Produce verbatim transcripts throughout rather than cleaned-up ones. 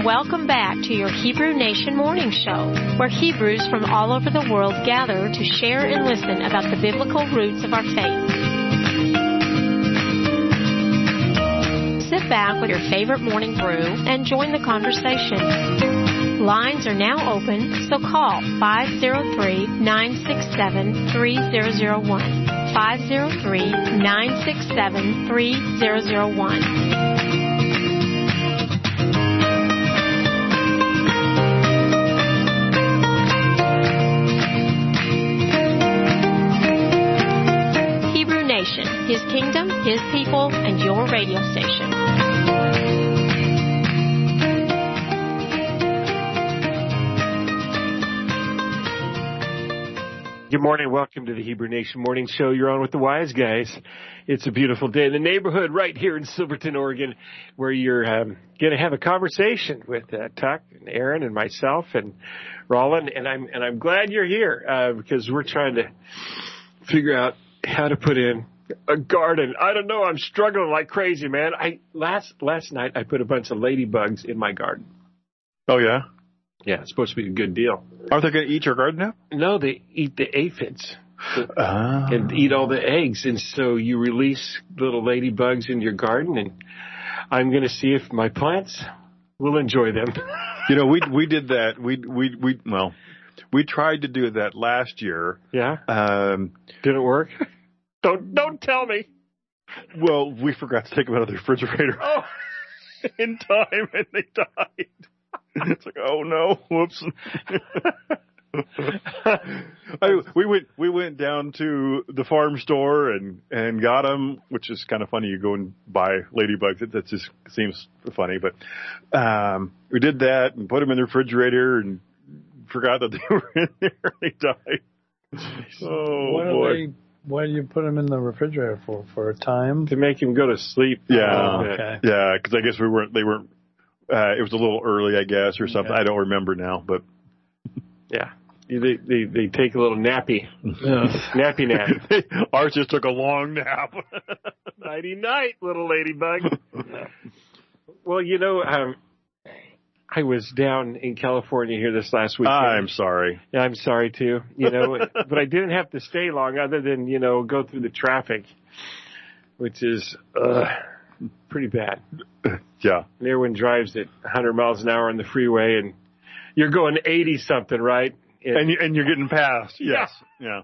Welcome back to your Hebrew Nation Morning Show, where Hebrews from all over the world gather to share and listen about the biblical roots of our faith. Sit back with your favorite morning brew and join the conversation. Lines are now open, so call five oh three, nine six seven, three oh oh one. five oh three, nine six seven, three oh oh one. His kingdom, His people, and your radio station. Good morning. Welcome to the Hebrew Nation Morning Show. You're on with the Wise Guys. It's a beautiful day in the neighborhood right here in Silverton, Oregon, where you're um, going to have a conversation with uh, Tuck and Aaron and myself and Roland. And I'm and I'm glad you're here uh, because we're trying to figure out how to put in a garden. I don't know. I'm struggling like crazy, man. I last last night I put a bunch of ladybugs in my garden. Oh yeah, yeah. It's supposed to be a good deal. Aren't they going to eat your garden now? No, they eat the aphids uh. and eat all the eggs, and so you release little ladybugs in your garden. And I'm going to see if my plants will enjoy them. You know, we we did that. We we we well, we tried to do that last year. Yeah. Um, Didn't work. Don't don't tell me. Well, we forgot to take them out of the refrigerator. Oh, in time, and they died. It's like, oh no, whoops. I, we went we went down to the farm store and and got them, which is kind of funny. You go and buy ladybugs. It, that just seems funny, but um, we did that and put them in the refrigerator and forgot that they were in there. They died. Oh what boy. Are they, Why do you put them in the refrigerator for? For a time? To make him go to sleep. Yeah. Oh, okay. Yeah, because I guess we weren't, they weren't, uh, it was a little early, I guess, or something. Okay. I don't remember now, but. Yeah. They, they, they take a little nappy. Yeah. Nappy nap. Ours just took a long nap. Nighty night, little ladybug. Well, you know, um, I was down in California here this last weekend. I'm sorry. Yeah, I'm sorry too. You know, but I didn't have to stay long, other than you know go through the traffic, which is uh, pretty bad. Yeah. And everyone drives at one hundred miles an hour on the freeway, and you're going eighty something, right? And, And, you, and you're getting past. Yes. Yeah.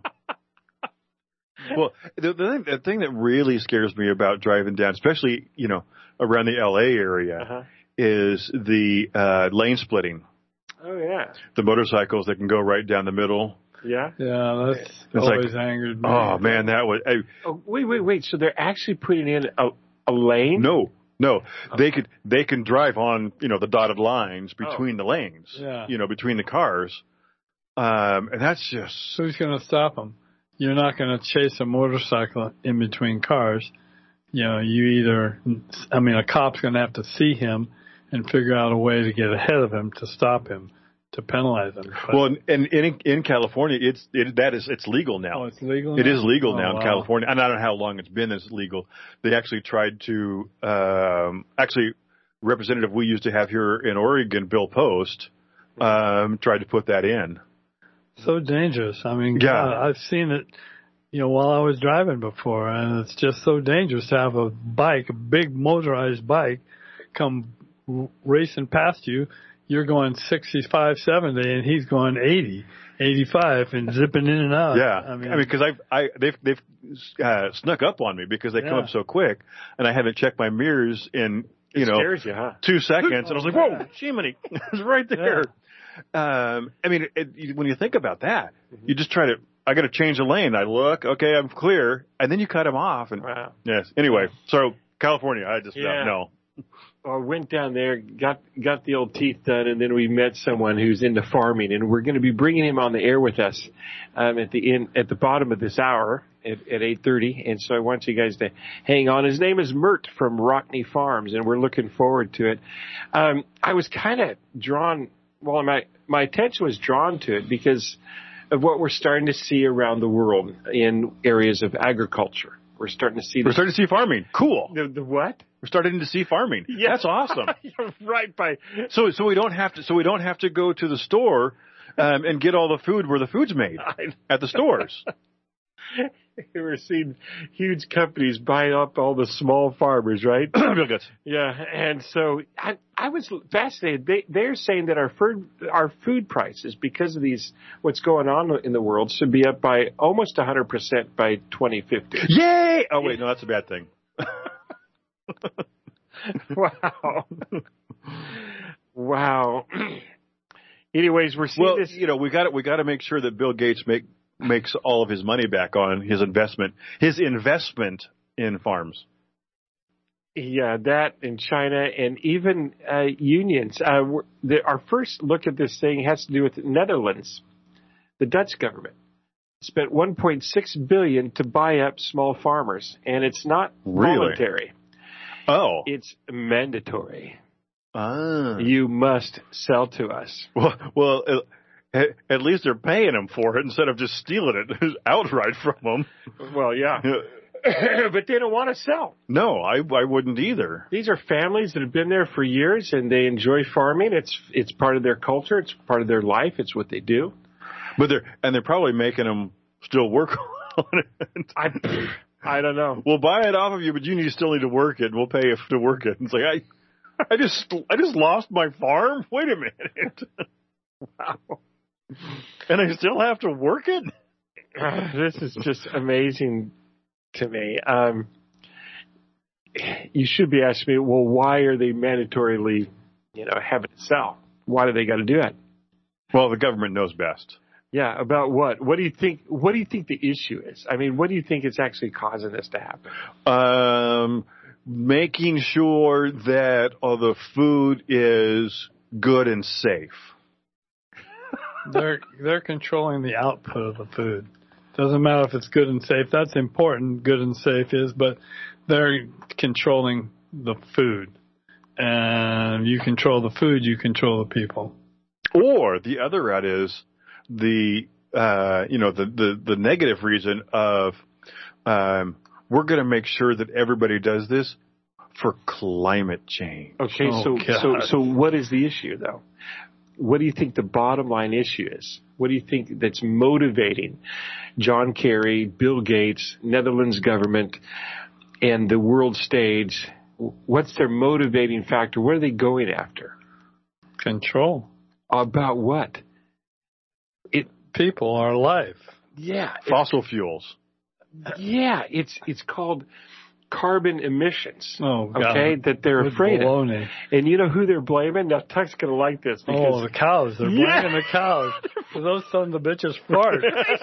Well, the, the, thing, the thing that really scares me about driving down, especially you know around the L A area. Uh-huh. Is the uh, lane splitting. Oh, yeah. The motorcycles that can go right down the middle. Yeah? Yeah, that's It's always like, angered me. Oh, man, that was... I, Oh, wait, wait, wait. So they're actually putting in a, a lane? no, no. They could they can drive on, you know, the dotted lines between Oh. the lanes, Yeah. you know, between the cars. Um, and that's just... Who's going to stop them? You're not going to chase a motorcycle in between cars. You know, you either... I mean, a cop's going to have to see him and figure out a way to get ahead of him to stop him, to penalize him. But, Well, and in, in California, it's it, that is it's legal now. oh, it's legal. It now? is legal Oh, now in wow. California, and I don't know how long it's been as legal. They actually tried to, um, actually, representative we used to have here in Oregon, Bill Post, um, tried to put that in. So dangerous. I mean, Yeah. God, I've seen it, you know, while I was driving before, and it's just so dangerous to have a bike, a big motorized bike, come r- racing past you. You're going sixty-five, seventy, and he's going eighty, eighty-five, and zipping in and out. Yeah, I mean, I mean, because I've I they've they've uh, snuck up on me because they come Yeah. up so quick, and I haven't checked my mirrors in you It know scares you, huh? two seconds, and I was like, Yeah. whoa, Jiminy, it's right there. Um, I mean, it, it, when you think about that, Mm-hmm. you just try to. I got to change the lane. I look, okay, I'm clear, and then you cut him off. And Wow. yes, anyway, so California, I just Yeah. don't know. I went down there, got got the old teeth done, and then we met someone who's into farming, and we're going to be bringing him on the air with us um, at the in, at the bottom of this hour at, at eight thirty. And so I want you guys to hang on. His name is Mert from Rockney Farms, and we're looking forward to it. Um, I was kind of drawn. Well, my my attention was drawn to it because of what we're starting to see around the world in areas of agriculture. We're starting to see. We're The, starting to see farming. Cool. the, the what? We're starting to see farming. Yeah. That's awesome. Right by. So so we don't have to so we don't have to go to the store um, and get all the food where the food's made at the stores. We're seeing huge companies buy up all the small farmers, right? Yeah, and so I, I was fascinated. They, they're saying that our food, our food prices, because of these, what's going on in the world, should be up by almost one hundred percent by twenty fifty. Yay! Oh, wait, no, that's a bad thing. Wow. Wow. Anyways, we're seeing well, this. You know, we got we got to make sure that Bill Gates make makes all of his money back on his investment, his investment in farms. Yeah, that in China and even uh, unions. Uh, the, our first look at this thing has to do with the Netherlands. The Dutch government spent one point six billion dollars to buy up small farmers, and it's not Really? voluntary. Oh. It's mandatory. Ah. You must sell to us. Well, well uh, at least they're paying them for it instead of just stealing it outright from them. Well, yeah. But they don't want to sell. No, I I wouldn't either. These are families that have been there for years, and they enjoy farming. It's it's part of their culture. It's part of their life. It's what they do. But they're and they're probably making them still work on it. I I don't know. We'll buy it off of you, but you need still need to work it. We'll pay you to work it. It's like I I just I just lost my farm. Wait a minute. Wow. And I still have to work it? Uh, this is just amazing to me. Um, you should be asking me, well, why are they mandatorily, you know, having to sell? Why do they got to do it? Well, the government knows best. Yeah, about what? What do you think? What do you think the issue is? I mean, what do you think is actually causing this to happen? Um, making sure that all the food is good and safe. They're they're controlling the output of the food. Doesn't matter if it's good and safe. That's important. Good and safe is, but they're controlling the food. And you control the food, you control the people. Or the other route is the uh, you know the, the, the negative reason of um, we're going to make sure that everybody does this for climate change. Okay, Oh, so God. so so what is the issue though? What do you think the bottom line issue is? What do you think that's motivating John Kerry, Bill Gates, Netherlands government, and the world stage? What's their motivating factor? What are they going after? Control. About what? It People are life. yeah, Fossil fuels. yeah. It's it's called carbon emissions. Oh, God. Okay, that they're Good afraid baloney. of. And you know who they're blaming? Now Tuck's gonna like this because Oh, the cows. They're Yeah. blaming the cows. 'Cause those sons of bitches fart.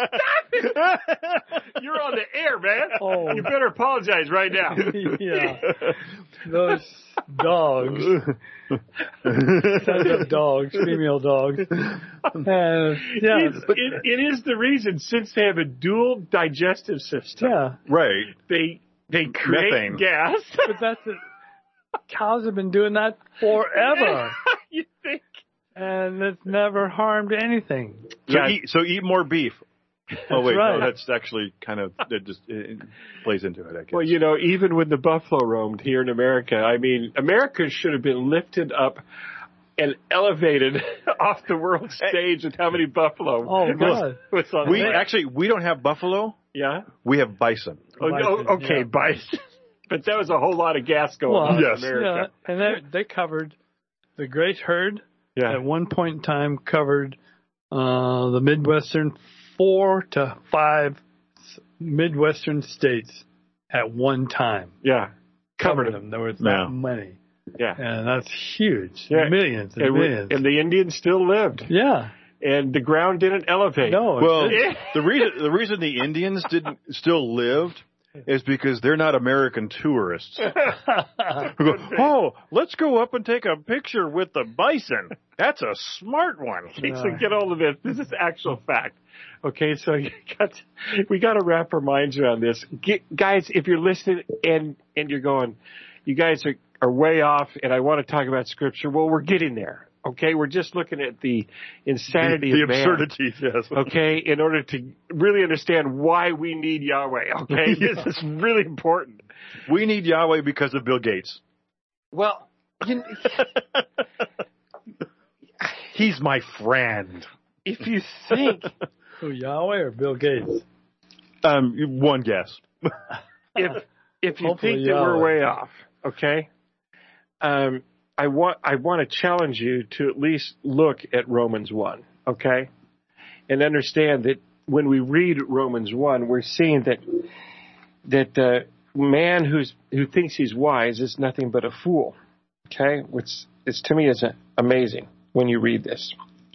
you're on the air, man. Oh. You better apologize right now. Yeah. Those dogs. Sons of dogs, female dogs. Uh, yeah, It's- but, it, it is the reason, since they have a dual digestive system, yeah, Right. they they create Methane. gas. but that's it. Cows have been doing that forever, You think? and it's never harmed anything. So, Yeah. eat, so eat more beef. Oh, wait, right. no, that's actually kind of, it just it plays into it, I guess. Well, you know, even when the buffalo roamed here in America, I mean, America should have been lifted up and elevated off the world stage with how many buffalo Oh, was, God. was on we there. actually, we don't have buffalo. Yeah? We have bison. Oh, no, Bison, okay, yeah. bison. But that was a whole lot of gas going Well, on yes. in America. Yeah, and they, they covered the great herd. Yeah. At one point in time, covered uh, the Midwestern, four to five s- Midwestern states at one time. Yeah. Covered Covered them. There was Yeah. that many. Yeah. And that's huge. Yeah. Millions and, And, we- millions. and the Indians still lived. yeah. And the ground didn't elevate. No. Well, it's- the reason the reason the Indians didn't still lived is because they're not American tourists. Who go, oh, let's go up and take a picture with the bison. That's a smart one. Okay, so get hold of this. This is actual fact. Okay, so you got we got to wrap our minds around this. Get, guys, if you're listening and and you're going, you guys are, are way off, and I want to talk about Scripture. Well, we're getting there. Okay, we're just looking at the insanity The, the of man. absurdity, yes. Okay, in order to really understand why we need Yahweh. Okay, this is really important. We need Yahweh because of Bill Gates. Well, you, He's my friend. if you think, Who, Yahweh or Bill Gates? Um, one guess. if if you Hopefully think that we're Yahweh. way off, okay, um, I want I want to challenge you to at least look at Romans one, okay, and understand that when we read Romans one, we're seeing that that the man who's who thinks he's wise is nothing but a fool, okay, which is to me is amazing when you read this.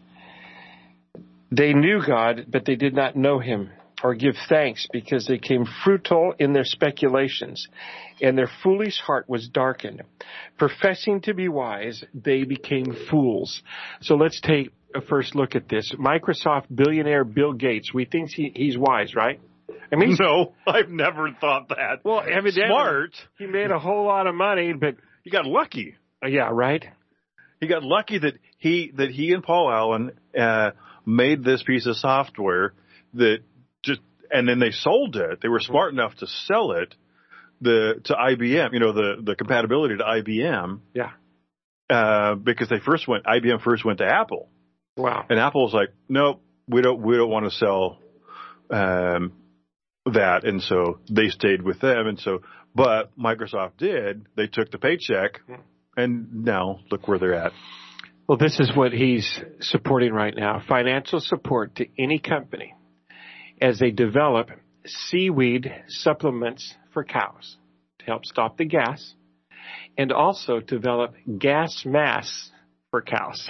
They knew God, but they did not know him or give thanks, because they came futile in their speculations, and their foolish heart was darkened. Professing to be wise, they became fools. So let's take a first look at this. Microsoft billionaire Bill Gates, we think he, he's wise, right? I mean, he's, No, I've never thought that. well, evidently, Smart. he made a whole lot of money, but He got lucky. uh, yeah, right? He got lucky that he that he and Paul Allen uh, made this piece of software that just, and then they sold it. They were smart enough to sell it the to I B M. You know, the the compatibility to I B M. Yeah. Uh, because they first went, I B M first went to Apple, Wow. and Apple was like, nope, we don't we don't want to sell um, that, and so they stayed with them, and so but Microsoft did. They took the paycheck, and now look where they're at. Well, this is what he's supporting right now. Financial support to any company as they develop seaweed supplements for cows to help stop the gas, and also develop gas masks for cows.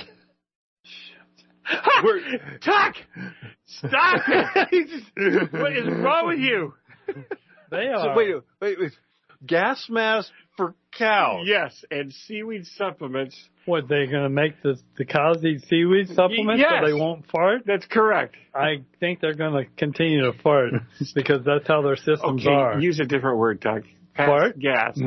Tuck! Stop it! What is wrong with you? They So are. wait, wait, wait, gas mask for cows. Yes, and seaweed supplements. What, they going to make the, the cows eat seaweed supplements yes. so they won't fart? That's correct. I think they're going to continue to fart because that's how their systems Okay, are. use a different word, Tuck. Pass Fart? gas.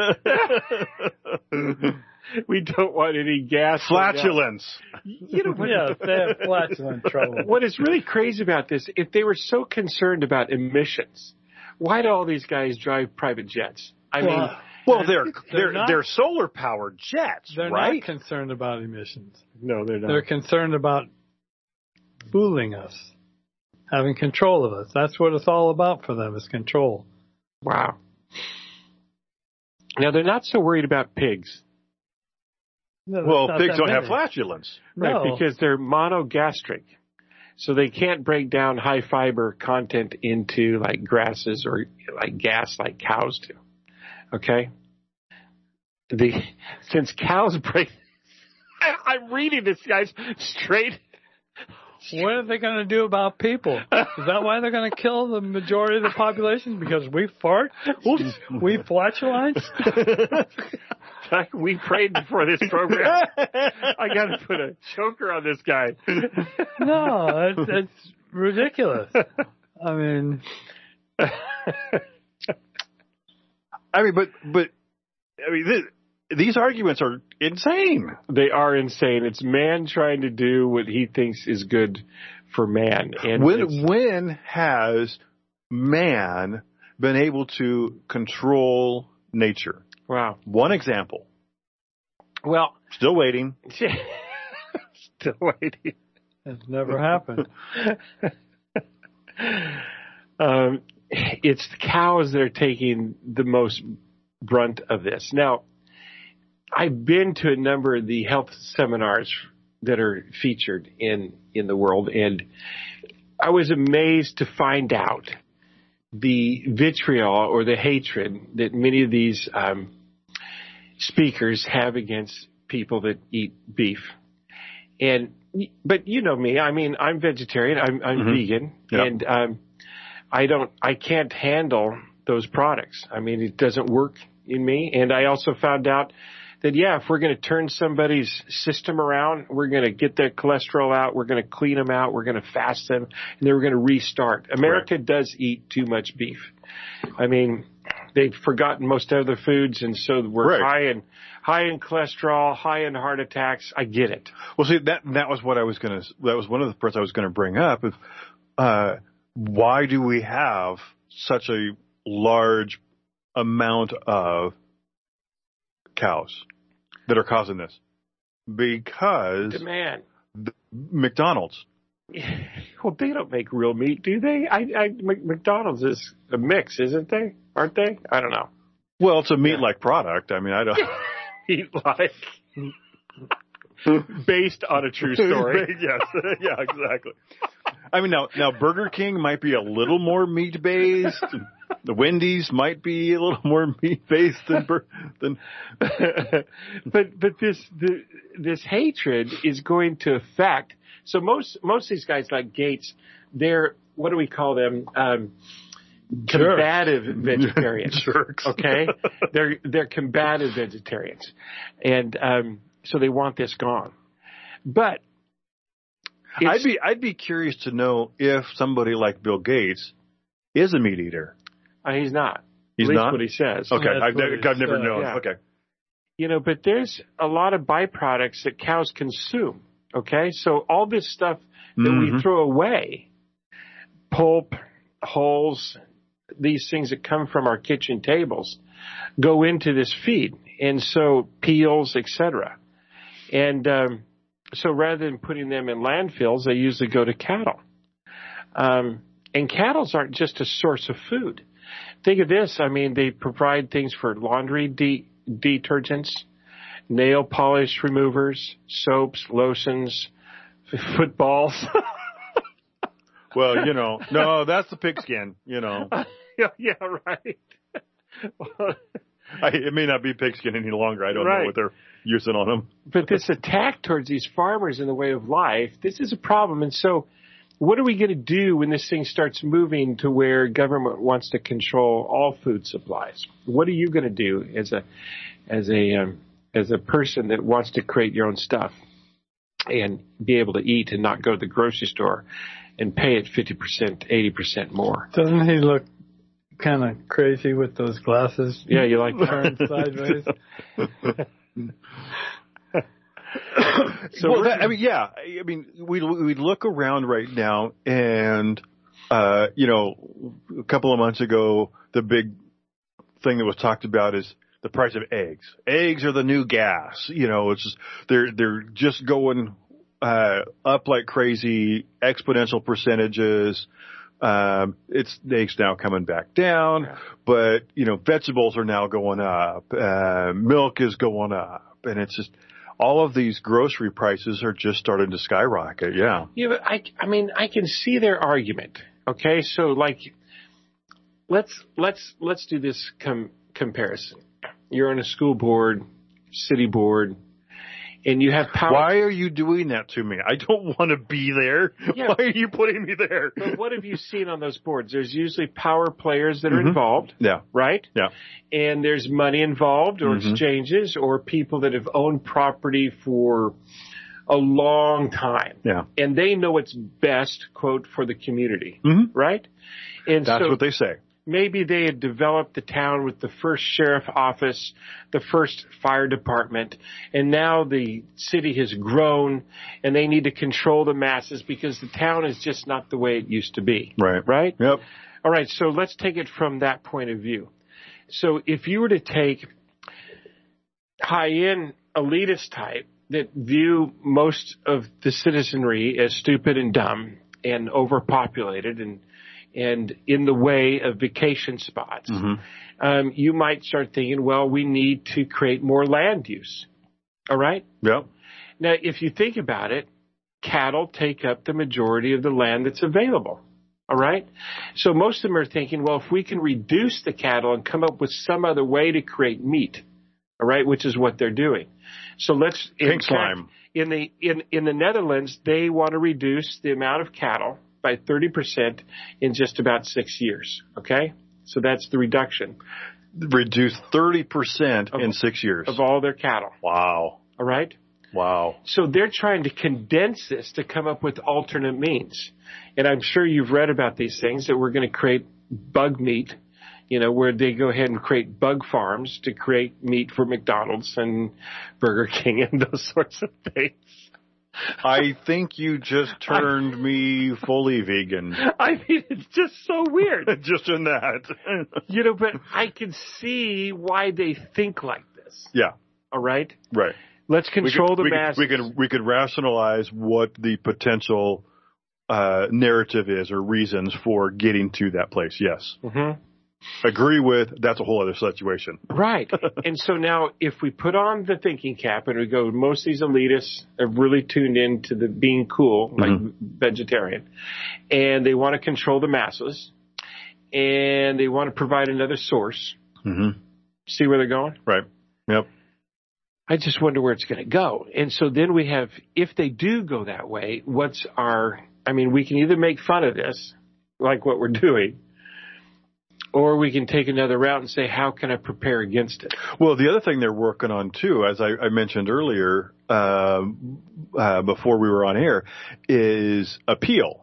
We don't want any gas. Flatulence. You know what? Yeah, they have flatulent trouble. What is really crazy about this, if they were so concerned about emissions, why do all these guys drive private jets? I mean, Well, Well, they're They're they're not- they're solar powered jets, They're right? not concerned about emissions. no, they're not. They're concerned about fooling us, having control of us. That's what it's all about for them, is control. Wow. Now, they're not so worried about pigs, No, Well, that's not pigs that don't have many. flatulence. right? No. Because they're monogastric. So they can't break down high fiber content into like grasses or like gas like cows do. Okay? The since cows break I, I'm reading this, guys, straight. What are they going to do about people? Is that why they're going to kill the majority of the population? Because we fart? We flatulence? We prayed before this program. I got to put a choker on this guy. No, it's, it's ridiculous. I mean, I mean, but but I mean, this, these arguments are insane. They are insane. It's man trying to do what he thinks is good for man. And When it's- when has man been able to control nature? wow. One example. Well, Still waiting. still waiting. it's never happened. um, it's the cows that are taking the most brunt of this. Now, I've been to a number of the health seminars that are featured in, in the world, and I was amazed to find out the vitriol or the hatred that many of these um, speakers have against people that eat beef. And but you know me, I mean, I'm vegetarian, I'm, I'm Mhm. vegan, Yep. and um, I don't, I can't handle those products. I mean, it doesn't work in me. And I also found out that, yeah, if we're going to turn somebody's system around, we're going to get their cholesterol out, we're going to clean them out, we're going to fast them, and then we're going to restart. America Right. does eat too much beef. I mean, they've forgotten most other foods, and so we're Right. high in high in cholesterol, high in heart attacks. I get it. Well, see, that that was what I was going to. That was one of the parts I was going to bring up. Is uh, why do we have such a large amount of cows that are causing this? Because Demand. the McDonald's. Well, they don't make real meat, do they? I, I, McDonald's is a mix, isn't they? Aren't they? I don't know. Well, it's a meat-like product. I mean, I don't. Meat-like. Based on a true story. Yes. Yeah, exactly. I mean, now, now Burger King might be a little more meat-based. The Wendy's might be a little more meat-based than, than. but, but this, the, this hatred is going to affect. So most, most of these guys like Gates, they're, what do we call them? Um, combative vegetarians. Jerks. Okay? They're, they're combative vegetarians. And, um, so they want this gone. But I'd be, I'd be curious to know if somebody like Bill Gates is a meat eater. Uh, he's not. He's At least not? what he says. Okay. That's I've, what I've he never said. known. Yeah. Okay. You know, but there's a lot of byproducts that cows consume. Okay? So all this stuff that Mm-hmm. we throw away, pulp, hulls, these things that come from our kitchen tables, go into this feed. And so peels, et cetera. And um, so rather than putting them in landfills, they usually go to cattle. Um, and cattle aren't just a source of food. Think of this. I mean, they provide things for laundry de- detergents, nail polish removers, soaps, lotions, f- footballs. Well, you know, no, that's the pigskin, you know. yeah, yeah, right. I, it may not be pigskin any longer. I don't Right. know what they're using on them. But this attack towards these farmers in the way of life, this is a problem. And so what are we going to do when this thing starts moving to where government wants to control all food supplies? What are you going to do as a as a um, as a person that wants to create your own stuff and be able to eat and not go to the grocery store and pay it fifty percent, eighty percent more? Doesn't he look kind of crazy with those glasses? Yeah, you like that? Turned sideways. So well, we're- that, I mean, yeah. I mean, we we look around right now, and uh, you know, a couple of months ago, the big thing that was talked about is the price of eggs. Eggs are the new gas. You know, it's just, they're they're just going uh, up like crazy, exponential percentages. Um, it's the eggs now coming back down, Yeah. but you know, vegetables are now going up. Uh, milk is going up, and it's just. All of these grocery prices are just starting to skyrocket. Yeah. Yeah, but I, I mean, I can see their argument. Okay, so like, let's let's let's do this com- comparison. You're on a school board, city board, and you have power. Why are you doing that to me? I don't want to be there. Yeah. Why are you putting me there? But what have you seen on those boards? There's usually power players that are Mhm. involved, Yeah. right? Yeah. And there's money involved, or Mhm. exchanges, or people that have owned property for a long time. Yeah. And they know what's best, quote, for the community, Mhm. right? And That's so what they say. maybe they had developed the town with the first sheriff office, the first fire department, and now the city has grown and they need to control the masses because the town is just not the way it used to be. Right. Right? Yep. All right, so let's take it from that point of view. So if you were to take high-end elitist type that view most of the citizenry as stupid and dumb and overpopulated and and in the way of vacation spots, Mhm. um, you might start thinking, well, we need to create more land use. All right? Yep. Now, if you think about it, cattle take up the majority of the land that's available. All right? So most of them are thinking, well, if we can reduce the cattle and come up with some other way to create meat, all right, which is what they're doing. So let's in Pink slime. fact, in the in in the Netherlands, they want to reduce the amount of cattle by thirty percent in just about six years. Okay? So that's the reduction Reduced thirty percent Of- in six years. of all their cattle. Wow. All right? Wow. So they're trying to condense this to come up with alternate means. And I'm sure you've read about these things that we're going to create bug meat, you know, where they go ahead and create bug farms to create meat for McDonald's and Burger King and those sorts of things. I think you just turned me fully vegan. I mean, it's just so weird. Just in that. You know, but I can see why they think like this. Yeah. All right? Right. Let's control we could, the masses. We could, we could we could rationalize what the potential uh, narrative is or reasons for getting to that place. Yes. Mm-hmm. Agree with. That's a whole other situation. Right. And so now if we put on the thinking cap and we go, most of these elitists have really tuned in to the being cool, like mm-hmm. vegetarian, and they want to control the masses, and they want to provide another source. Mm-hmm. See where they're going? Right. Yep. I just wonder where it's going to go. And so then we have, if they do go that way, what's our, I mean, we can either make fun of this, like what we're doing, or we can take another route and say, how can I prepare against it? Well, the other thing they're working on, too, as I, I mentioned earlier um, uh, before we were on air, is appeal,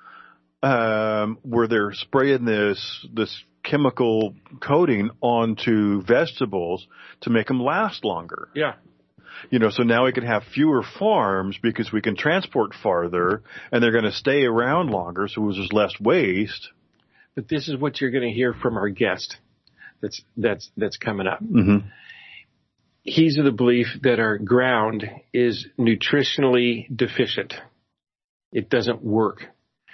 um, where they're spraying this this chemical coating onto vegetables to make them last longer. Yeah. You know, so now we can have fewer farms because we can transport farther, and they're going to stay around longer, so there's less waste. But this is what you're going to hear from our guest that's that's that's coming up. Mm-hmm. He's of the belief that our ground is nutritionally deficient. It doesn't work.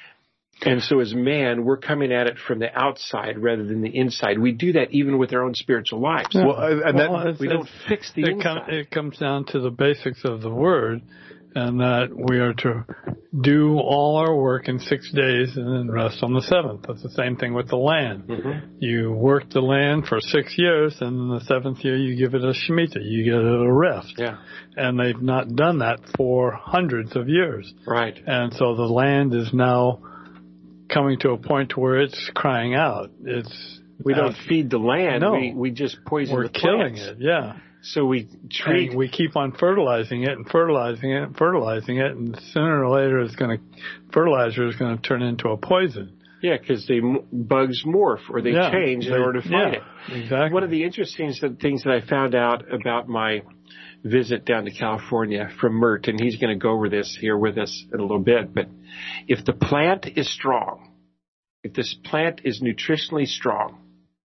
And so as man, we're coming at it from the outside rather than the inside. We do that even with our own spiritual lives. Yeah. Well, and well, that, we don't fix the it inside. Com- it comes down to the basics of the word, and that we are to do all our work in six days and then rest on the seventh. That's the same thing with the land. Mm-hmm. You work the land for six years, and in the seventh year you give it a shemitah. You give it a rest. Yeah. And they've not done that for hundreds of years. Right. And so the land is now coming to a point where it's crying out. It's We don't uh, feed the land. No. We, we just poison We're the plants. killing it, yeah. So we treat... And we keep on fertilizing it and fertilizing it and fertilizing it, and sooner or later it's going to, fertilizer is going to turn into a poison. Yeah, because they bugs morph or they yeah. change in they, order to fight yeah, it. Exactly. One of the interesting things that I found out about my visit down to California from Mert, and he's going to go over this here with us in a little bit, but if the plant is strong, if this plant is nutritionally strong,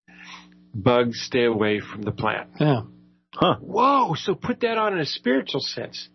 bugs stay away from the plant. Yeah. Huh. Whoa, so put that on in a spiritual sense.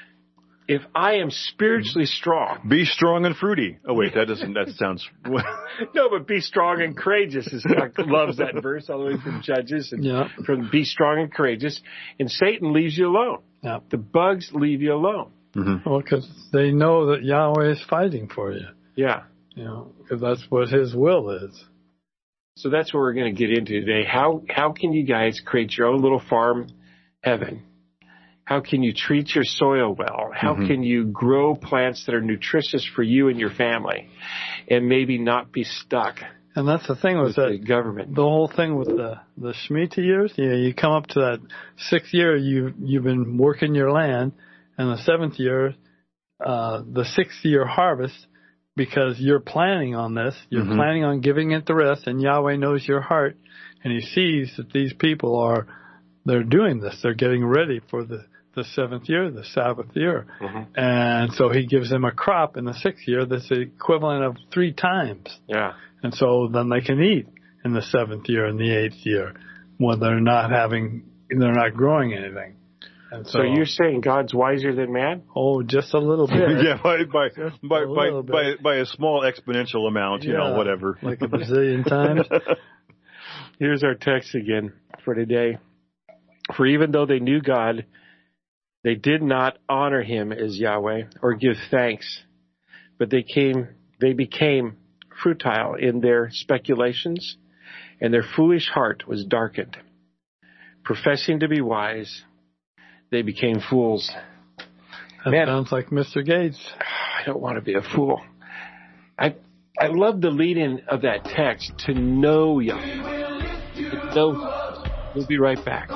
If I am spiritually strong. Be strong and fruity. Oh, wait, that doesn't, that sounds. No, but be strong and courageous. Is, loves that verse all the way from Judges and yeah. from be strong and courageous. And Satan leaves you alone. Yeah. The bugs leave you alone. Mm-hmm. Well, because they know that Yahweh is fighting for you. Yeah. You know, because that's what His will is. So that's what we're going to get into today. How how can you guys create your own little farm heaven? How can you treat your soil well? How mm-hmm. can you grow plants that are nutritious for you and your family, and maybe not be stuck? And that's the thing with, with that the government. The whole thing with the the Shemitah years. You know, you come up to that sixth year, you you've been working your land, and the seventh year, uh, the sixth year harvest. Because you're planning on this, you're mm-hmm. planning on giving it the rest, and Yahweh knows your heart, and He sees that these people are, they're doing this, they're getting ready for the, the seventh year, the Sabbath year, mm-hmm. and so He gives them a crop in the sixth year that's the equivalent of three times, yeah, and so then they can eat in the seventh year and the eighth year when they're not having, they're not growing anything. And so, so you're saying God's wiser than man? Oh, just a little bit. yeah, by by by by, by by a small exponential amount, you yeah, know, whatever. Like a bazillion times. Here's our text again for today. For even though they knew God, they did not honor Him as Yahweh or give thanks, but they came they became futile in their speculations, and their foolish heart was darkened. Professing to be wise, they became fools. That Man, sounds like Mister Gates. I don't want to be a fool. I I love the lead-in of that text, to know Yahweh. To know. We'll be right back.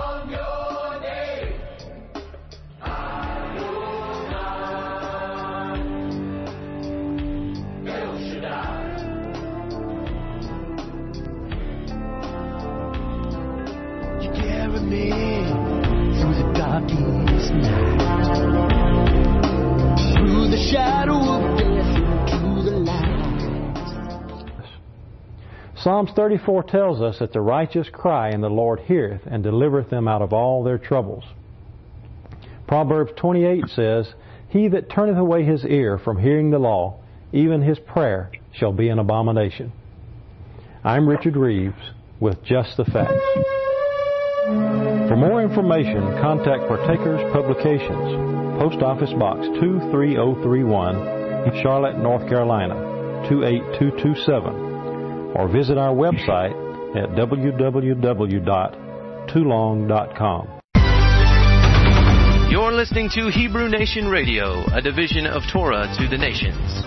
You carry me through the darkest night, through the shadow of death, into the light. Psalms thirty-four tells us that the righteous cry and the Lord heareth and delivereth them out of all their troubles. Proverbs twenty-eight says, He that turneth away his ear from hearing the law, even his prayer shall be an abomination. I'm Richard Reeves with Just the Facts. For more information, contact Partakers Publications, Post Office Box two three zero three one, Charlotte, North Carolina, two eight two two seven, or visit our website at w w w dot toulon dot com. You're listening to Hebrew Nation Radio, a division of Torah to the Nations.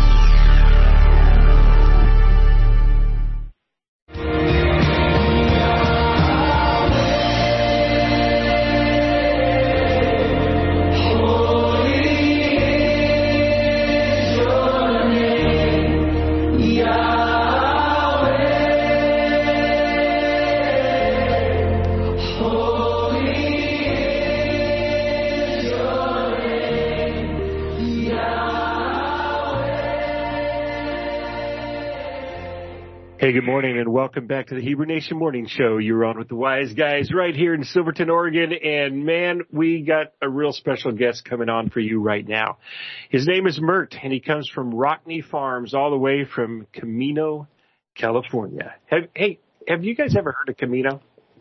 Hey, good morning, and welcome back to the Hebrew Nation Morning Show. You're on with the Wise Guys right here in Silverton, Oregon, and man, we got a real special guest coming on for you right now. His name is Mert, and he comes from Rockney Farms, all the way from Camino, California. Have, hey, have you guys ever heard of Camino?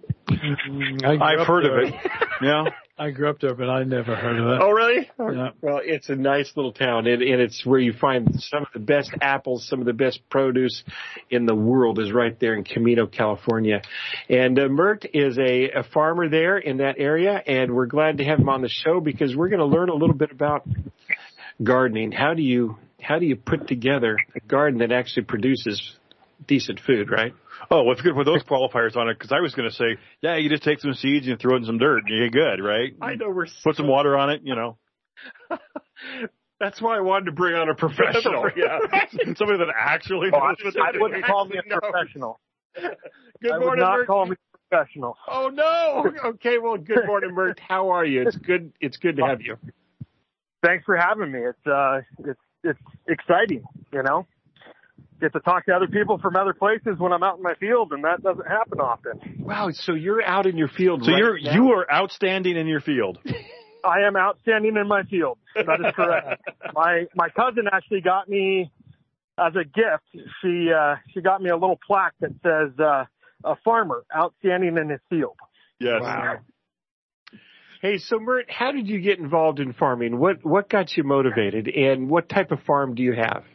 I've heard there. of it. Yeah. I grew up there, but I never heard of it. Oh, really? Yeah. Well, it's a nice little town, and, and it's where you find some of the best apples, some of the best produce in the world is right there in Camino, California. And uh, Mert is a, a farmer there in that area, and we're glad to have him on the show because we're going to learn a little bit about gardening. How do you how do you put together a garden that actually produces decent food, right? Oh, well, it's good with those qualifiers on it, because I was going to say, yeah, you just take some seeds and throw in some dirt, and you get good, right? I know we're Put some water on it, you know. That's why I wanted to bring on a professional. Yeah, somebody that actually Oh, knows I, what I they're wouldn't doing. call me a No. professional. Good I would morning, not Mert. call me a professional. Oh no! Okay, well, good morning, Mert. How are you? It's good. It's good to have you. Thanks for having me. It's uh, it's it's exciting, you know. Get to talk to other people from other places when I'm out in my field, and that doesn't happen often. Wow, so you're out in your field. So right you're now? you are outstanding in your field. I am outstanding in my field. That is correct. my my cousin actually got me as a gift. She uh, she got me a little plaque that says uh, "A farmer outstanding in his field." Yes. Wow. Hey, so Mert, how did you get involved in farming? What what got you motivated, and what type of farm do you have?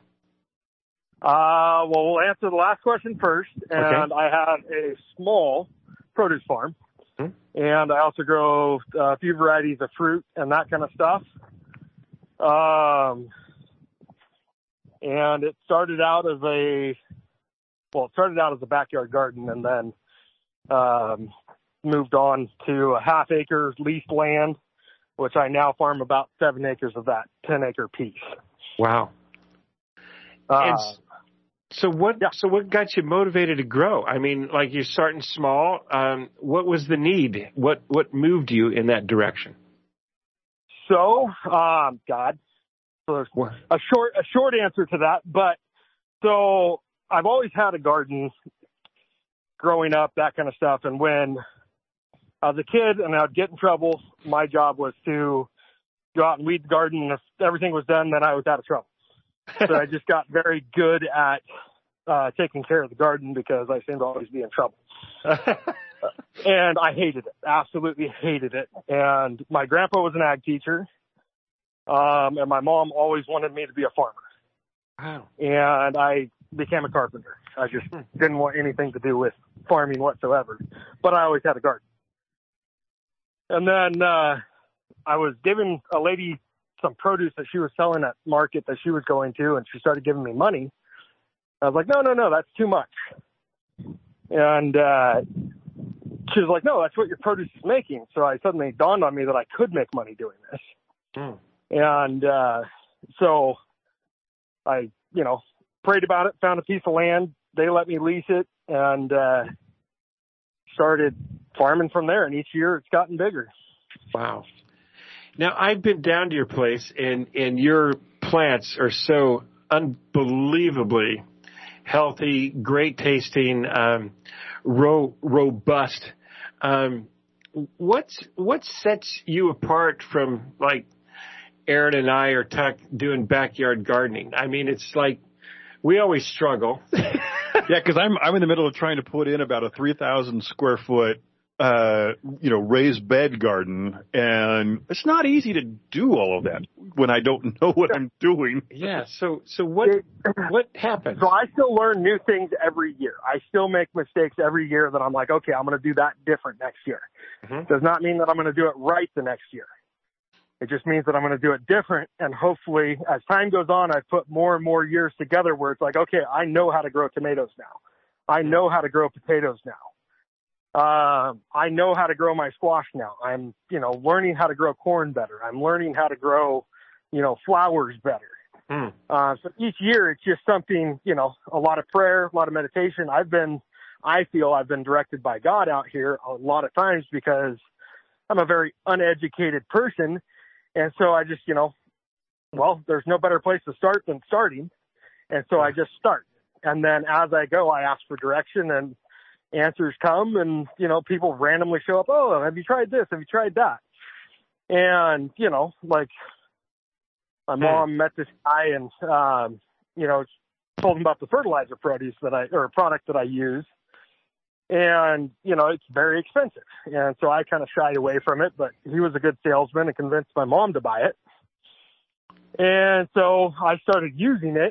Uh, well, we'll answer the last question first. And Okay. I have a small produce farm. Hmm. And I also grow a few varieties of fruit and that kind of stuff. Um, and it started out as a, well, it started out as a backyard garden and then, um, moved on to a half acre leased land, which I now farm about seven acres of that ten acre piece. Wow. Uh, And s- so what? yeah. So what got you motivated to grow? I mean, like you're starting small. Um, what was the need? What what moved you in that direction? So, um, God, so there's What? a short, a short answer to that, but so I've always had a garden growing up, that kind of stuff. And when I was a kid and I'd get in trouble, my job was to go out and weed the garden. And if everything was done, then I was out of trouble. So I just got very good at, uh, taking care of the garden because I seemed to always be in trouble. And I hated it, absolutely hated it. And my grandpa was an ag teacher. Um, and my mom always wanted me to be a farmer. Wow. And I became a carpenter. I just didn't want anything to do with farming whatsoever, but I always had a garden. And then, uh, I was giving a lady some produce that she was selling at market that she was going to, and she started giving me money. I was like, no, no, no, that's too much. And, uh, she was like, no, that's what your produce is making. So I suddenly dawned on me that I could make money doing this. Hmm. And, uh, so I, you know, prayed about it, found a piece of land. They let me lease it and, uh, started farming from there. And each year it's gotten bigger. Wow. Now, I've been down to your place, and, and your plants are so unbelievably healthy, great tasting, um, ro- robust. Um, what's what sets you apart from like Aaron and I or Tuck doing backyard gardening? I mean, it's like we always struggle. Yeah, because I'm I'm in the middle of trying to put in about a three thousand square foot, uh, you know, raised bed garden, and it's not easy to do all of that when I don't know what I'm doing. Yeah. So so what what happens? So I still learn new things every year. I still make mistakes every year that I'm like, okay, I'm going to do that different next year. Mm-hmm. Does not mean that I'm going to do it right the next year. It just means that I'm going to do it different. And hopefully, as time goes on, I've put more and more years together where it's like, okay, I know how to grow tomatoes now. I know how to grow potatoes now. Uh, I know how to grow my squash now. I'm, you know, learning how to grow corn better. I'm learning how to grow, you know, flowers better. Mm. Uh, so each year it's just something, you know, a lot of prayer, a lot of meditation. I've been, I feel I've been directed by God out here a lot of times because I'm a very uneducated person. And so I just, you know, well, there's no better place to start than starting. And so I just start. And then as I go, I ask for direction and answers come and, you know, people randomly show up. Oh, have you tried this? Have you tried that? And, you know, like my mom met this guy and, um, you know, told him about the fertilizer produce that I, or product that I use. And, you know, it's very expensive. And so I kind of shied away from it, but he was a good salesman and convinced my mom to buy it. And so I started using it,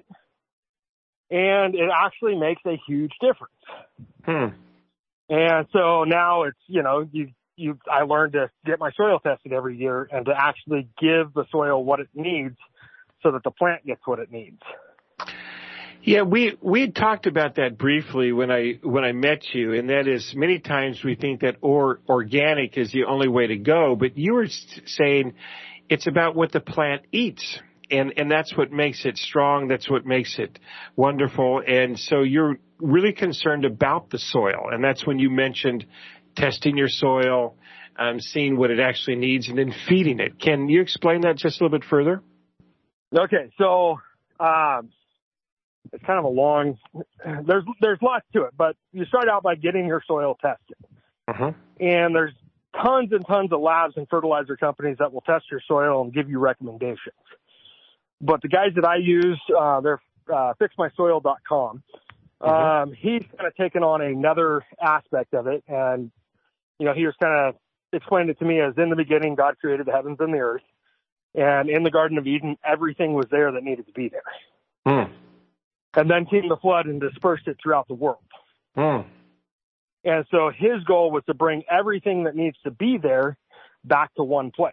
and it actually makes a huge difference. Hmm. And so now it's, you know, you, you, I learned to get my soil tested every year and to actually give the soil what it needs so that the plant gets what it needs. Yeah, we we had talked about that briefly when I when I met you, and that is many times we think that or organic is the only way to go, but you were saying it's about what the plant eats, and and that's what makes it strong. That's what makes it wonderful, and so you're really concerned about the soil, and that's when you mentioned testing your soil, um, seeing what it actually needs, and then feeding it. Can you explain that just a little bit further? Okay, so. Um, It's kind of a long, there's, there's lots to it, but you start out by getting your soil tested. Uh-huh. And there's tons and tons of labs and fertilizer companies that will test your soil and give you recommendations. But the guys that I use, uh, they're, uh, fix my soil dot com. Uh-huh. Um, he's kind of taken on another aspect of it. And, you know, he was kind of explained it to me as in the beginning, God created the heavens and the earth. And in the Garden of Eden, everything was there that needed to be there. Hmm. And then came the flood and dispersed it throughout the world. Hmm. And so his goal was to bring everything that needs to be there back to one place.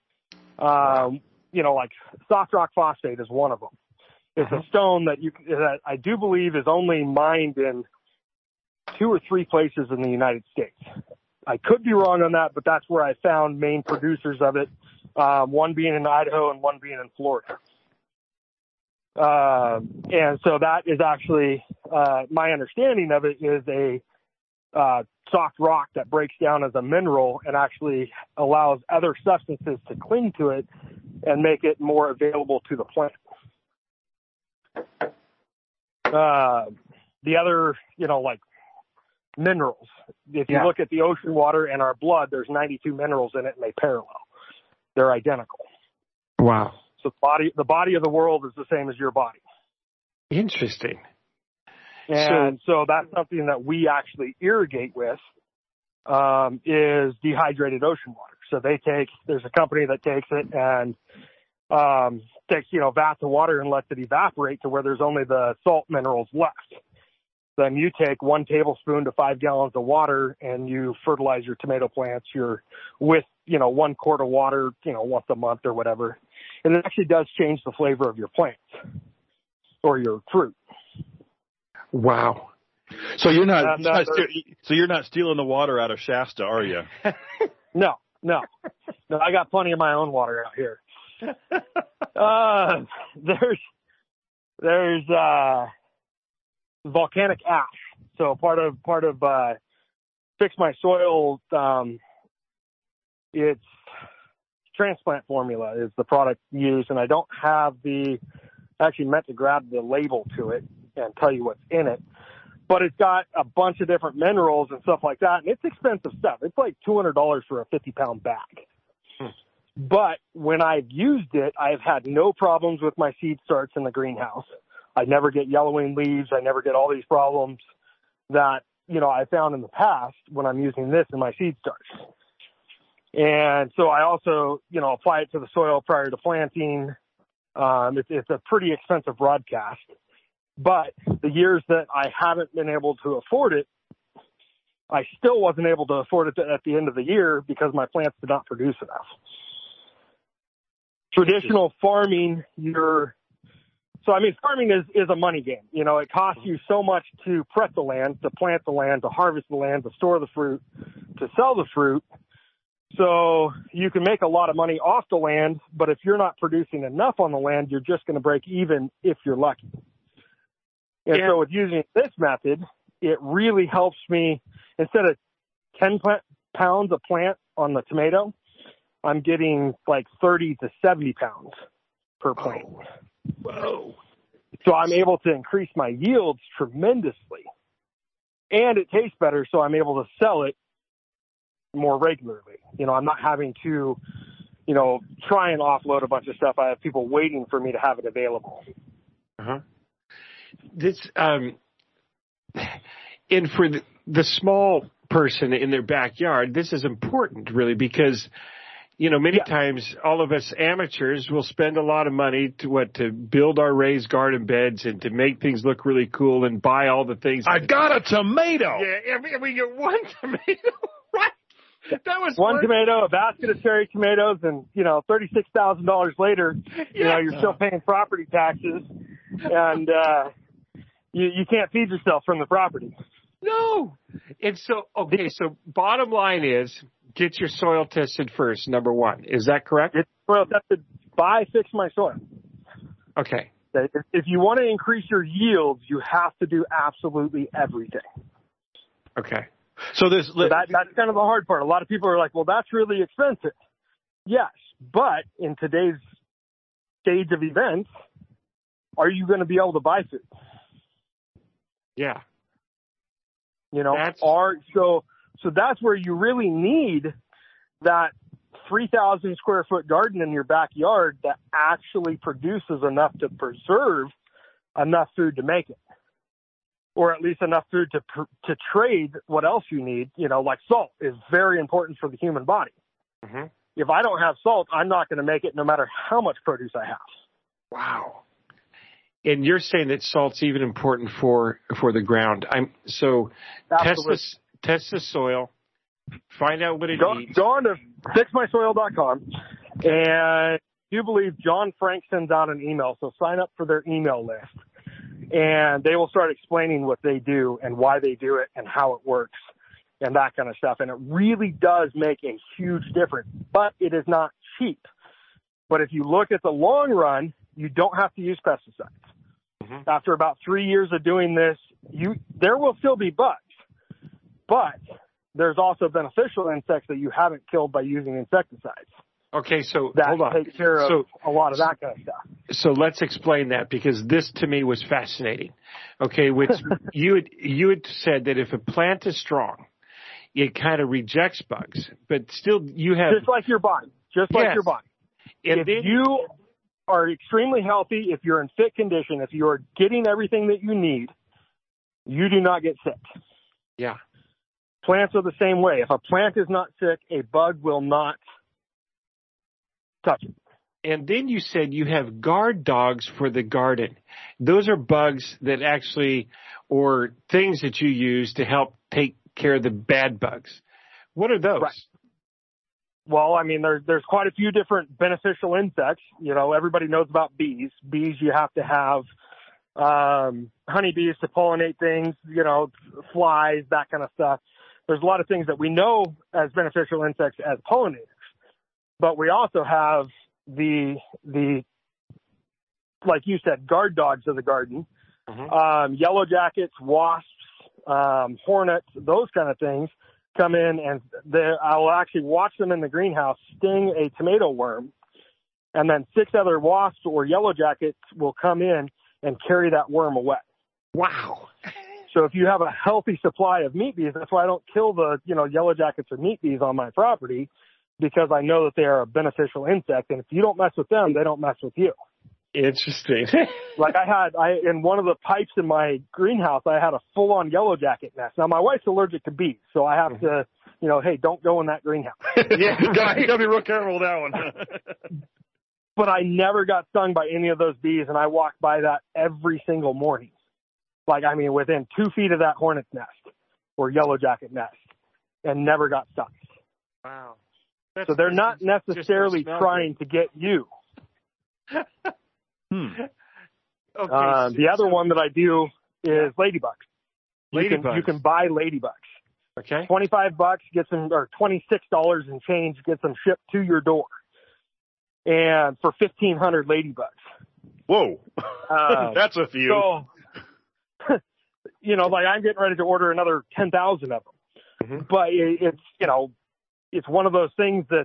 Um, you know, like soft rock phosphate is one of them. It's uh-huh. a stone that you that I do believe is only mined in two or three places in the United States. I could be wrong on that, but that's where I found main producers of it. Um, one being in Idaho and one being in Florida. Uh, and so that is actually, uh, my understanding of it is a, uh, soft rock that breaks down as a mineral and actually allows other substances to cling to it and make it more available to the plant. Uh, the other, you know, like minerals, if you yeah. look at the ocean water and our blood, there's ninety-two minerals in it and they parallel. They're identical. Wow. So the body, the body of the world is the same as your body. Interesting. And so, so that's something that we actually irrigate with, um, is dehydrated ocean water. So they take, there's a company that takes it and, um, takes, you know, vats of water and lets it evaporate to where there's only the salt minerals left. Then you take one tablespoon to five gallons of water and you fertilize your tomato plants. You're with, you know, one quart of water, you know, once a month or whatever. And it actually does change the flavor of your plants or your fruit. Wow. So you're not, Um, not so you're not stealing the water out of Shasta, are you? No, no, no. I got plenty of my own water out here. Uh, there's, there's, uh, volcanic ash. So part of, part of, uh, Fix My Soil, um, it's transplant formula is the product used. And I don't have the, I actually meant to grab the label to it and tell you what's in it. But it's got a bunch of different minerals and stuff like that, and it's expensive stuff. It's like two hundred dollars for a fifty-pound bag. Hmm. But when I've used it, I've had no problems with my seed starts in the greenhouse. I never get yellowing leaves. I never get all these problems that, you know, I found in the past when I'm using this in my seed starts. And so I also, you know, apply it to the soil prior to planting. Um, it's, it's a pretty expensive broadcast. But the years that I haven't been able to afford it, I still wasn't able to afford it at the end of the year because my plants did not produce enough. Traditional farming, you're, so I mean, farming is, is a money game. You know, it costs you so much to prep the land, to plant the land, to harvest the land, to store the fruit, to sell the fruit. So you can make a lot of money off the land, but if you're not producing enough on the land, you're just going to break even if you're lucky. And yeah. So with using this method, it really helps me. Instead of ten plant, pounds of plant on the tomato, I'm getting like thirty to seventy pounds per plant. Oh. Whoa. So I'm able to increase my yields tremendously. And it tastes better, so I'm able to sell it more regularly. You know, I'm not having to, you know, try and offload a bunch of stuff. I have people waiting for me to have it available. Uh-huh. This, um, and for the, the small person in their backyard, this is important, really, because, you know, many yeah. times all of us amateurs will spend a lot of money to what to build our raised garden beds and to make things look really cool and buy all the things. I got a tomato. Yeah, and we, and we get one tomato, right? That was one worth- tomato, a basket of cherry tomatoes, and, you know, thirty-six thousand dollars later, you yeah. know, you're still paying property taxes, and uh, you, you can't feed yourself from the property. No. And so, okay, so bottom line is get your soil tested first, number one. Is that correct? Get soil tested by Fix My Soil. Okay. If you want to increase your yields, you have to do absolutely everything. Okay. So this so that, that's kind of the hard part. A lot of people are like, well, that's really expensive. Yes, but in today's stage of events, are you going to be able to buy food? Yeah. You know, that's... are so so that's where you really need that three thousand square foot garden in your backyard that actually produces enough to preserve enough food to make it. Or at least enough food to to trade what else you need. You know, like salt is very important for the human body. Mm-hmm. If I don't have salt, I'm not going to make it no matter how much produce I have. Wow. And you're saying that salt's even important for for the ground. I'm so Absolutely. test the test the soil, find out what it go, needs. Go on to fix my soil dot com, and you believe John Frank sends out an email, so sign up for their email list. And they will start explaining what they do and why they do it and how it works and that kind of stuff. And it really does make a huge difference, but it is not cheap. But if you look at the long run, you don't have to use pesticides. Mm-hmm. After about three years of doing this, you there will still be bugs, but there's also beneficial insects that you haven't killed by using insecticides. Okay, so that hold on. Take care of so, a lot of that kind of stuff. So let's explain that, because this to me was fascinating. Okay, which you had you had said that if a plant is strong, it kind of rejects bugs, but still you have just like your body, just like yes. your body. And if then, you are extremely healthy, if you're in fit condition, if you are getting everything that you need, you do not get sick. Yeah. Plants are the same way. If a plant is not sick, a bug will not touch it. And then you said you have guard dogs for the garden. Those are bugs that actually, or things that you use to help take care of the bad bugs. What are those? Right. Well, I mean, there's there's quite a few different beneficial insects. You know, everybody knows about bees. Bees, you have to have um, honeybees to pollinate things, you know, flies, that kind of stuff. There's a lot of things that we know as beneficial insects as pollinators. But we also have the, the like you said, guard dogs of the garden, mm-hmm. um, yellow jackets, wasps, um, hornets, those kind of things come in, and I will actually watch them in the greenhouse sting a tomato worm, and then six other wasps or yellow jackets will come in and carry that worm away. Wow. So if you have a healthy supply of meat bees, that's why I don't kill the, you know, yellow jackets or meat bees on my property, because I know that they are a beneficial insect. And if you don't mess with them, they don't mess with you. Interesting. Like I had, I in one of the pipes in my greenhouse, I had a full-on yellow jacket nest. Now my wife's allergic to bees, so I have to, you know, hey, don't go in that greenhouse. Yeah, you gotta, you gotta be real careful with that one. But I never got stung by any of those bees, and I walked by that every single morning. Like, I mean, within two feet of that hornet's nest or yellow jacket nest, and never got stung. Wow. So they're not necessarily trying to get you. Hmm. Okay, uh, so, the other so, one that I do is ladybugs. You Ladybugs. can, you can buy ladybugs. Okay. twenty-five bucks, get them, or twenty-six dollars and change, get them shipped to your door. And for fifteen hundred ladybugs. Whoa. Uh, That's a few. So, you know, like I'm getting ready to order another ten thousand of them. Mm-hmm. But it, it's, you know, it's one of those things that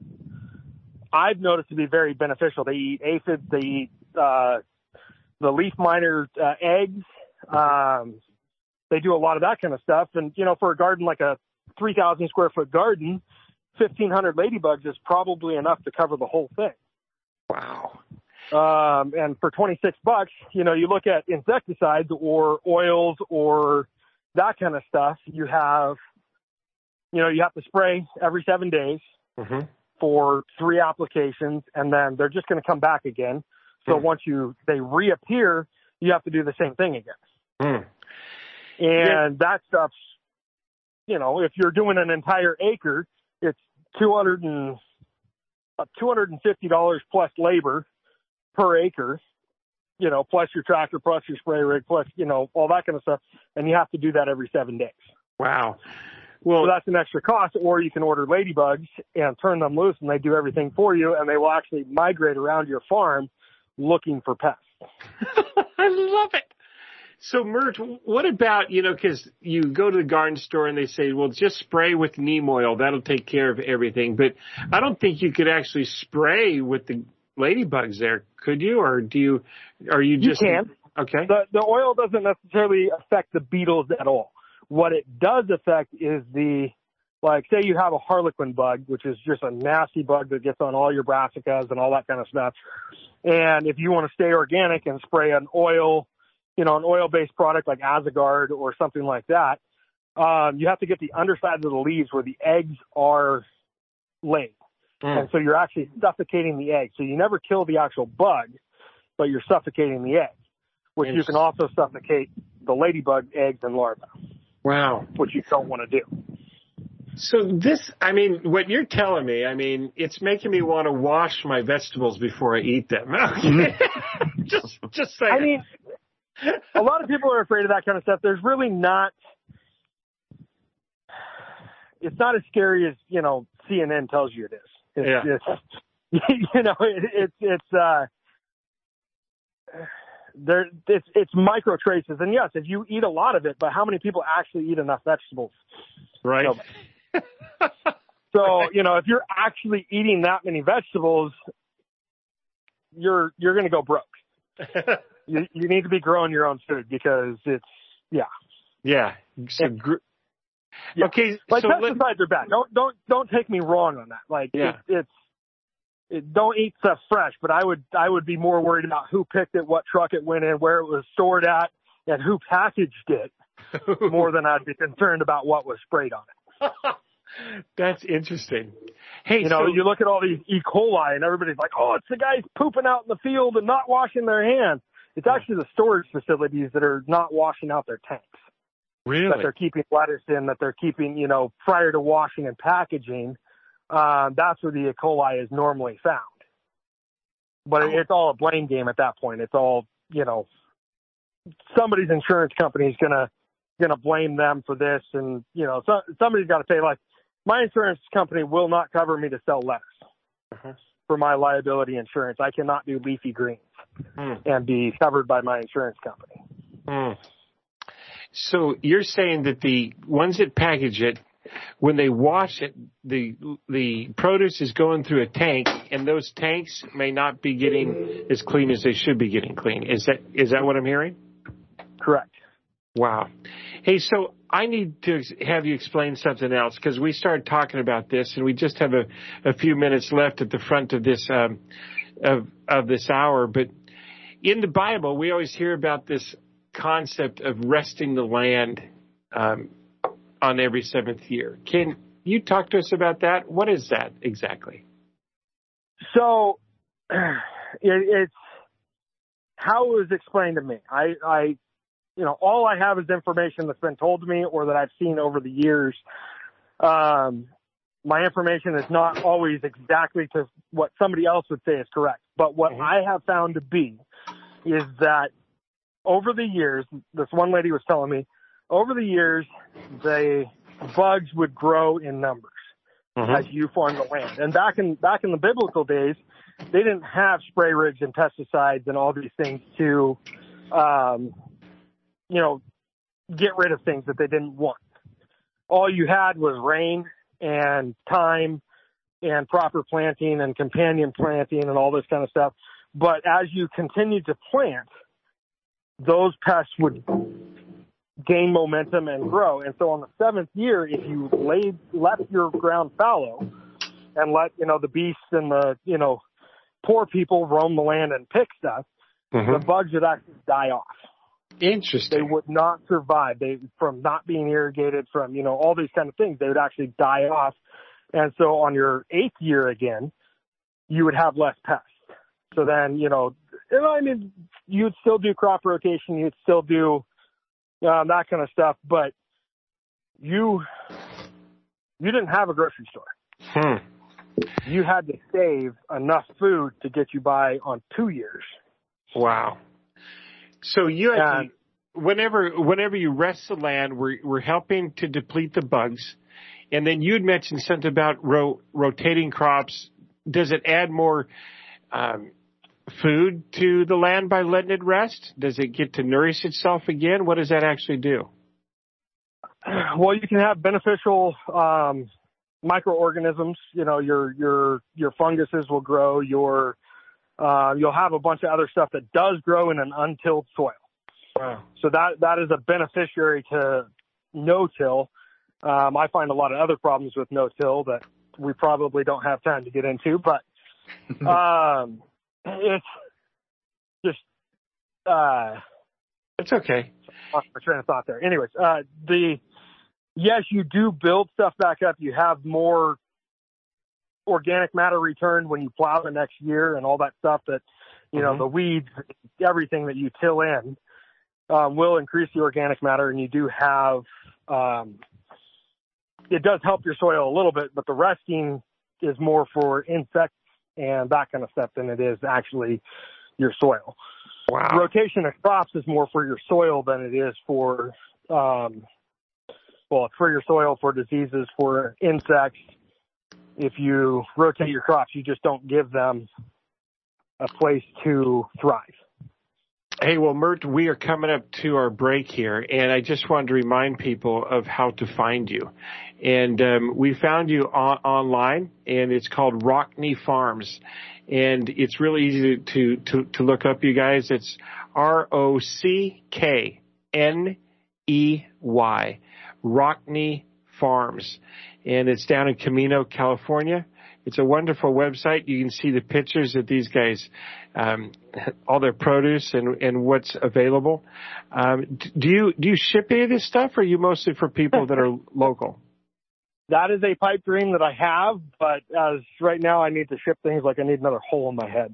I've noticed to be very beneficial. They eat aphids, they eat uh, the leaf miner uh, eggs. Um, they do a lot of that kind of stuff. And, you know, for a garden like a three thousand square foot garden, fifteen hundred ladybugs is probably enough to cover the whole thing. Wow. Um, and for twenty-six bucks, you know, you look at insecticides or oils or that kind of stuff, you have, you know, you have to spray every seven days Mm-hmm. for three applications, and then they're just going to come back again. So Mm. once you, they reappear, you have to do the same thing again. Mm. And Yeah. that stuff's, you know, if you're doing an entire acre, it's two hundred and uh, two hundred fifty dollars plus labor per acre, you know, plus your tractor, plus your spray rig, plus, you know, all that kind of stuff. And you have to do that every seven days. Wow. Well, So that's an extra cost, or you can order ladybugs and turn them loose, and they do everything for you, and they will actually migrate around your farm looking for pests. I love it. So, Mert, what about, you know, because you go to the garden store and they say, well, just spray with neem oil. That'll take care of everything. But I don't think you could actually spray with the ladybugs there, could you? Or do you, are you just... You can. Okay. The, the oil doesn't necessarily affect the beetles at all. What it does affect is the, like, say you have a harlequin bug, which is just a nasty bug that gets on all your brassicas and all that kind of stuff. And if you want to stay organic and spray an oil, you know, an oil-based product like Azagard or something like that, um, you have to get the underside of the leaves where the eggs are laid. Mm. And so you're actually suffocating the egg. So you never kill the actual bug, but you're suffocating the egg, which you can also suffocate the ladybug eggs and larvae. Wow. Which you don't want to do. So this, I mean, what you're telling me, I mean, it's making me want to wash my vegetables before I eat them. just, just saying. I mean, a lot of people are afraid of that kind of stuff. There's really not, it's not as scary as, you know, C N N tells you it is. It's, Yeah. it's, you know, it, it's, it's, uh, there, it's, it's micro traces. And yes, if you eat a lot of it, but how many people actually eat enough vegetables? Right. So, so, you know, if you're actually eating that many vegetables, you're, you're going to go broke. you, you need to be growing your own food because it's, yeah. Yeah. So, gr- yeah. Okay. Like so pesticides let, are bad. Don't, don't, don't take me wrong on that. Like, Yeah. it, it's, it, don't eat stuff fresh, but I would, I would be more worried about who picked it, what truck it went in, where it was stored at, and who packaged it more than I'd be concerned about what was sprayed on it. That's interesting. Hey, You know, so, you look at all these E. coli and everybody's like, oh, it's the guys pooping out in the field and not washing their hands. It's actually the storage facilities that are not washing out their tanks. really? That they're keeping lettuce in, that they're keeping, you know, prior to washing and packaging. Um, that's where the E. coli is normally found. But Oh. it's all a blame game at that point. It's all, you know, somebody's insurance company is gonna gonna blame them for this, and you know, so, somebody's got to pay. Like, my insurance company will not cover me to sell lettuce Uh-huh. for my liability insurance. I cannot do leafy greens Mm. and be covered by my insurance company. Mm. So you're saying that the ones that package it, when they wash it, the the produce is going through a tank, and those tanks may not be getting as clean as they should be getting clean. Is that is that what I'm hearing? correct. Wow. Hey, so I need to have you explain something else, because we started talking about this, and we just have a, a few minutes left at the front of this um, of of this hour. But in the Bible, we always hear about this concept of resting the land um, on every seventh year. Can you talk to us about that? What is that exactly? So it, it's how it was explained to me. I, I, you know, all I have is information that's been told to me or that I've seen over the years. Um, my information is not always exactly to what somebody else would say is correct. But what mm-hmm. I have found to be is that over the years, this one lady was telling me, over the years, the bugs would grow in numbers mm-hmm. as you farm the land. And back in back in the biblical days, they didn't have spray rigs and pesticides and all these things to, um, you know, get rid of things that they didn't want. All you had was rain and time and proper planting and companion planting and all this kind of stuff. But as you continued to plant, those pests would gain momentum and grow. And so on the seventh year, if you laid, left your ground fallow and let, you know, the beasts and the, you know, poor people roam the land and pick stuff, mm-hmm. the bugs would actually die off. Interesting. They would not survive. They, from not being irrigated, from, you know, all these kind of things, they would actually die off. And so on your eighth year again, you would have less pests. So then, you know, I mean, you'd still do crop rotation, you'd still do um, that kind of stuff, but you you didn't have a grocery store. Hmm. You had to save enough food to get you by on two years. Wow. So you had and, to, whenever whenever you rest the land, we're we're helping to deplete the bugs, and then you'd mentioned something about ro- rotating crops. Does it add more um, food to the land by letting it rest? Does it get to nourish itself again? What does that actually do? Well, you can have beneficial um, microorganisms. You know, your your your funguses will grow. Your uh, you'll have a bunch of other stuff that does grow in an untilled soil. Wow. So that that is a beneficiary to no-till. Um, I find a lot of other problems with no-till that we probably don't have time to get into, but um, it's just uh, it's okay. Lost my train of thought there. Anyways, uh, the yes, you do build stuff back up. You have more organic matter returned when you plow the next year and all that stuff that, you know, mm-hmm. the weeds, everything that you till in um, will increase the organic matter. And you do have, um, it does help your soil a little bit, but the resting is more for insects and that kind of stuff than it is actually your soil. Wow. Rotation of crops is more for your soil than it is for, um, well, for your soil, for diseases, for insects. If you rotate your crops, you just don't give them a place to thrive. Hey, well, Mert, we are coming up to our break here, and I just wanted to remind people of how to find you. And um, we found you on- online, and it's called Rockney Farms. And it's really easy to, to, to look up, you guys. It's R O C K N E Y, Rockney Farms. And it's down in Camino, California. It's a wonderful website. You can see the pictures of these guys, um, all their produce and, and what's available. Um, do you do you ship any of this stuff, or are you mostly for people that are local? That is a pipe dream that I have, but as right now I need to ship things like I need another hole in my head.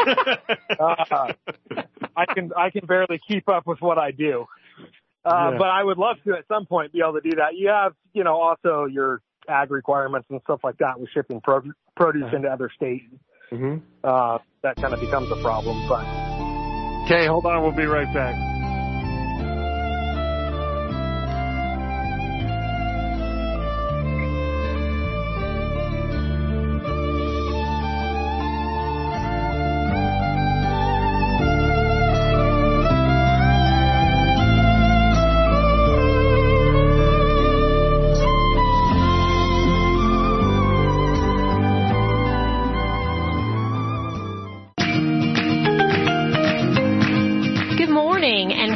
uh, I can I can barely keep up with what I do. Uh, yeah. But I would love to at some point be able to do that. You have, you know, also your ag requirements and stuff like that with shipping pro- produce uh-huh. into other states. Mm-hmm. Uh, that kind of becomes a problem. But okay, hold on. We'll be right back.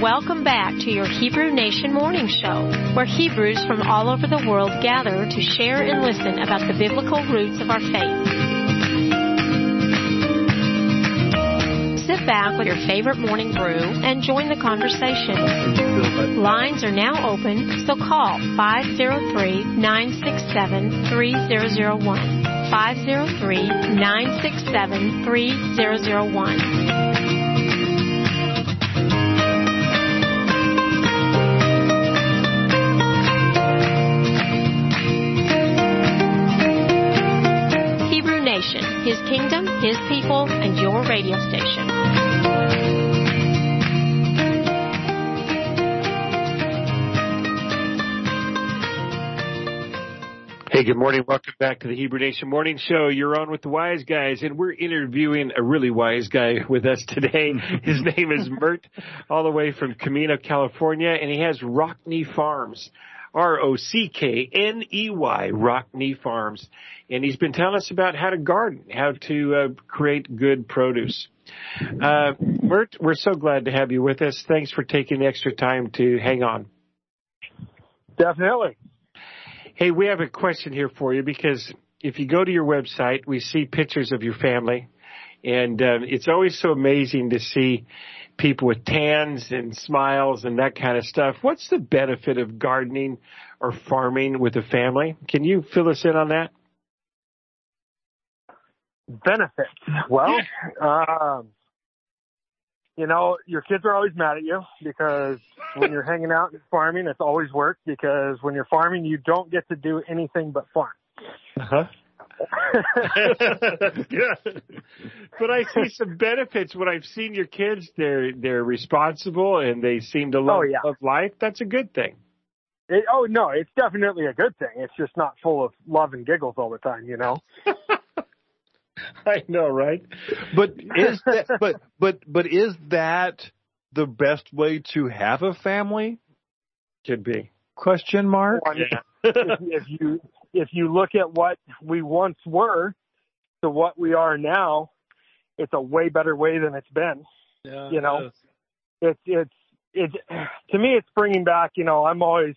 Welcome back to your Hebrew Nation Morning Show, where Hebrews from all over the world gather to share and listen about the biblical roots of our faith. Sit back with your favorite morning brew and join the conversation. Lines are now open, so call five oh three, nine six seven, three oh oh one. five oh three, nine six seven, three oh oh one. His kingdom, His people, and your radio station. Hey, good morning. Welcome back to the Hebrew Nation Morning Show. You're on with the Wise Guys, and we're interviewing a really wise guy with us today. His name is Mert, all the way from Camino, California, and he has Rockney Farms. R O C K N E Y, Rockney Farms. And he's been telling us about how to garden, how to uh, create good produce. Uh, Mert, we're so glad to have you with us. Thanks for taking the extra time to hang on. Definitely. Hey, we have a question here for you, because if you go to your website, we see pictures of your family. And uh, it's always so amazing to see people with tans and smiles and that kind of stuff. What's the benefit of gardening or farming with a family? Can you fill us in on that? Benefits. Well, um, you know, your kids are always mad at you because when you're hanging out and farming, it's always work, because when you're farming, you don't get to do anything but farm. Uh-huh. Yeah. But I see some benefits. When I've seen your kids, they're they're responsible and they seem to love, oh, yeah. love life. That's a good thing. It, oh, no, it's definitely a good thing. It's just not full of love and giggles all the time, you know? I know, right? But is that, but but but is that the best way to have a family? Could be. Question mark. Well, I mean, if, if you if you look at what we once were to what we are now, it's a way better way than it's been. Yeah, you know, it it's it's it's to me, it's bringing back. You know, I'm always.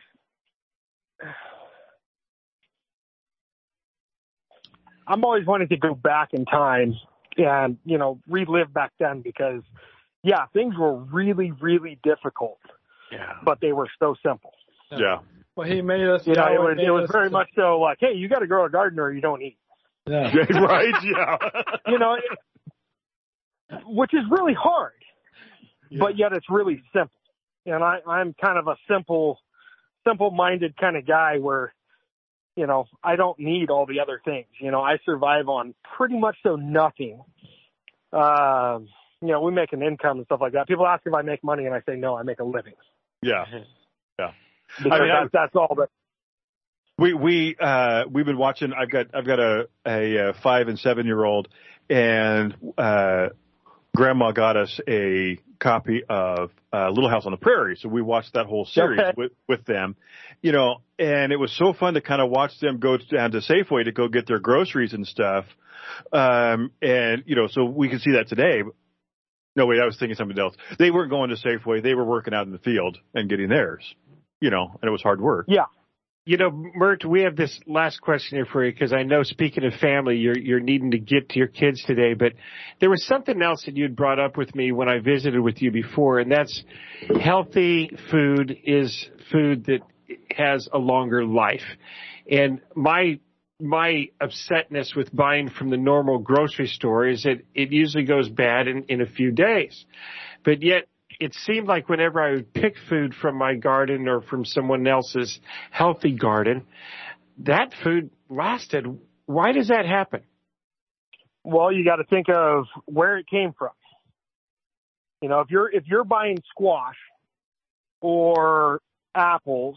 I'm always wanting to go back in time and, you know, relive back then, because, yeah, things were really, really difficult, yeah. but they were so simple. Yeah. Well, he made us. You know, it was, made it was us very to, much so like, hey, you got to grow a garden or you don't eat. Yeah. Right. Yeah. You know, it, which is really hard, yeah. but yet it's really simple. And I, I'm kind of a simple, simple-minded kind of guy where, you know, I don't need all the other things. You know, I survive on pretty much so nothing. Um, you know, we make an income and stuff like that. People ask if I make money, and I say no, I make a living. Yeah, yeah. Because I mean, that's, that's all that. We we uh, we've been watching. I've got I've got a a five and seven year old, and uh, Grandma got us a copy of uh, Little House on the Prairie, so we watched that whole series okay. with with them, you know, and it was so fun to kind of watch them go down to Safeway to go get their groceries and stuff, um, and you know, so we can see that today. No, wait, I was thinking something else. They weren't going to Safeway; they were working out in the field and getting theirs, you know, and it was hard work. Yeah. You know, Mert, we have this last question here for you, because I know, speaking of family, you're you're needing to get to your kids today, but there was something else that you'd brought up with me when I visited with you before, and that's healthy food is food that has a longer life. And my my upsetness with buying from the normal grocery store is that it usually goes bad in, in a few days. But yet, it seemed like whenever I would pick food from my garden or from someone else's healthy garden, that food lasted. Why does that happen? Well, you got to think of where it came from. You know, if you're if you're buying squash or apples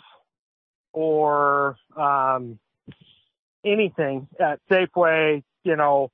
or um, anything at Safeway, you know,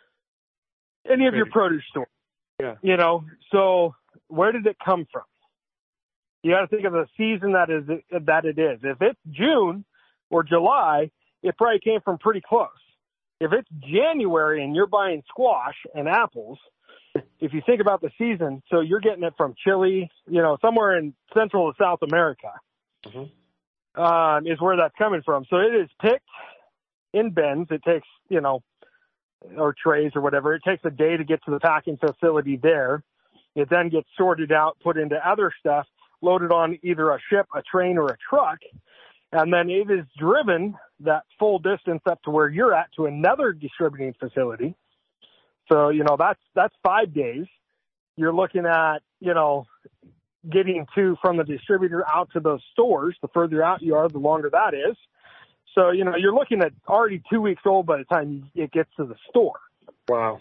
any of your produce stores, yeah, you know, so. Where did it come from? You got to think of the season that is that it is. If it's June or July, it probably came from pretty close. If it's January and you're buying squash and apples, if you think about the season, so you're getting it from Chile, you know, somewhere in Central to South America, mm-hmm. um, is where that's coming from. So it is picked in bins. It takes, you know, or trays or whatever. It takes a day to get to the packing facility there. It then gets sorted out, put into other stuff, loaded on either a ship, a train, or a truck. And then it is driven that full distance up to where you're at to another distributing facility. So, you know, that's, that's five days. You're looking at, you know, getting to from the distributor out to those stores. The further out you are, the longer that is. So, you know, you're looking at already two weeks old by the time it gets to the store. Wow.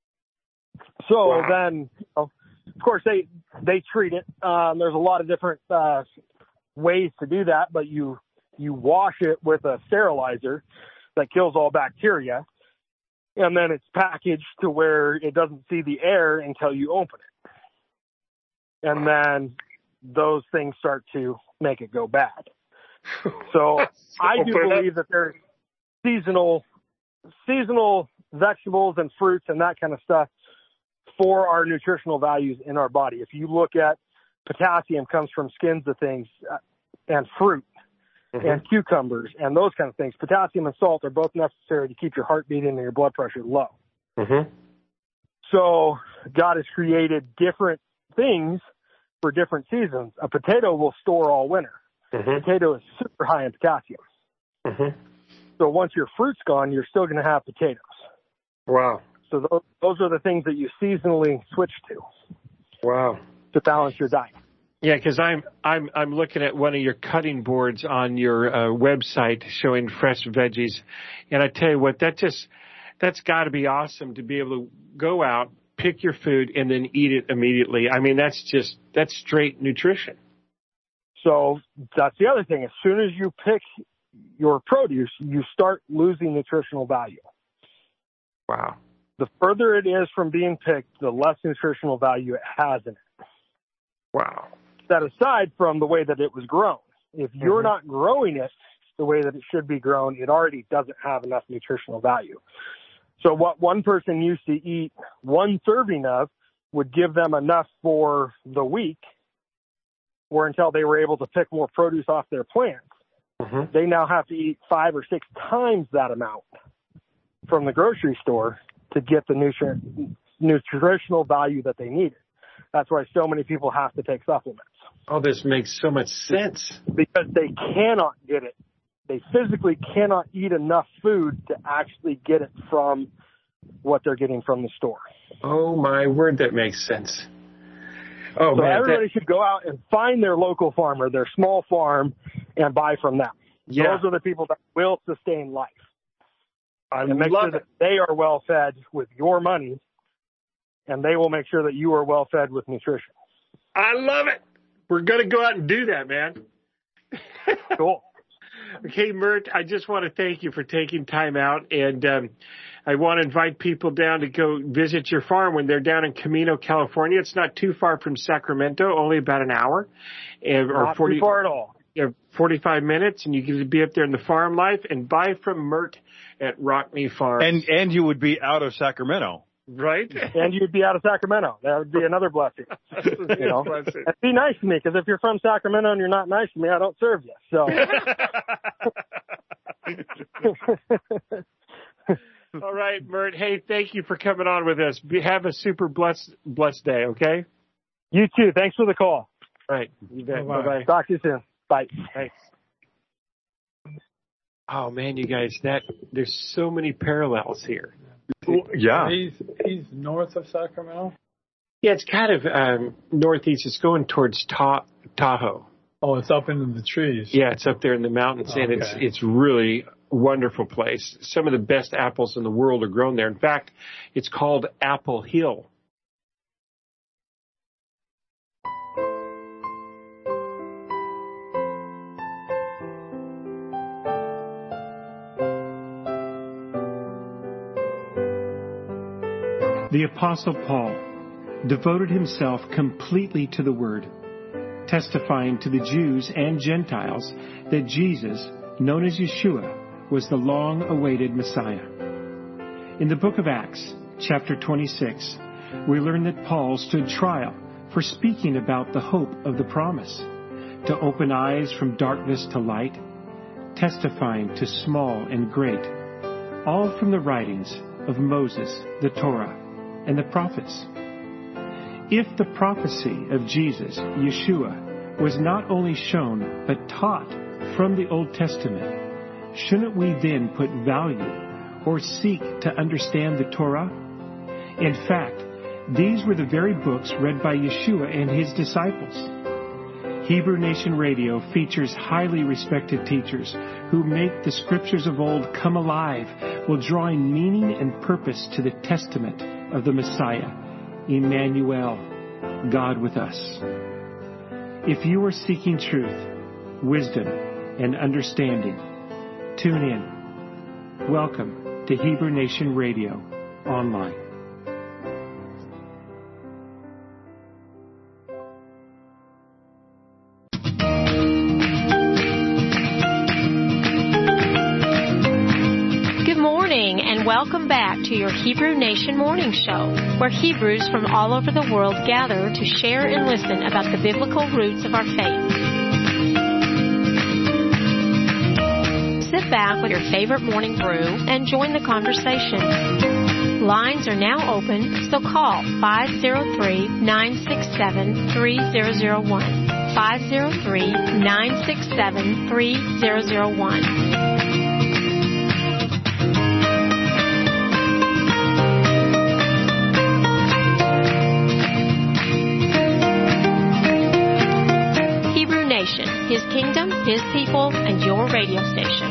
So wow. then, you know, of course, they, they treat it. Um, there's a lot of different uh, ways to do that, but you, you wash it with a sterilizer that kills all bacteria. And then it's packaged to where it doesn't see the air until you open it. And then those things start to make it go bad. So I do believe that there's seasonal, seasonal vegetables and fruits and that kind of stuff for our nutritional values in our body. If you look at potassium comes from skins of things uh, and fruit. Mm-hmm. And cucumbers and those kind of things. Potassium and salt are both necessary to keep your heart beating and your blood pressure low. Mm-hmm. So God has created different things for different seasons. A potato will store all winter. Mm-hmm. A potato is super high in potassium. Mm-hmm. So once your fruit's gone, you're still going to have potatoes. Wow. So those, those are the things that you seasonally switch to. Wow. To balance your diet. Yeah, because I'm I'm I'm looking at one of your cutting boards on your uh, website showing fresh veggies, and I tell you what, that just that's got to be awesome to be able to go out, pick your food, and then eat it immediately. I mean, that's just that's straight nutrition. So that's the other thing. As soon as you pick your produce, you start losing nutritional value. Wow. The further it is from being picked, the less nutritional value it has in it. Wow. That aside from the way that it was grown. If you're mm-hmm. not growing it the way that it should be grown, it already doesn't have enough nutritional value. So what one person used to eat one serving of would give them enough for the week or until they were able to pick more produce off their plants. Mm-hmm. They now have to eat five or six times that amount from the grocery store to get the nutri- nutritional value that they needed. That's why so many people have to take supplements. Oh, this makes so much sense. Because they cannot get it. They physically cannot eat enough food to actually get it from what they're getting from the store. Oh, my word, that makes sense. Oh, so man, everybody that... should go out and find their local farmer, their small farm, and buy from them. Yeah. Those are the people that will sustain life. I and make love sure it. that they are well fed with your money, and they will make sure that you are well fed with nutrition. I love it. We're going to go out and do that, man. Cool. Okay, Mert, I just want to thank you for taking time out, and um, I want to invite people down to go visit your farm when they're down in Camino, California. It's not too far from Sacramento, only about an hour. And, or not forty, too far at all. Yeah, forty-five minutes, and you can be up there in the farm life and buy from Mert at Rockney Farm. And and you would be out of Sacramento. Right? And you'd be out of Sacramento. That would be another blessing. You know? blessing. And be nice to me, because if you're from Sacramento and you're not nice to me, I don't serve you. So. All right, Mert. Hey, thank you for coming on with us. Be, have a super blessed blessed day, okay? You too. Thanks for the call. All right. You bet. Bye-bye. Bye-bye. Talk to you soon. Bye. Thanks. Oh, man, you guys, that there's so many parallels here. Yeah. He's, he's north of Sacramento? Yeah, it's kind of um, northeast. It's going towards Ta- Tahoe. Oh, it's up into the trees. Yeah, it's up there in the mountains, okay. and it's it's really a wonderful place. Some of the best apples in the world are grown there. In fact, it's called Apple Hill. The Apostle Paul devoted himself completely to the Word, testifying to the Jews and Gentiles that Jesus, known as Yeshua, was the long-awaited Messiah. In the book of Acts, chapter twenty-six, we learn that Paul stood trial for speaking about the hope of the promise, to open eyes from darkness to light, testifying to small and great, all from the writings of Moses, the Torah, and the prophets. If the prophecy of Jesus, Yeshua, was not only shown but taught from the Old Testament, shouldn't we then put value or seek to understand the Torah? In fact, these were the very books read by Yeshua and his disciples. Hebrew Nation Radio features highly respected teachers who make the scriptures of old come alive while drawing meaning and purpose to the testament of the Messiah, Emmanuel, God with us. If you are seeking truth, wisdom, and understanding, tune in. Welcome to Hebrew Nation Radio Online. Welcome back to your Hebrew Nation Morning Show, where Hebrews from all over the world gather to share and listen about the biblical roots of our faith. Sit back with your favorite morning brew and join the conversation. Lines are now open, so call five oh three, nine six seven, three thousand one. five oh three, nine six seven, three thousand one. His kingdom, His people, and your radio station.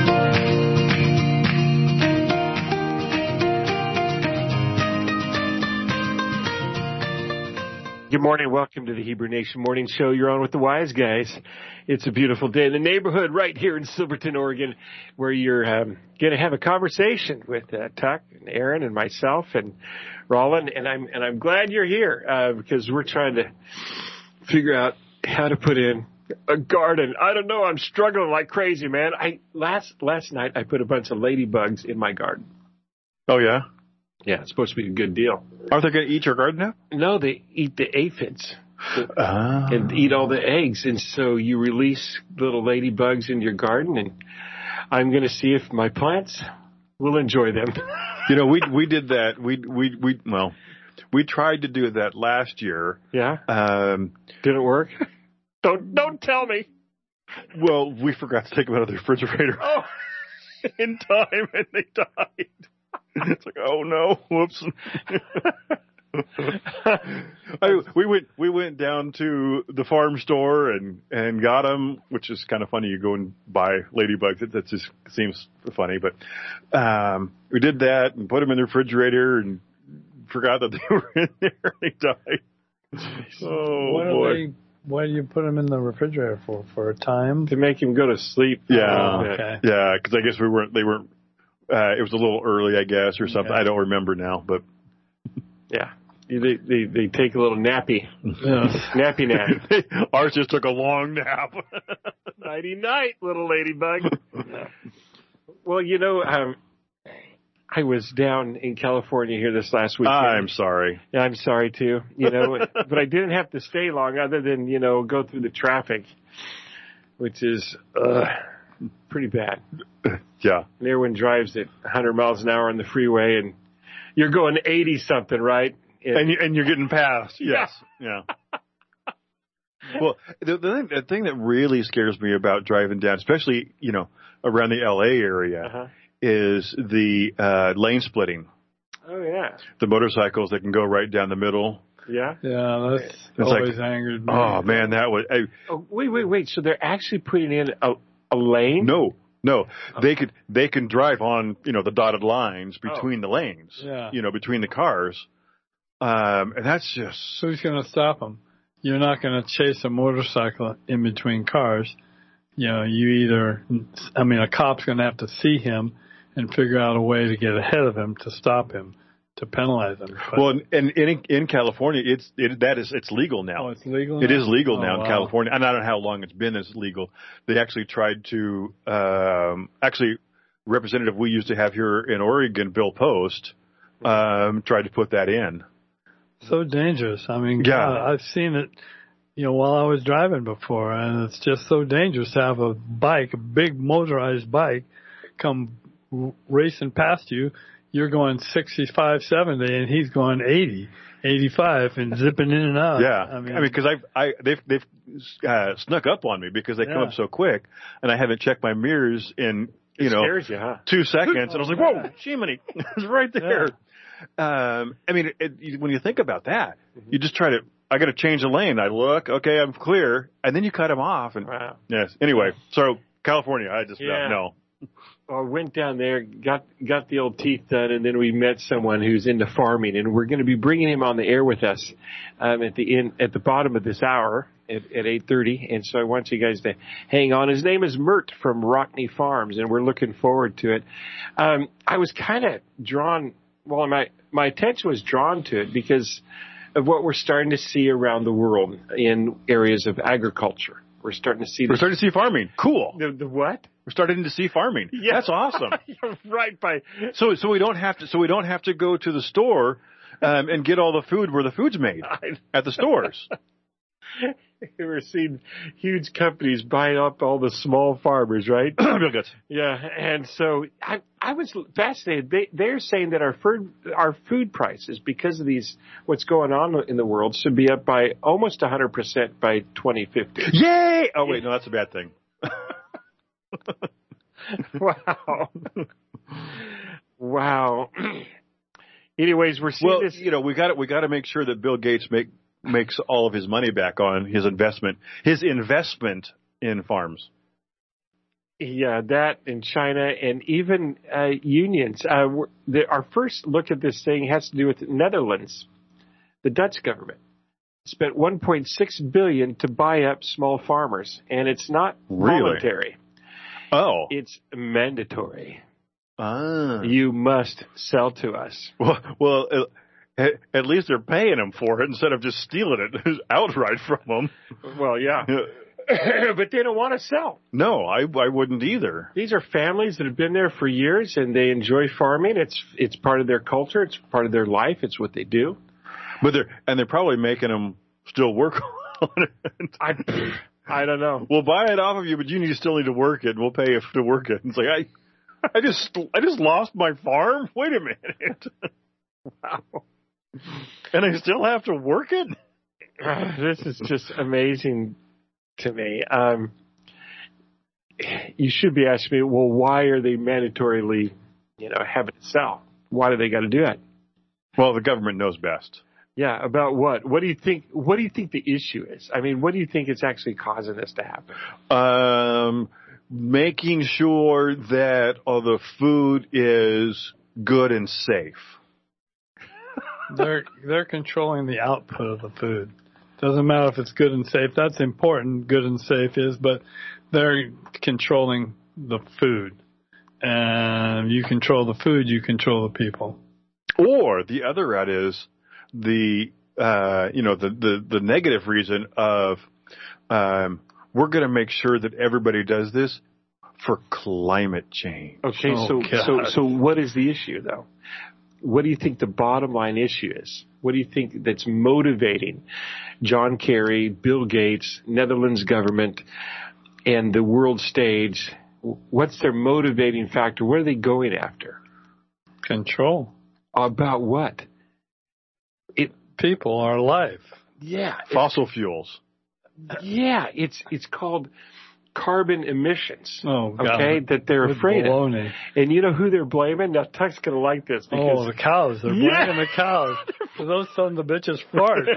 Good morning. Welcome to the Hebrew Nation Morning Show. You're on with the Wise Guys. It's a beautiful day in the neighborhood right here in Silverton, Oregon, where you're um, going to have a conversation with uh, Tuck and Aaron and myself and Roland. And I'm and I'm glad you're here uh, because we're trying to figure out how to put in a garden. I don't know. I'm struggling like crazy, man. I last last night I put a bunch of ladybugs in my garden. Oh yeah, yeah. It's supposed to be a good deal. Aren't they going to eat your garden now? No, they eat the aphids ah. and eat all the eggs, and so you release little ladybugs in your garden, and I'm going to see if my plants will enjoy them. You know, we we did that. We we we well, we tried to do that last year. Yeah. Um, Didn't work. Don't don't tell me. Well, we forgot to take them out of the refrigerator. Oh, in time, and they died. It's like, oh no, whoops. I, we went we went down to the farm store and and got them, which is kind of funny. You go and buy ladybugs. That, that just seems funny, but um, we did that and put them in the refrigerator and forgot that they were in there. They died. Oh what boy. Are they, what do you put them in the refrigerator for? For a time? To make him go to sleep. Yeah. Oh, okay. Yeah, because I guess we weren't. They weren't. Uh, it was a little early, I guess, or something. Yeah. I don't remember now, but yeah, they they they take a little nappy, Yes. nappy nap. Ours just took a long nap. Nighty night, little ladybug. Well, you know, um, I was down in California here this last weekend. I'm sorry. Yeah, I'm sorry too. You know, but I didn't have to stay long, other than you know go through the traffic, which is uh, pretty bad. Yeah. And everyone drives at one hundred miles an hour on the freeway, and you're going eighty something, right? And, And, you, and you're getting past. Yeah. Yes. Yeah. Well, the, the, thing, the thing that really scares me about driving down, especially, you know, around the L A area, uh-huh. is the uh, lane splitting. Oh, yeah. The motorcycles that can go right down the middle. Yeah? Yeah, that's It's always like, angered me. Oh, man, that would... I, Oh, wait, wait, wait. So they're actually putting in a, a lane? no. No, they could they can drive on, you know, the dotted lines between Oh. the lanes, Yeah. you know, between the cars. Um, and that's just, Who's going to stop them? You're not going to chase a motorcycle in between cars. You know, you either, I mean, a cop's going to have to see him and figure out a way to get ahead of him to stop him, to penalize him. But, well, and in, in California, it's, it, that is, it's legal now. oh, it's legal It now? is legal Oh, now in wow. California. And I don't know how long it's been as legal. They actually tried to, um, actually, representative we used to have here in Oregon, Bill Post, um, tried to put that in. So dangerous. I mean, Yeah. God, I've seen it, you know, while I was driving before, and it's just so dangerous to have a bike, a big motorized bike, come r- racing past you. You're going sixty-five, seventy, and he's going eighty, eighty-five, and zipping in and out. Yeah, I mean, I mean, because I've I they've they've uh, snuck up on me because they come Yeah. up so quick, and I haven't checked my mirrors in you It know scares you, huh? two seconds, and I was like, Oh, whoa, yeah. Jiminy, it's right there. Um, I mean, it, it, when you think about that, you just try to. I got to change the lane. I look, okay, I'm clear, and then you cut him off. And Wow. yes, anyway, so California, I just Yeah. uh, no. I went down there, got got the old teeth done, and then we met someone who's into farming, and we're going to be bringing him on the air with us um, at the in, at the bottom of this hour at, at eight thirty. And so I want you guys to hang on. His name is Mert from Rockney Farms, and we're looking forward to it. Um, I was kind of drawn. Well, my my attention was drawn to it because of what we're starting to see around the world in areas of agriculture. We're starting to see We're the, starting to see farming. Cool. the, the what? We're starting to see farming. Yeah. That's awesome. You're right by. So so we don't have to so we don't have to go to the store um, and get all the food where the food's made at the stores. We're seeing huge companies buying up all the small farmers, right? Real good. Yeah, and so I I was fascinated. They they're saying that our food our food prices, because of these what's going on in the world, should be up by almost one hundred percent by twenty fifty. Yay! Oh wait, no, that's a bad thing. Wow. Wow. Anyways, we're seeing Well, this. you know, we got we got to make sure that Bill Gates make makes all of his money back on his investment, his investment in farms. Yeah, that in China and even uh, unions. Uh, we're- the, our first look at this thing has to do with the Netherlands. The Dutch government spent one point six billion dollars to buy up small farmers, and it's not Really? voluntary. Oh, It's mandatory. ah. You must sell to us. Well, well, uh, at, at least they're paying them for it instead of just stealing it outright from them. Well, yeah. But they don't want to sell. No, I I wouldn't either. These are families that have been there for years, and they enjoy farming. It's it's part of their culture. It's part of their life. It's what they do. But they're and they're probably making them still work on it. I I don't know. We'll buy it off of you, but you need still need to work it. We'll pay you to work it. It's like I, I just I just lost my farm. Wait a minute. Wow. And I still have to work it. This is just amazing to me. Um, you should be asking me, well, why are they mandatorily, you know, having to sell? Why do they got to do it? Well, the government knows best. Yeah, about what? What do you think? What do you think the issue is? I mean, what do you think is actually causing this to happen? Um, making sure that all the food is good and safe. they're they're controlling the output of the food. Doesn't matter if it's good and safe. That's important. Good and safe is, but they're controlling the food. And you control the food, you control the people. Or the other route is the uh, you know the, the the negative reason of um, we're going to make sure that everybody does this for climate change. Okay, Oh, so God. so so what is the issue though? What do you think the bottom line issue is? What do you think that's motivating John Kerry, Bill Gates, Netherlands government, and the world stage? What's their motivating factor? What are they going after? Control. About what? It People are life. yeah, it's- Fossil fuels. yeah, it's it's called carbon emissions. Oh, God. Okay, that they're Good afraid of. baloney. And you know who they're blaming? Now Tuck's gonna like this because Oh, the cows. They're Yeah. blaming the cows. Those sons of bitches fart.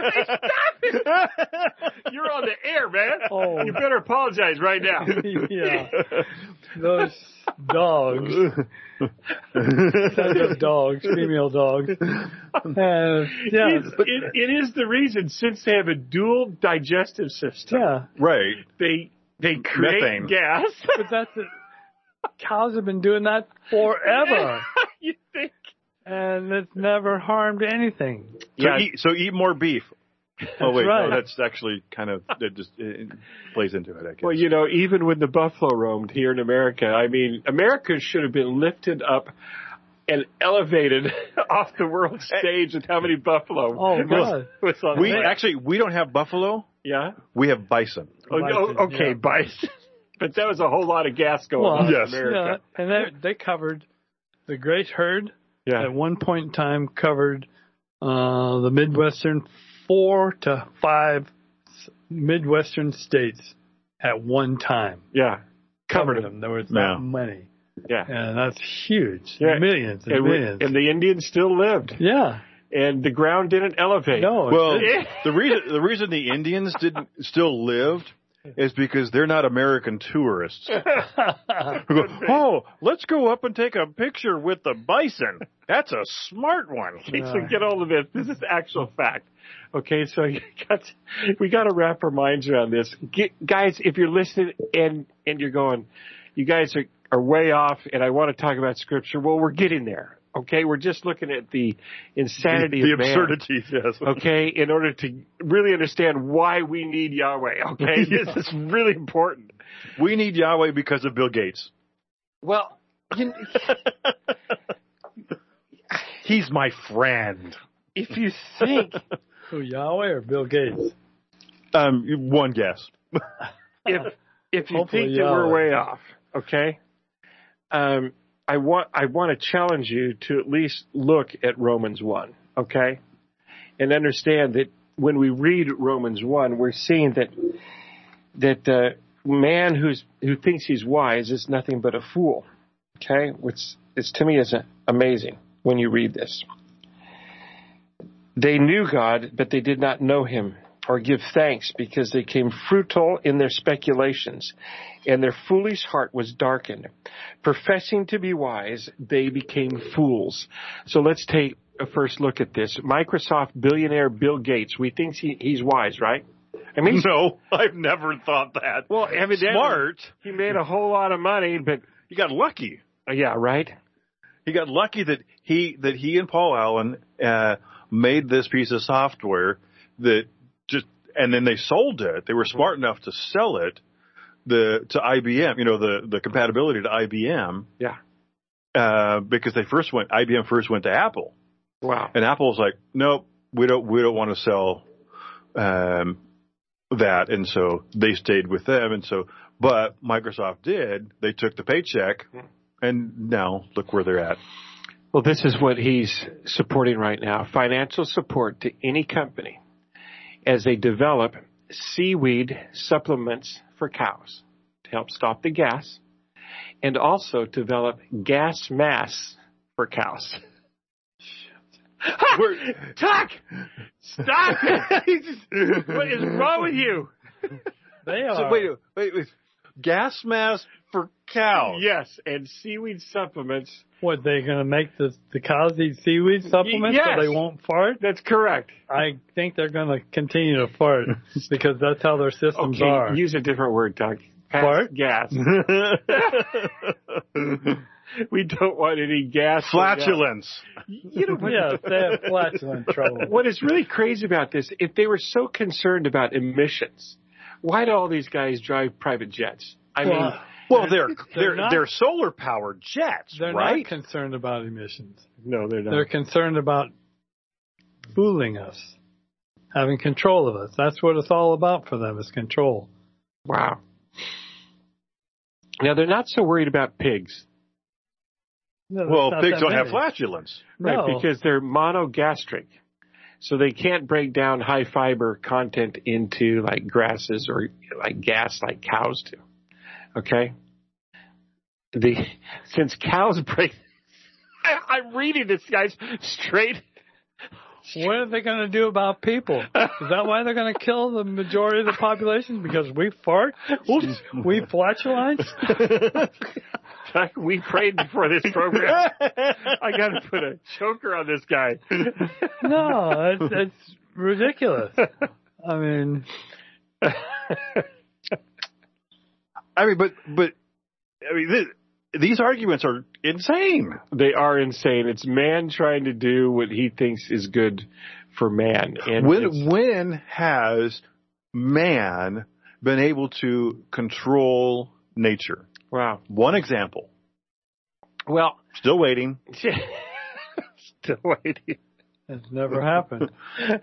you're on the air, man. Oh. You better apologize right now. Yeah. Those dogs. Sons of dogs, female dogs. Uh, yeah, It's- but, it, it is the reason, since they have a dual digestive system, yeah, Right. they they create Methane. gas. but that's it. Cows have been doing that forever, You think? and it's never harmed anything. So Yeah. eat so eat more beef. Oh wait, right. no, that's actually kind of it just it plays into it. I guess. Well, you know, even when the buffalo roamed here in America, I mean, America should have been lifted up and elevated off the world stage with how many buffalo Oh, God. was on We the actually we don't have buffalo. Yeah? We have bison. Oh, Bison, oh, okay, yeah. bison. But that was a whole lot of gas going Well, on in yes. America. Yeah, and they, they covered the great herd. Yeah. At one point in time, covered uh, the Midwestern, four to five Midwestern states at one time. Yeah. Covered them. There was Yeah. that many. Yeah. And that's huge. Yeah. Millions and, And, we- millions. and the Indians still lived. yeah. And the ground didn't elevate. No. Well, Yeah. the reason the reason the Indians didn't still lived is because they're not American tourists. Who go, oh, let's go up and take a picture with the bison. That's a smart one. Okay, so get hold of this. This is actual fact. Okay, so you got we got to wrap our minds around this, get, guys. If you're listening and and you're going, you guys are are way off, and I want to talk about Scripture. Well, we're getting there. Okay, we're just looking at the insanity The, the of man. absurdities, yes. Okay, in order to really understand why we need Yahweh. Okay, this is really important. We need Yahweh because of Bill Gates. Well, you, He's my friend. if you think Who, Yahweh or Bill Gates? Um, one guess. if if you Hopefully think that we're Yahweh. way off, okay, um, I want I want to challenge you to at least look at Romans one, okay, and understand that when we read Romans one, we're seeing that that uh, man who's who thinks he's wise is nothing but a fool, okay, which is to me is uh, amazing when you read this. They knew God, but they did not know him or give thanks because they came futile in their speculations, and their foolish heart was darkened. Professing to be wise, they became fools. So let's take a first look at this. Microsoft billionaire Bill Gates, we think he, he's wise, right? I mean, No, I've never thought that. well, evidently, Smart. he made a whole lot of money, but He got lucky. uh, yeah, right? He got lucky that he that he and Paul Allen uh, made this piece of software that just, and then they sold it. They were smart enough to sell it the to I B M. You know, the the compatibility to I B M. Yeah. Uh, because they first went, I B M first went to Apple, Wow. and Apple was like, nope, we don't we don't want to sell um, that, and so they stayed with them, and so but Microsoft did. They took the paycheck, and now look where they're at. Well, this is what he's supporting right now. Financial support to any company as they develop seaweed supplements for cows to help stop the gas, and also develop gas masks for cows. Tuck! Stop it! What is wrong with you? They So are. wait, wait, wait, gas mask for cows. Yes, and seaweed supplements. What, they going to make the, the cows eat seaweed supplements yes. so they won't fart? That's correct. I think they're going to continue to fart because that's how their systems Okay, are. use a different word, Tuck. Pass Fart? gas. We don't want any gas. Flatulence. You know what? Yeah, they have flatulent trouble. What is really crazy about this, if they were so concerned about emissions, why do all these guys drive private jets? I mean, Well, Well, they're They're they're not- they're solar powered jets, They're right? not concerned about emissions. no, they're not. They're concerned about fooling us, having control of us. That's what it's all about for them, is control. Wow. Now, they're not so worried about pigs, No, Well, that's not pigs that don't have many. flatulence. right? No. Because they're monogastric. So they can't break down high fiber content into like grasses or like gas like cows do. Okay? The since cows break I, I'm reading this guys straight. What are they going to do about people? Is that why they're going to kill the majority of the population? Because we fart? We flatulence? We prayed before this program. I got to put a choker on this guy. No, it's, it's ridiculous. I mean, I mean, but but I mean, this, these arguments are insane. They are insane. It's man trying to do what he thinks is good for man. And When it's- when has man been able to control nature? wow. One example: Well, still waiting. Still waiting. It's never happened.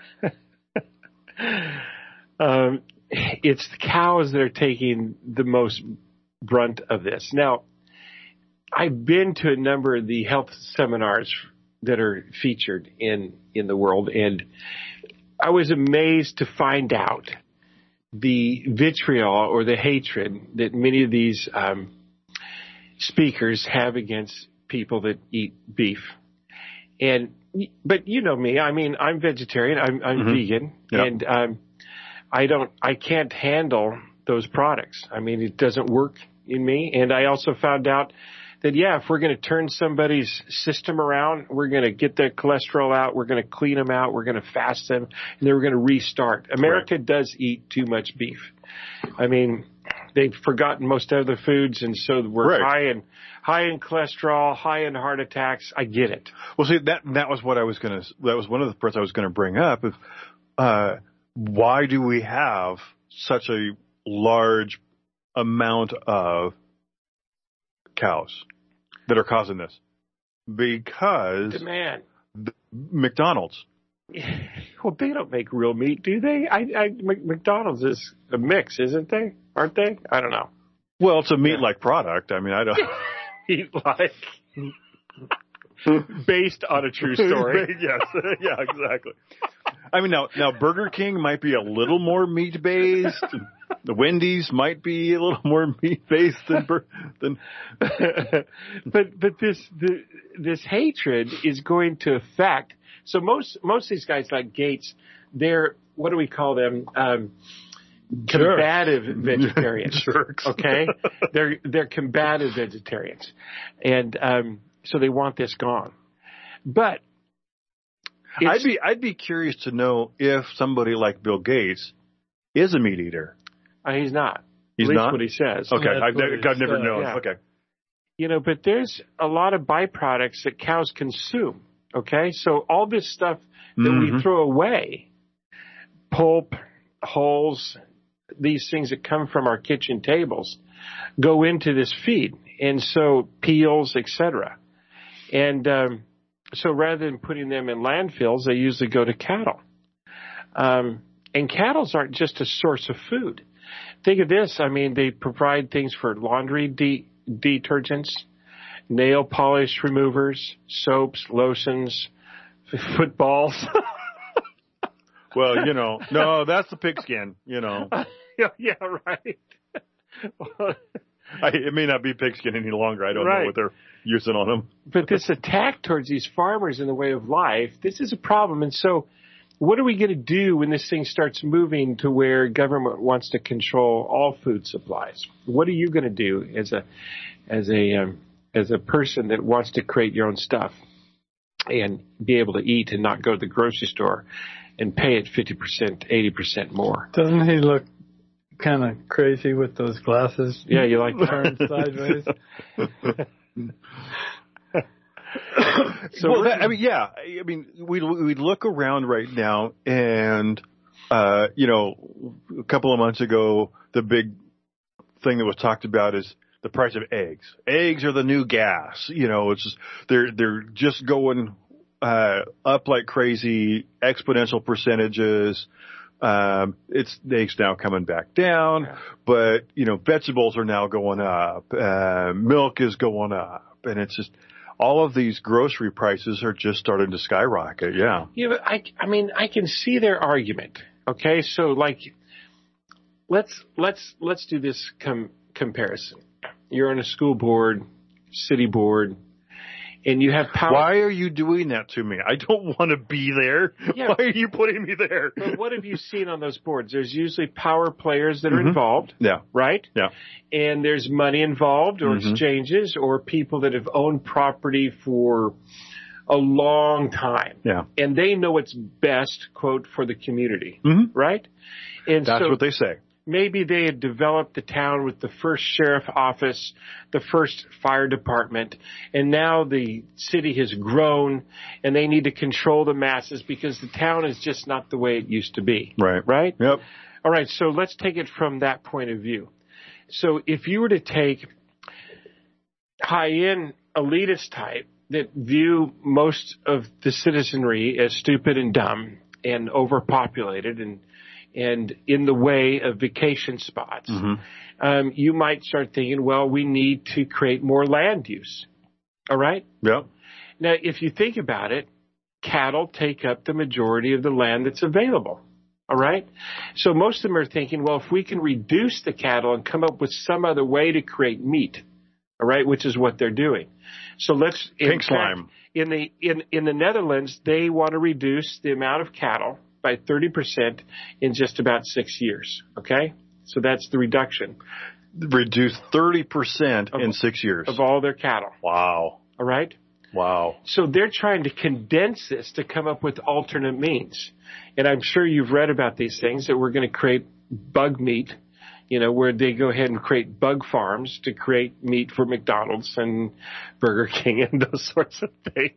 um, it's the cows that are taking the most brunt of this. Now, I've been to a number of the health seminars that are featured in, in the world, and I was amazed to find out the vitriol or the hatred that many of these um, speakers have against people that eat beef. And but you know me, I mean, I'm vegetarian, I'm, I'm mm-hmm. vegan, yep. and um, I don't, I can't handle those products. I mean, it doesn't work in me. And I also found out that, yeah, if we're going to turn somebody's system around, we're going to get their cholesterol out, we're going to clean them out, we're going to fast them, and then we're going to restart. America right. does eat too much beef. I mean, they've forgotten most other foods, and so we're right. high in high in cholesterol, high in heart attacks. I get it. Well, see, that that was what I was going to. That was one of the parts I was going to bring up. Is uh, why do we have such a large amount of cows that are causing this? Because demand. The McDonald's. Well, they don't make real meat, do they? I, I, McDonald's is a mix, isn't they? Aren't they? I don't know. Well, it's a meat-like yeah. product. I mean, I don't. Meat-like. Based on a true story. Yes. Yeah, exactly. I mean, now, now Burger King might be a little more meat-based. The Wendy's might be a little more meat-based than, than. but but this the, this hatred is going to affect. So most most of these guys like Gates, they're, what do we call them? Um, combative Jerks. vegetarians. Jerks. Okay, they're they're combative vegetarians, and um, so they want this gone. But I'd be I'd be curious to know if somebody like Bill Gates is a meat eater. Uh, he's not. He's At least not what he says. Okay, I've, I've never known. Yeah. Okay. You know, but there's a lot of byproducts that cows consume. Okay, so all this stuff that mm-hmm. we throw away, pulp, hulls, these things that come from our kitchen tables, go into this feed, and so peels, et cetera. And um, so rather than putting them in landfills, they usually go to cattle. Um, and cattle aren't just a source of food. Think of this. I mean, they provide things for laundry de- detergents, nail polish removers, soaps, lotions, footballs. Well, you know, no, that's the pigskin, you know. yeah, yeah, right. I, it may not be pigskin any longer. I don't right. know what they're using on them. But this attack towards these farmers in the way of life, this is a problem. And so what are we going to do when this thing starts moving to where government wants to control all food supplies? What are you going to do as a as a um, as a person that wants to create your own stuff and be able to eat and not go to the grocery store and pay it fifty percent, eighty percent more? Doesn't he look kind of crazy with those glasses? Yeah, you like turned sideways. So well, that, I mean, yeah. I mean, we we look around right now, and uh, you know, a couple of months ago, the big thing that was talked about is the price of eggs. Eggs are the new gas. You know, it's just, they're they're just going uh, up like crazy, exponential percentages. Um, it's the eggs now coming back down, yeah. but you know, vegetables are now going up. Uh, milk is going up, and it's just. All of these grocery prices are just starting to skyrocket. Yeah. Yeah, but I, I mean, I can see their argument. Okay, so like, let's let's let's do this com- comparison. You're on a school board, city board, and you have power. Why are you doing that to me? I don't want to be there. Yeah. Why are you putting me there? But what have you seen on those boards? There's usually power players that are mm-hmm. involved. Yeah. Right? Yeah. And there's money involved or mm-hmm. exchanges or people that have owned property for a long time. Yeah. And they know what's best, quote, for the community. Mm-hmm. Right? And that's so what they say. Maybe they had developed the town with the first sheriff office, the first fire department, and now the city has grown and they need to control the masses because the town is just not the way it used to be. Right. Right? Yep. All right, so let's take it from that point of view. So if you were to take high-end elitist type that view most of the citizenry as stupid and dumb and overpopulated and and in the way of vacation spots, mm-hmm. um, you might start thinking, well, we need to create more land use. All right? Yeah. Now, if you think about it, cattle take up the majority of the land that's available. All right? So most of them are thinking, well, if we can reduce the cattle and come up with some other way to create meat, all right, which is what they're doing. So let's pink slime. In the in in the Netherlands, they want to reduce the amount of cattle by thirty percent in just about six years. Okay, so that's the reduction. Reduce thirty percent in six years of all their cattle. Wow. All right. Wow. So they're trying to condense this to come up with alternate means, and I'm sure you've read about these things that we're going to create bug meat. You know, where they go ahead and create bug farms to create meat for McDonald's and Burger King and those sorts of things.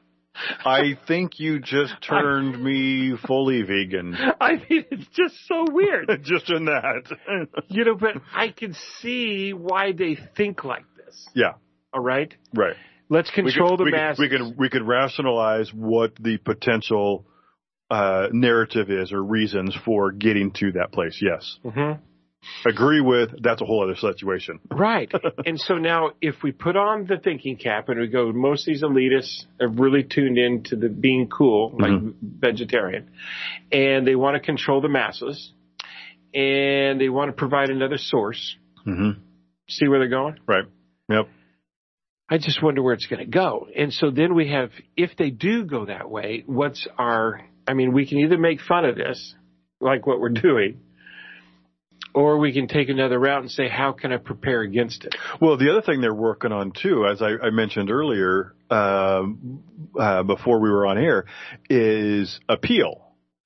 I think you just turned I, me fully vegan. I mean, it's just so weird. Just in that. You know, but I can see why they think like this. Yeah. All right? Right. Let's control we could, the we masses. Could, we could we could rationalize what the potential uh, narrative is or reasons for getting to that place. Yes. Mm-hmm. Agree with, that's a whole other situation. Right. And so now if we put on the thinking cap and we go, most of these elitists are really tuned in to the being cool, like mm-hmm. vegetarian, and they want to control the masses, and they want to provide another source. Mm-hmm. See where they're going? Right. Yep. I just wonder where it's going to go. And so then we have, if they do go that way, what's our, I mean, we can either make fun of this, like what we're doing, or we can take another route and say, how can I prepare against it? Well, the other thing they're working on, too, as I, I mentioned earlier um, uh, before we were on air, is appeal,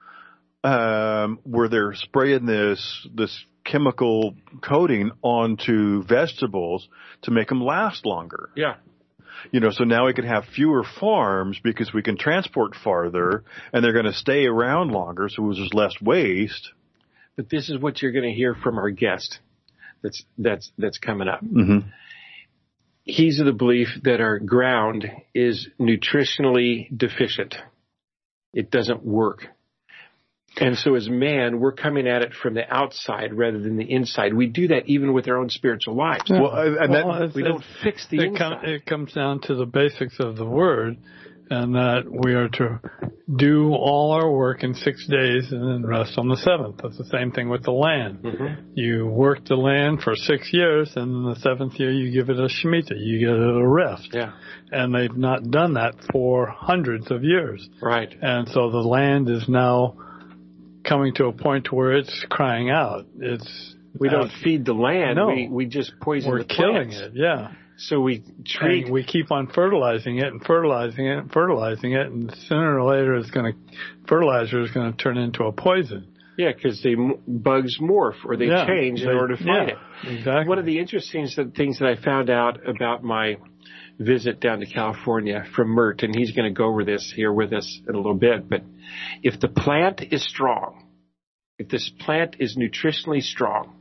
um, where they're spraying this this chemical coating onto vegetables to make them last longer. Yeah. You know, so now we can have fewer farms because we can transport farther, and they're going to stay around longer, so there's less waste. But this is what you're going to hear from our guest that's that's that's coming up. Mm-hmm. He's of the belief that our ground is nutritionally deficient. It doesn't work. And so as man, we're coming at it from the outside rather than the inside. We do that even with our own spiritual lives. Yeah. Well, and well, that, we don't fix the it inside. Com- it comes down to the basics of the word, and that we are to do all our work in six days and then rest on the seventh. That's the same thing with the land. Mm-hmm. You work the land for six years, and in the seventh year you give it a shemitah. You give it a rest. Yeah. And they've not done that for hundreds of years. Right. And so the land is now coming to a point where it's crying out. It's We don't uh, feed the land. No. We, we just poison We're the plants. killing it, yeah. So we treat. And we keep on fertilizing it and fertilizing it and fertilizing it, and sooner or later, it's going to fertilizer is going to turn into a poison. Yeah, because they bugs morph or they yeah, change they, in order to fight yeah, it. Exactly. One of the interesting things that I found out about my visit down to California from Mert, and he's going to go over this here with us in a little bit. But if the plant is strong, if this plant is nutritionally strong,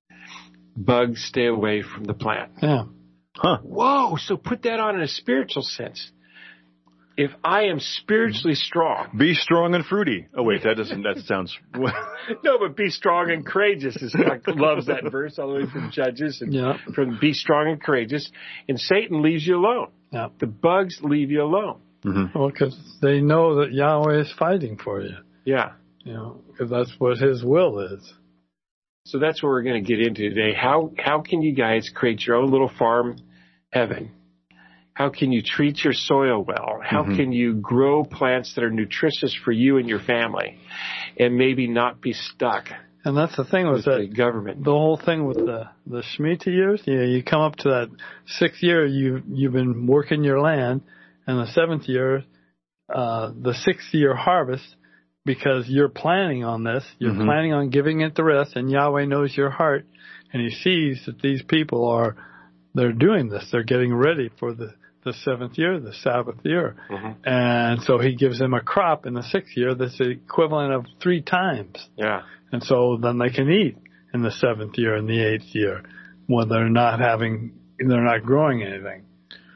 bugs stay away from the plant. Yeah. Huh. Whoa, so put that on in a spiritual sense. If I am spiritually strong. Be strong and fruity. Oh, wait, that doesn't, that sounds. No, but be strong and courageous. Is, I loves that verse all the way from Judges and yeah. from be strong and courageous. And Satan leaves you alone. Yeah. The bugs leave you alone. Mm-hmm. Well, because they know that Yahweh is fighting for you. Yeah. You know, because that's what His will is. So that's what we're going to get into today. How how can you guys create your own little farm heaven? How can you treat your soil well? How mm-hmm. can you grow plants that are nutritious for you and your family, and maybe not be stuck? And that's the thing with, with that the government. The whole thing with the the Shemitah years. You know, you come up to that sixth year, you you've been working your land, and the seventh year, uh, the sixth year harvest. Because you're planning on this, you're mm-hmm. planning on giving it the rest, and Yahweh knows your heart, and He sees that these people are, they're doing this, they're getting ready for the, the seventh year, the Sabbath year. Mm-hmm. And so He gives them a crop in the sixth year that's the equivalent of three times. Yeah. And so then they can eat in the seventh year and the eighth year when they're not having, they're not growing anything.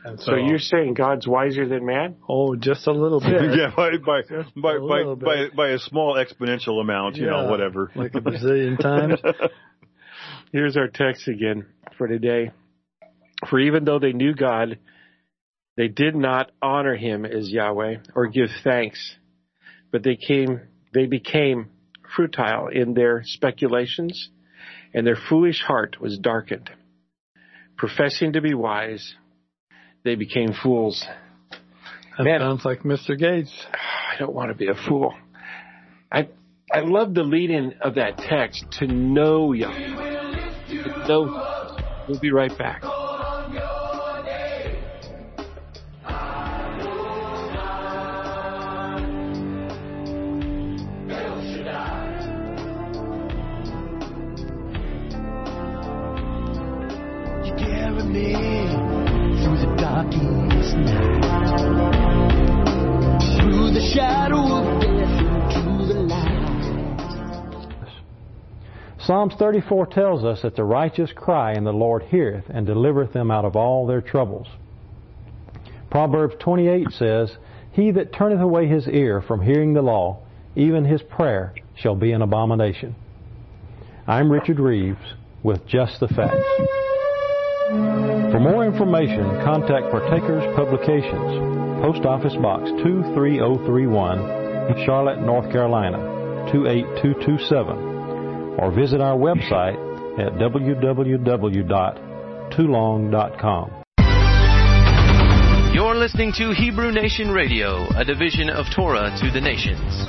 And So you're saying God's wiser than man? Oh, just a little bit. Yeah, by by Just by a by, little by, bit. by a small exponential amount, you know, Yeah, whatever. like a bazillion times. Here's our text again for today. For even though they knew God, they did not honor him as Yahweh or give thanks, but they came they became futile in their speculations, and their foolish heart was darkened. Professing to be wise, they became fools. That Man, sounds like Mister Gates. I don't want to be a fool. I I love the lead-in of that text, to know Yahweh. To know. We'll be right back. You carry me through the darkest night, through the shadow of death, into the light. Psalms thirty-four tells us that the righteous cry, and the Lord heareth, and delivereth them out of all their troubles. Proverbs twenty-eight says, He that turneth away his ear from hearing the law, even his prayer shall be an abomination. I'm Richard Reeves with Just the Facts. For more information, contact Partakers Publications, Post Office Box two three zero three one, Charlotte, North Carolina two eight two two seven, or visit our website at w w w dot tulong dot com. You're listening to Hebrew Nation Radio, a division of Torah to the Nations.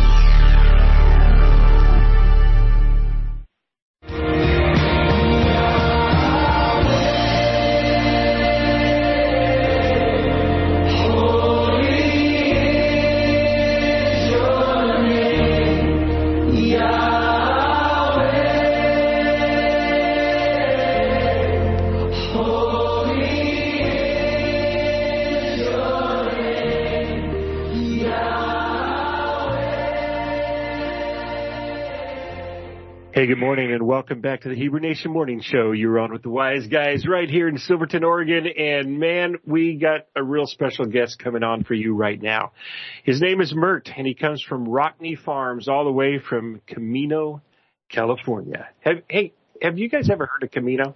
Hey, good morning, and welcome back to the Hebrew Nation Morning Show. You're on with the Wise Guys right here in Silverton, Oregon, and man, we got a real special guest coming on for you right now. His name is Mert, and he comes from Rockney Farms, all the way from Camino, California. Have, hey, have you guys ever heard of Camino?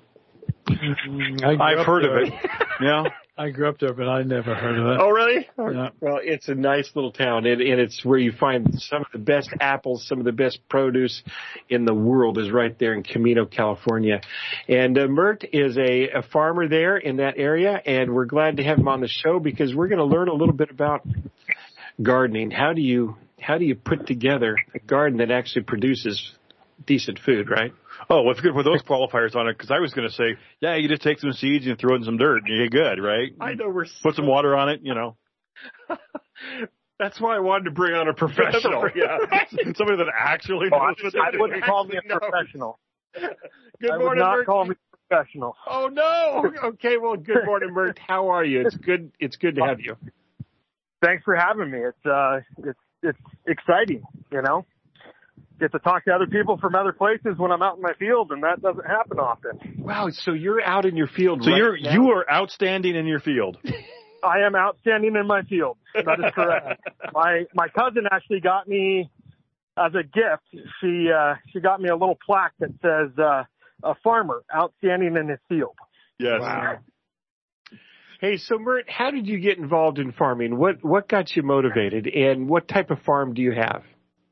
I've heard of it. Yeah. I grew up there, but I never heard of it. Oh, really? Yeah. Well, it's a nice little town, and, and it's where you find some of the best apples, some of the best produce in the world is right there in Camino, California. And uh, Mert is a, a farmer there in that area, and we're glad to have him on the show because we're going to learn a little bit about gardening. How do you how do you put together a garden that actually produces decent food, right? Oh, what's good for those qualifiers on it? Because I was going to say, yeah, you just take some seeds and throw in some dirt, and you get good, right? I know we're Put some water on it, you know. That's why I wanted to bring on a professional. Yeah, somebody that actually Oh, knows I, what they're I doing. wouldn't call me a No. professional. Good I would morning, not Mert. call me a professional. Oh no! Okay, well, good morning, Mert. How are you? It's good. It's good to have you. Thanks for having me. It's uh, it's it's exciting, you know. Get to talk to other people from other places when I'm out in my field, and that doesn't happen often. Wow, so you're out in your field So right you're now? you are outstanding in your field. I am outstanding in my field. That is correct. my my cousin actually got me as a gift. She uh, she got me a little plaque that says uh, "A farmer outstanding in his field." Yes. Wow. Hey, so Mert, how did you get involved in farming? What what got you motivated, and what type of farm do you have?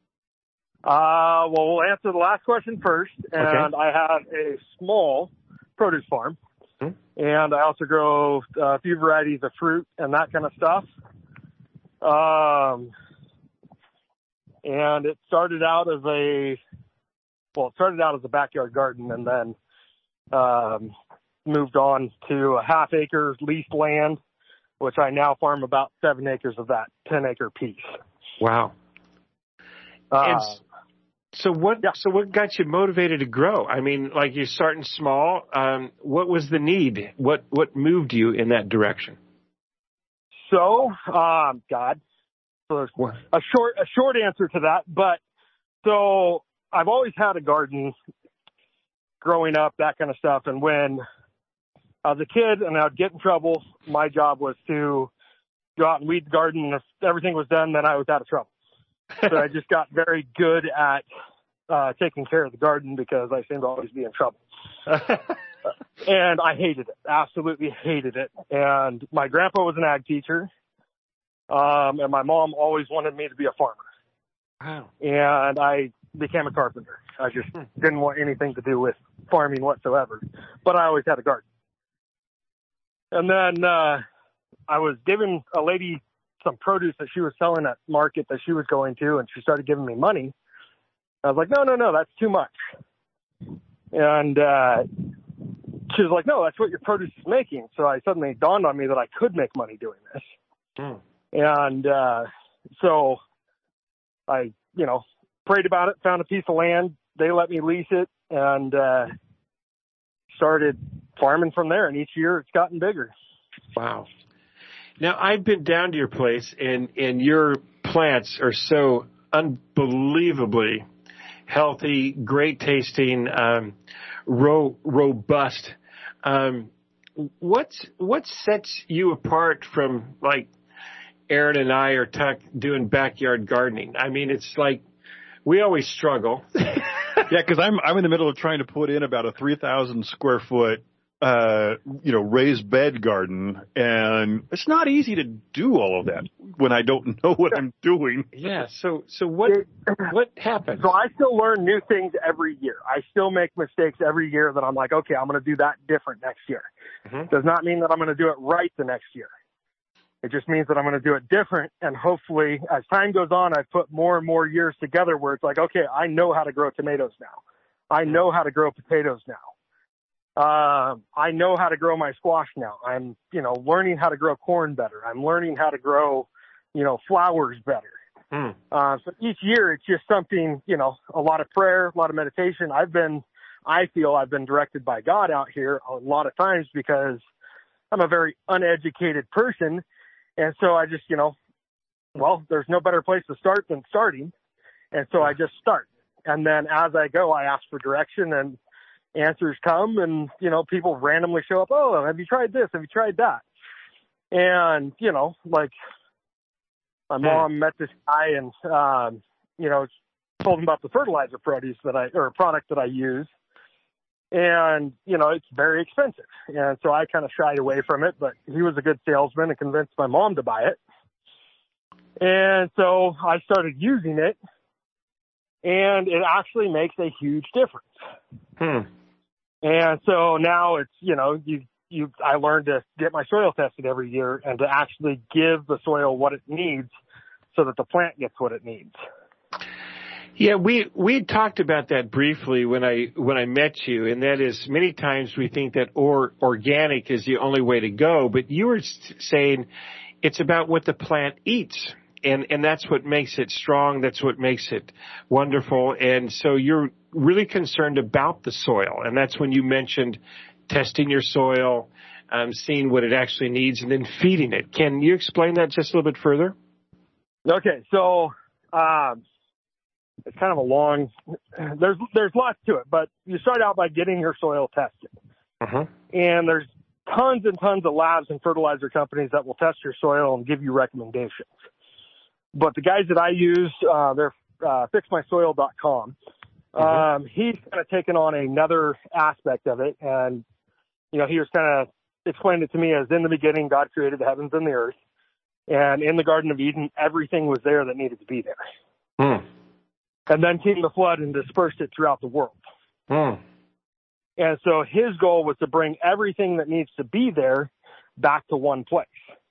Uh, well, we'll answer the last question first. And Okay. I have a small produce farm. Hmm. And I also grow uh, a few varieties of fruit and that kind of stuff. Um, and it started out as a, well, it started out as a backyard garden and then um, moved on to a half acre leased land, which I now farm about seven acres of that ten acre piece. Wow. Uh, And s- so what? yeah. So what got you motivated to grow? I mean, like you're starting small. Um, what was the need? What what moved you in that direction? So, um, God, so What? a short, a short answer to that, but so I've always had a garden growing up, that kind of stuff. And when I was a kid and I'd get in trouble. My job was to go out and weed the garden. And if everything was done, then I was out of trouble. So I just got very good at uh, taking care of the garden because I seemed to always be in trouble. And I hated it, absolutely hated it. And my grandpa was an ag teacher. Um, and my mom always wanted me to be a farmer. Wow. And I became a carpenter. I just didn't want anything to do with farming whatsoever. But I always had a garden. And then uh, I was giving a lady some produce that she was selling at market that she was going to, and she started giving me money. I was like, no, no, no, that's too much. And uh, she was like, no, that's what your produce is making. So I suddenly dawned on me that I could make money doing this. Mm. And uh, so I, you know, prayed about it, found a piece of land. They let me lease it, and uh, started farming from there. And each year it's gotten bigger. Wow. Now, I've been down to your place, and, and your plants are so unbelievably healthy, great tasting, um, ro- robust. Um, what's, what sets you apart from, like, Aaron and I or Tuck doing backyard gardening? I mean, it's like we always struggle. Yeah, because I'm I'm in the middle of trying to put in about a three thousand square foot, uh, you know, raised bed garden, and it's not easy to do all of that when I don't know what I'm doing. Yeah. So so what what happened? So I still learn new things every year. I still make mistakes every year that I'm like, okay, I'm going to do that different next year. Mm-hmm. Does not mean that I'm going to do it right the next year. It just means that I'm going to do it different. And hopefully, as time goes on, I've put more and more years together where it's like, okay, I know how to grow tomatoes now. I know how to grow potatoes now. Uh, I know how to grow my squash now. I'm, you know, learning how to grow corn better. I'm learning how to grow, you know, flowers better. Mm. Uh, so each year it's just something, you know, a lot of prayer, a lot of meditation. I've been, I feel I've been directed by God out here a lot of times because I'm a very uneducated person. And so I just, you know, well, there's no better place to start than starting. And so I just start. And then as I go, I ask for direction and answers come, and, you know, people randomly show up. Oh, have you tried this? Have you tried that? And, you know, like my mom met this guy and, um, you know, told him about the fertilizer produce that I, or product that I use. And, you know, it's very expensive. And so I kind of shied away from it, but he was a good salesman and convinced my mom to buy it. And so I started using it, and it actually makes a huge difference. Hmm. And so now it's, you know, you, you, I learned to get my soil tested every year and to actually give the soil what it needs so that the plant gets what it needs. Yeah, we we talked about that briefly when I when I met you, and that is many times we think that or, organic is the only way to go, but you were saying it's about what the plant eats, and and that's what makes it strong, that's what makes it wonderful, and so you're really concerned about the soil, and that's when you mentioned testing your soil, um, seeing what it actually needs, and then feeding it. Can you explain that just a little bit further? Okay, so um, it's kind of a long, there's, there's lots to it, but you start out by getting your soil tested. Uh-huh. And there's tons and tons of labs and fertilizer companies that will test your soil and give you recommendations. But the guys that I use, uh, they're uh, fix my soil dot com. Uh-huh. Um, he's kind of taken on another aspect of it. And, you know, he was kind of explained it to me as in the beginning, God created the heavens and the earth. And in the Garden of Eden, everything was there that needed to be there. Hmm. And then came the flood and dispersed it throughout the world. Hmm. And so his goal was to bring everything that needs to be there back to one place.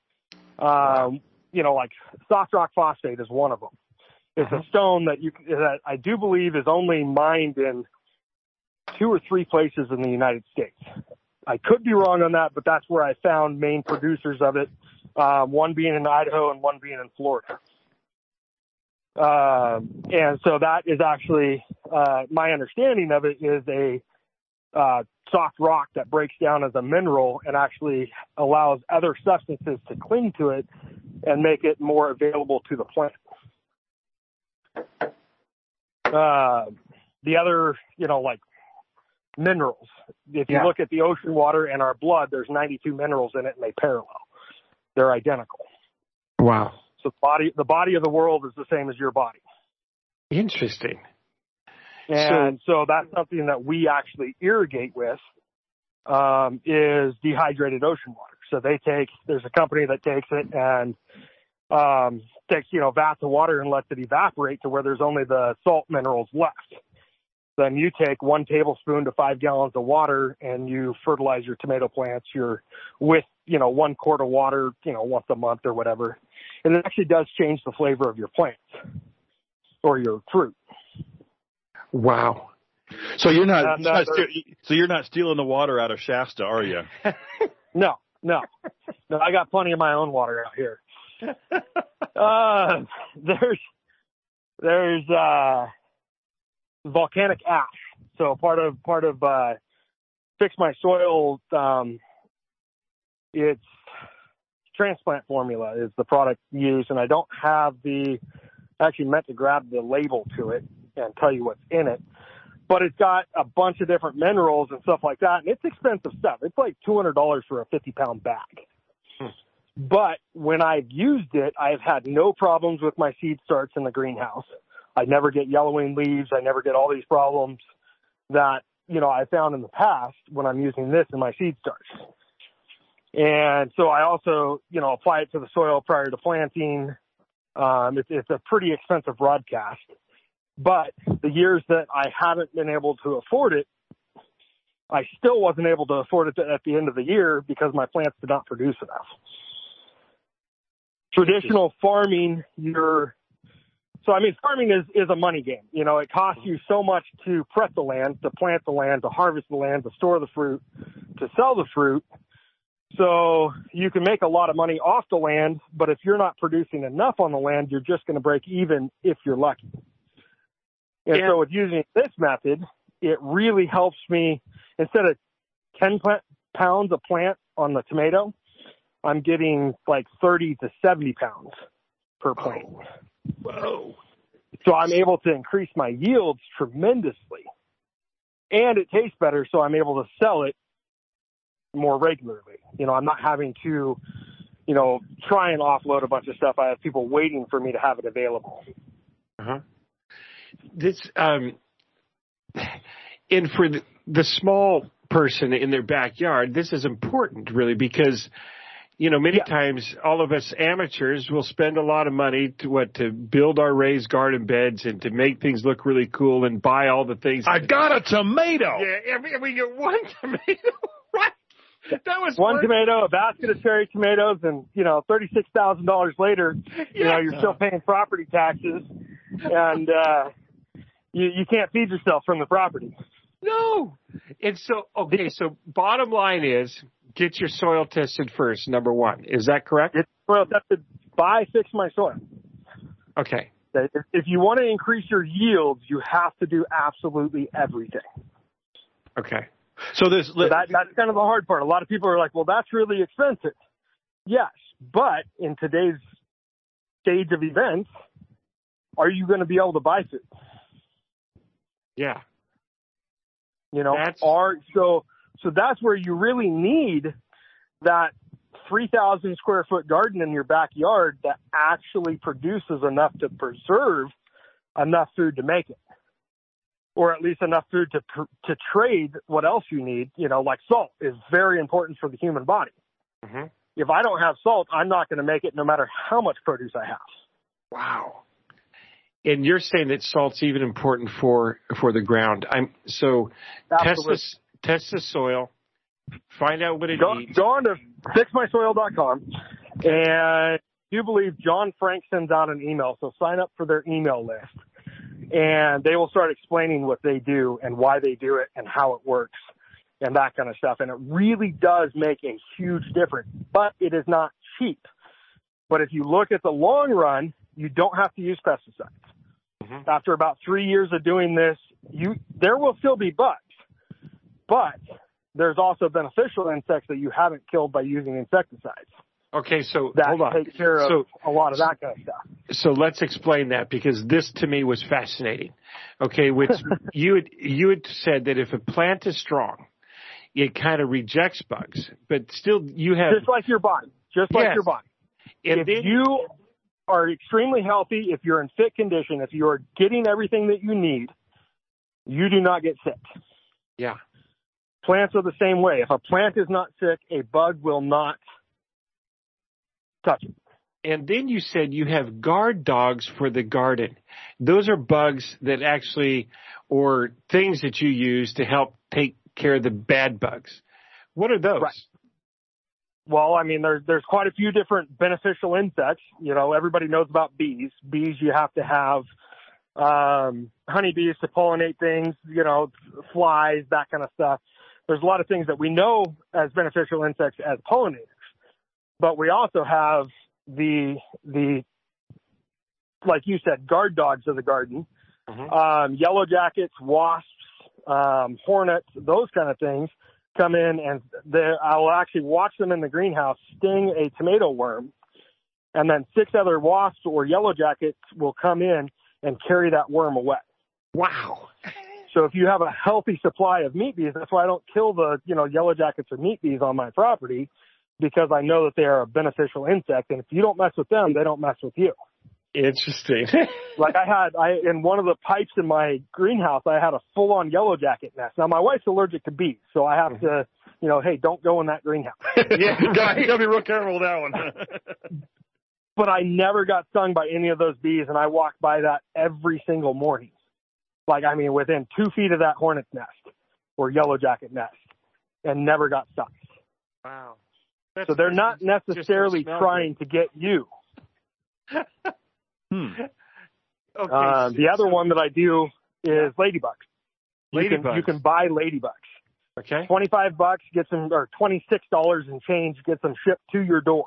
Um, you know, like soft rock phosphate is one of them. It's uh-huh. a stone that you that I do believe is only mined in two or three places in the United States. I could be wrong on that, but that's where I found main producers of it. Um, one being in Idaho and one being in Florida. Uh, and so that is actually, uh, my understanding of it is a, uh, soft rock that breaks down as a mineral and actually allows other substances to cling to it and make it more available to the plant. Uh, the other, you know, like minerals. If you Yeah. look at the ocean water and our blood, there's ninety-two minerals in it, and they parallel. They're identical. Wow. So the body, the body of the world is the same as your body. Interesting. And so, so that's something that we actually irrigate with, um, is dehydrated ocean water. So they take, there's a company that takes it and, um, takes, you know, vats of water and lets it evaporate to where there's only the salt minerals left. Then you take one tablespoon to five gallons of water and you fertilize your tomato plants. You're with, you know, one quart of water, you know, once a month or whatever. And it actually does change the flavor of your plants or your fruit. Wow. So you're not, And, uh, not ste- so you're not stealing the water out of Shasta, are you? No, no, no. I got plenty of my own water out here. Uh, there's, there's, uh, volcanic ash. So part of, part of, uh, Fix My Soil, um, it's transplant formula is the product used. And I don't have the, actually meant to grab the label to it and tell you what's in it, but it's got a bunch of different minerals and stuff like that. And it's expensive stuff. It's like two hundred dollars for a fifty pound bag. Hmm. But when I've used it, I've had no problems with my seed starts in the greenhouse. I never get yellowing leaves. I never get all these problems that, you know, I found in the past when I'm using this in my seed starts. And so I also, you know, apply it to the soil prior to planting. Um, it's, it's a pretty expensive broadcast, but the years that I haven't been able to afford it, I still wasn't able to afford it at the end of the year because my plants did not produce enough. Traditional farming, you're, so I mean, farming is, is a money game. You know, it costs you so much to prep the land, to plant the land, to harvest the land, to store the fruit, to sell the fruit. So you can make a lot of money off the land, but if you're not producing enough on the land, you're just going to break even if you're lucky. And Yeah. so with using this method, it really helps me. Instead of ten plant, pounds of plant on the tomato, I'm getting like thirty to seventy pounds per plant. Whoa. So I'm able to increase my yields tremendously. And it tastes better, so I'm able to sell it more regularly. You know, I'm not having to, you know, try and offload a bunch of stuff. I have people waiting for me to have it available. Uh-huh. This, um, and for the, the small person in their backyard, this is important, really, because, you know, many Yeah. times all of us amateurs will spend a lot of money to what to build our raised garden beds and to make things look really cool and buy all the things. I got a tomato. Yeah, and we, and we get one tomato, right? That was One worth- tomato, a basket of cherry tomatoes, and, you know, thirty-six thousand dollars later, you know, you're still paying property taxes, and uh, you, you can't feed yourself from the property. No. And so, okay, so bottom line is get your soil tested first, number one. Is that correct? It's soil tested by Fix My Soil. Okay. If if you want to increase your yields, you have to do absolutely everything. Okay. So this, So that, that's kind of the hard part. A lot of people are like, well, that's really expensive. Yes, but in today's stage of events, are you going to be able to buy food? Yeah. You know, That's- are so so that's where you really need that three thousand square foot garden in your backyard that actually produces enough to preserve enough food to make it, or at least enough food to to trade what else you need. You know, like salt is very important for the human body. Mm-hmm. If I don't have salt, I'm not going to make it no matter how much produce I have. Wow. And you're saying that salt's even important for for the ground. I'm so Absolutely. test the test the soil, find out what it Go, needs. go on to fix my soil dot com, and you believe John Frank sends out an email, so sign up for their email list, and they will start explaining what they do and why they do it and how it works and that kind of stuff. And it really does make a huge difference, but it is not cheap. But if you look at the long run, you don't have to use pesticides. Mm-hmm. After about three years of doing this, you there will still be bugs, but there's also beneficial insects that you haven't killed by using insecticides. Okay, so that hold on. take care of so, a lot of that kind of stuff. So let's explain that, because this to me was fascinating. Okay, which you had, you had said that if a plant is strong, it kind of rejects bugs, but still you have just like your body, just like Yes. your body. And if then- you are extremely healthy, if you're in fit condition, if you're getting everything that you need, you do not get sick. yeah. Plants are the same way. If a plant is not sick, a bug will not touch it. And then you said you have guard dogs for the garden. Those are bugs that actually, or things that you use to help take care of the bad bugs. What are those? Right. Well, I mean, there's there's quite a few different beneficial insects. You know, everybody knows about bees. Bees, you have to have um, honeybees to pollinate things. You know, flies, that kind of stuff. There's a lot of things that we know as beneficial insects as pollinators, but we also have the the like you said, guard dogs of the garden, Mhm. um, yellow jackets, wasps, um, hornets, those kind of things come in, and I'll actually watch them in the greenhouse sting a tomato worm, and then six other wasps or yellow jackets will come in and carry that worm away. Wow. So if you have a healthy supply of meat bees, that's why I don't kill the, you know, yellow jackets or meat bees on my property, because I know that they are a beneficial insect. And if you don't mess with them, they don't mess with you. Interesting. Like I had, I, in one of the pipes in my greenhouse, I had a full on yellow jacket nest. Now my wife's allergic to bees, so I have to, you know, hey, don't go in that greenhouse. Yeah, you gotta, you gotta be real careful with that one. But I never got stung by any of those bees, and I walked by that every single morning. Like, I mean, within two feet of that hornet's nest or yellow jacket nest, and never got stung. Wow. So they're not necessarily smell trying to get you. Hmm. Okay. Uh, the other one that I do is ladybugs. You can, Ladybugs. you can buy ladybugs. Okay. twenty-five bucks gets them, or twenty-six dollars and change gets them shipped to your door.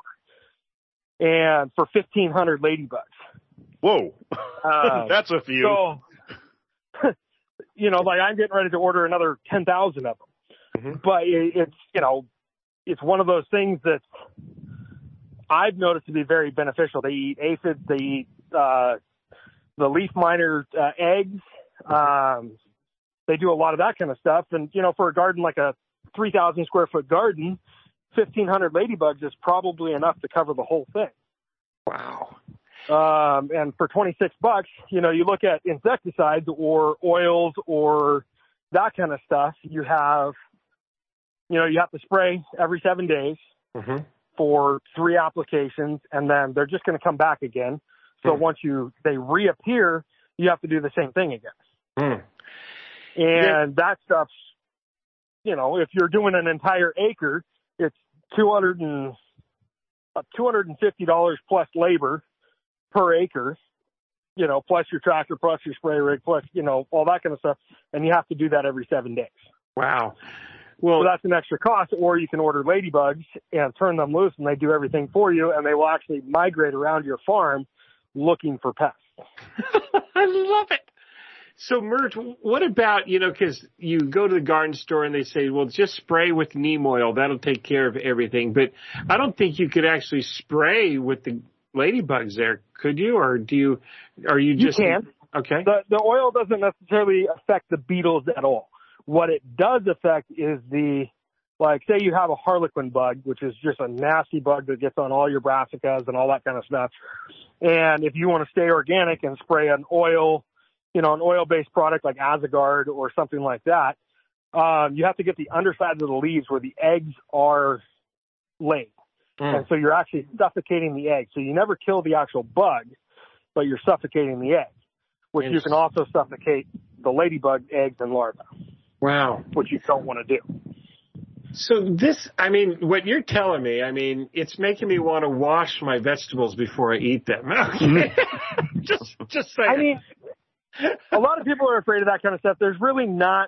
And for fifteen hundred ladybugs. Whoa. Uh, That's a few. So, you know, like I'm getting ready to order another ten thousand of them. Mhm. But it, it's, you know, it's one of those things that I've noticed to be very beneficial. They eat aphids, they eat uh, the leaf miner uh, eggs. Um, they do a lot of that kind of stuff. And, you know, for a garden like a three thousand square foot garden, fifteen hundred ladybugs is probably enough to cover the whole thing. Wow. Um, and for twenty-six bucks, you know, you look at insecticides or oils or that kind of stuff, you have, you know, you have to spray every seven days Mm-hmm. for three applications, and then they're just going to come back again. So Hmm. once you, they reappear, you have to do the same thing again. Mm. And that stuff's, you know, if you're doing an entire acre, it's two hundred and uh, two hundred fifty dollars plus labor per acre, you know, plus your tractor, plus your spray rig, plus, you know, all that kind of stuff. And you have to do that every seven days. Wow. Well, So that's an extra cost, or you can order ladybugs and turn them loose, and they do everything for you, and they will actually migrate around your farm looking for pests. I love it. So, Mert, what about, you know, because you go to the garden store and they say, well, just spray with neem oil. That'll take care of everything. But I don't think you could actually spray with the ladybugs there, could you? Or do you, are you You just. can. Okay. The, the oil doesn't necessarily affect the beetles at all. What it does affect is the, like, say you have a harlequin bug, which is just a nasty bug that gets on all your brassicas and all that kind of stuff. And if you want to stay organic and spray an oil, you know, an oil-based product like Azagard or something like that, um, you have to get the underside of the leaves where the eggs are laid. Mm. And so you're actually suffocating the egg. So you never kill the actual bug, but you're suffocating the egg, which you can also suffocate the ladybug eggs and larvae. Wow. Which you don't want to do. So this, I mean, what you're telling me, I mean, it's making me want to wash my vegetables before I eat them. Okay. just, just saying. I mean, a lot of people are afraid of that kind of stuff. There's really not,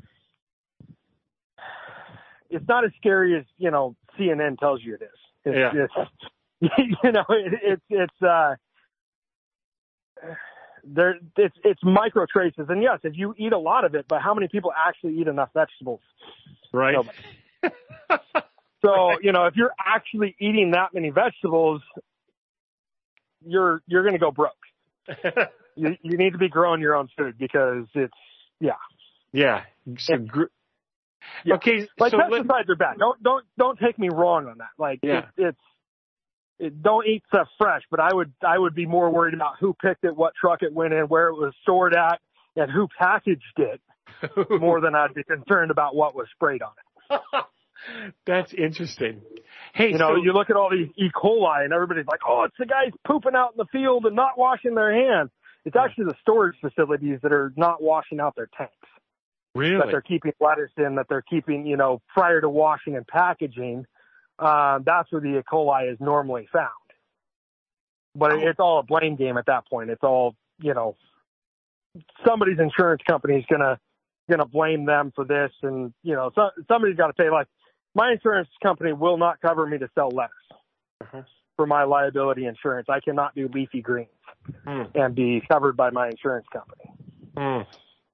it's not as scary as, you know, C N N tells you it is. It's, Yeah. it's, you know, it, it's, it's, uh, there, it's, it's micro traces. And yes, if you eat a lot of it, but how many people actually eat enough vegetables? Right. Nobody. So, you know, if you're actually eating that many vegetables, you're you're going to go broke. you you need to be growing your own food because it's yeah yeah. So gr- yeah. Okay, like so pesticides let, are bad. Don't don't don't take me wrong on that. Like yeah. it, it's it, don't eat stuff fresh, but I would I would be more worried about who picked it, what truck it went in, where it was stored at, and who packaged it more than I'd be concerned about what was sprayed on it. That's interesting. Hey, you know, so, you look at all these E. coli and everybody's like, oh, it's the guys pooping out in the field and not washing their hands. It's actually the storage facilities that are not washing out their tanks. Really? That they're keeping lettuce in, that they're keeping, you know, prior to washing and packaging. Uh, that's where the E. coli is normally found. But oh. it's all a blame game at that point. It's all, you know, somebody's insurance company is going to, going to blame them for this. And, you know, so, somebody's got to pay. Like, my insurance company will not cover me to sell lettuce uh-huh. for my liability insurance. I cannot do leafy greens mm. and be covered by my insurance company. Mm.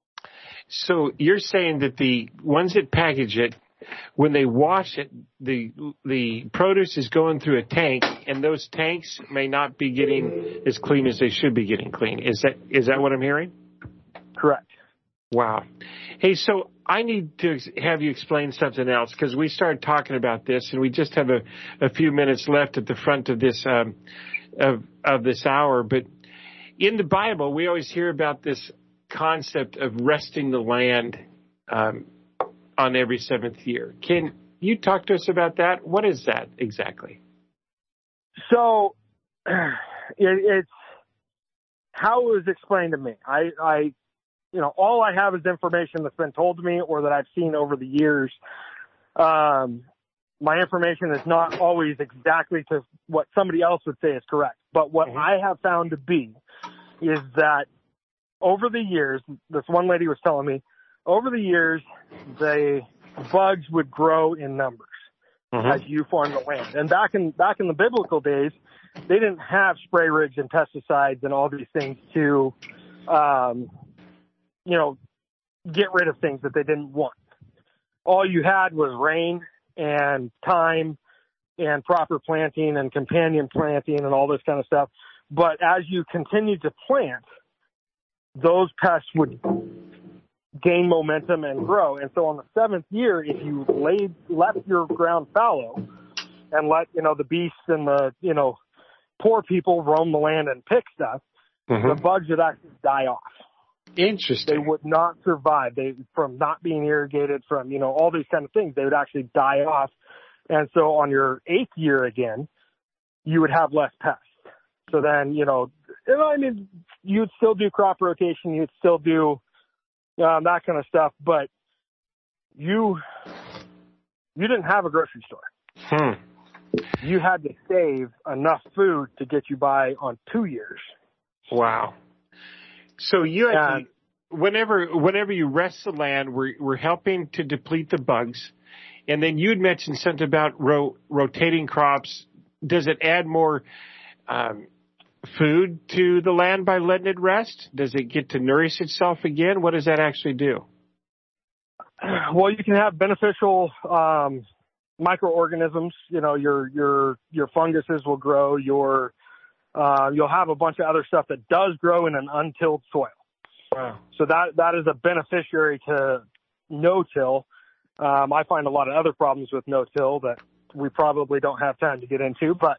So you're saying that the ones that package it, when they wash it, the the produce is going through a tank, and those tanks may not be getting as clean as they should be getting clean. Is that is that what I'm hearing? Correct. Wow. Hey, so I need to have you explain something else, because we started talking about this, and we just have a, a few minutes left at the front of this um, of of this hour. But in the Bible, we always hear about this concept of resting the land um, on every seventh year. Can you talk to us about that? What is that exactly? So it, it's how it was explained to me. I, I, you know, all I have is information that's been told to me or that I've seen over the years. Um, my information is not always exactly to what somebody else would say is correct. But what mm-hmm. I have found to be is that over the years, this one lady was telling me, over the years, the bugs would grow in numbers mm-hmm. as you farm the land. And back in back in the biblical days, they didn't have spray rigs and pesticides and all these things to, um, you know, get rid of things that they didn't want. All you had was rain and time and proper planting and companion planting and all this kind of stuff. But as you continued to plant, those pests would gain momentum and grow. And so on the seventh year, if you laid, left your ground fallow and let, you know, the beasts and the, you know, poor people roam the land and pick stuff, mm-hmm. the bugs would actually die off. Interesting. They would not survive. They, from not being irrigated, from, you know, all these kind of things, they would actually die off. And so on your eighth year again, you would have less pests. So then, you know, I mean, you'd still do crop rotation, you'd still do um, that kind of stuff, but you you didn't have a grocery store. Hmm. You had to save enough food to get you by on two years. Wow. So you had to, whenever whenever you rest the land, we're we're helping to deplete the bugs, and then you'd mentioned something about ro- rotating crops. Does it add more um, food to the land by letting it rest? Does it get to nourish itself again? What does that actually do? Well, you can have beneficial um, microorganisms. You know, your your your funguses will grow. Your uh, you'll have a bunch of other stuff that does grow in an untilled soil. Wow. So that that is a beneficiary to no-till. Um, I find a lot of other problems with no-till that we probably don't have time to get into, but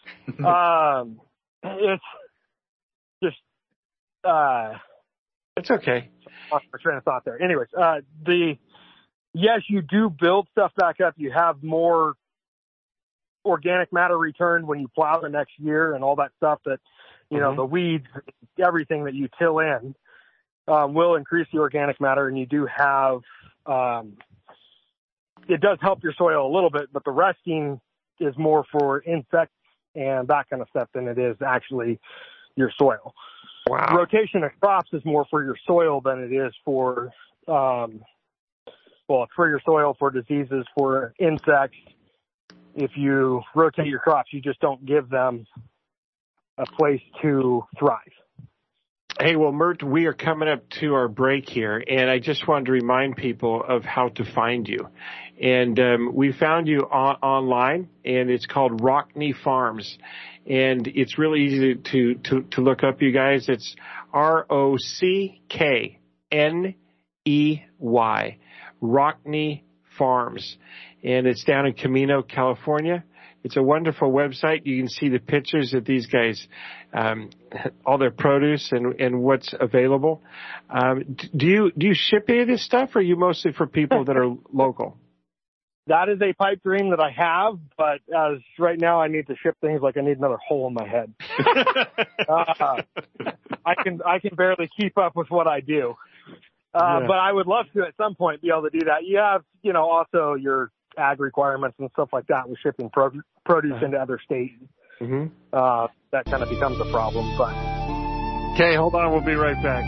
um, it's just uh, it's okay. Lost my train of thought there. Anyways, uh, the yes, you do build stuff back up. You have more organic matter returned when you plow the next year and all that stuff that, you know, mm-hmm. the weeds, everything that you till in um, will increase the organic matter. And you do have, um, it does help your soil a little bit, but the resting is more for insects and that kind of stuff than it is actually your soil. Wow. Rotation of crops is more for your soil than it is for, um, well, for your soil, for diseases, for insects. If you rotate your crops, you just don't give them a place to thrive. Hey, well, Mert, we are coming up to our break here, and I just wanted to remind people of how to find you. And um, we found you on, online, and it's called Rockney Farms. and it's really easy to, to, to look up, you guys. It's R O C K N E Y, Rockney Farms, and it's down in Camino, California. It's a wonderful website. You can see the pictures of these guys, um, all their produce and, and what's available. Um, do you do you ship any of this stuff, or are you mostly for people that are local? That is a pipe dream that I have, but as right now I need to ship things like I need another hole in my head. uh, I can I can barely keep up with what I do. Uh, Yeah. But I would love to at some point be able to do that. You have, you know, also your ag requirements and stuff like that with shipping pro- produce into other states. Mm-hmm. Uh, that kind of becomes a problem. But Okay, hold on. We'll be right back.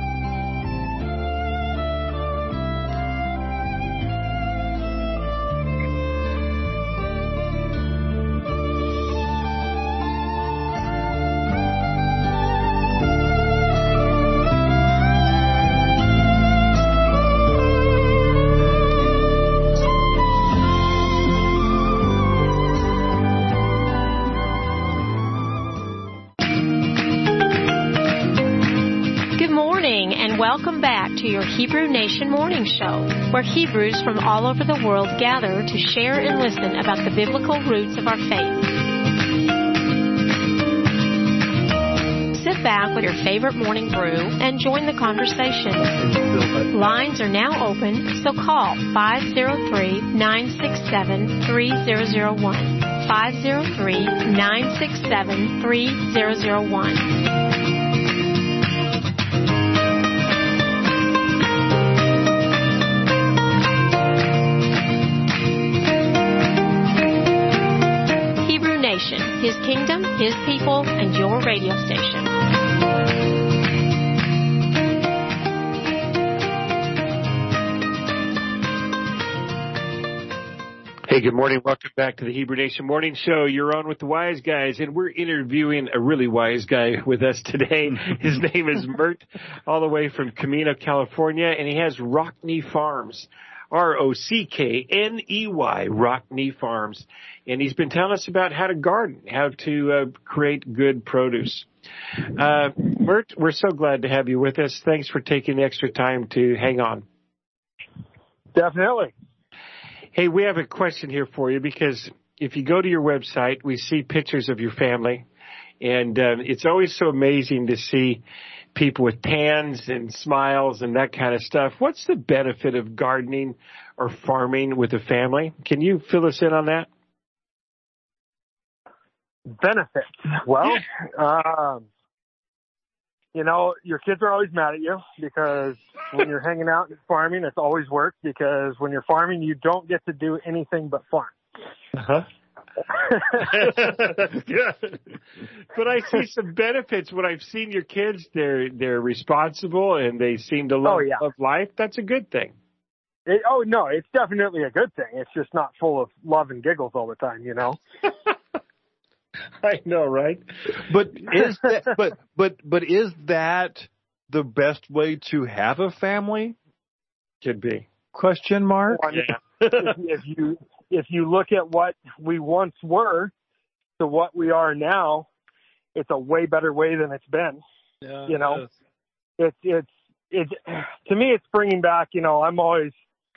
Welcome back to your Hebrew Nation Morning Show, where Hebrews from all over the world gather to share and listen about the biblical roots of our faith. Sit back with your favorite morning brew and join the conversation. Lines are now open, so call five oh three, nine six seven, three oh oh one. five oh three, nine six seven, three oh oh one. His kingdom, His people, and your radio station. Hey, good morning. Welcome back to the Hebrew Nation Morning Show. You're on with the Wise Guys, and we're interviewing a really wise guy with us today. His name is Mert, all the way from Camino, California, and he has Rockney Farms. R O C K N E Y, Rockney Farms. And he's been telling us about how to garden, how to uh, create good produce. Uh, Mert, we're so glad to have you with us. Thanks for taking the extra time to hang on. Definitely. Hey, we have a question here for you, because if you go to your website, we see pictures of your family. And uh, it's always so amazing to see people with tans and smiles and that kind of stuff. What's the benefit of gardening or farming with a family? Can you fill us in on that? Benefits. Well, um, you know, your kids are always mad at you because when you're hanging out and farming, it's always work, because when you're farming, you don't get to do anything but farm. Uh-huh. Good. But I see some benefits. When I've seen your kids, they're they're responsible and they seem to love, oh, yeah. love life. That's a good thing. It, oh, no, it's definitely a good thing. It's just not full of love and giggles all the time, you know? I know, right? But is that, but but but is that the best way to have a family? Could be. Question mark. Well, I mean, if, if you if you look at what we once were to what we are now, it's a way better way than it's been. Yeah, you know, it it's it's it to me, it's bringing back. You know, I'm always.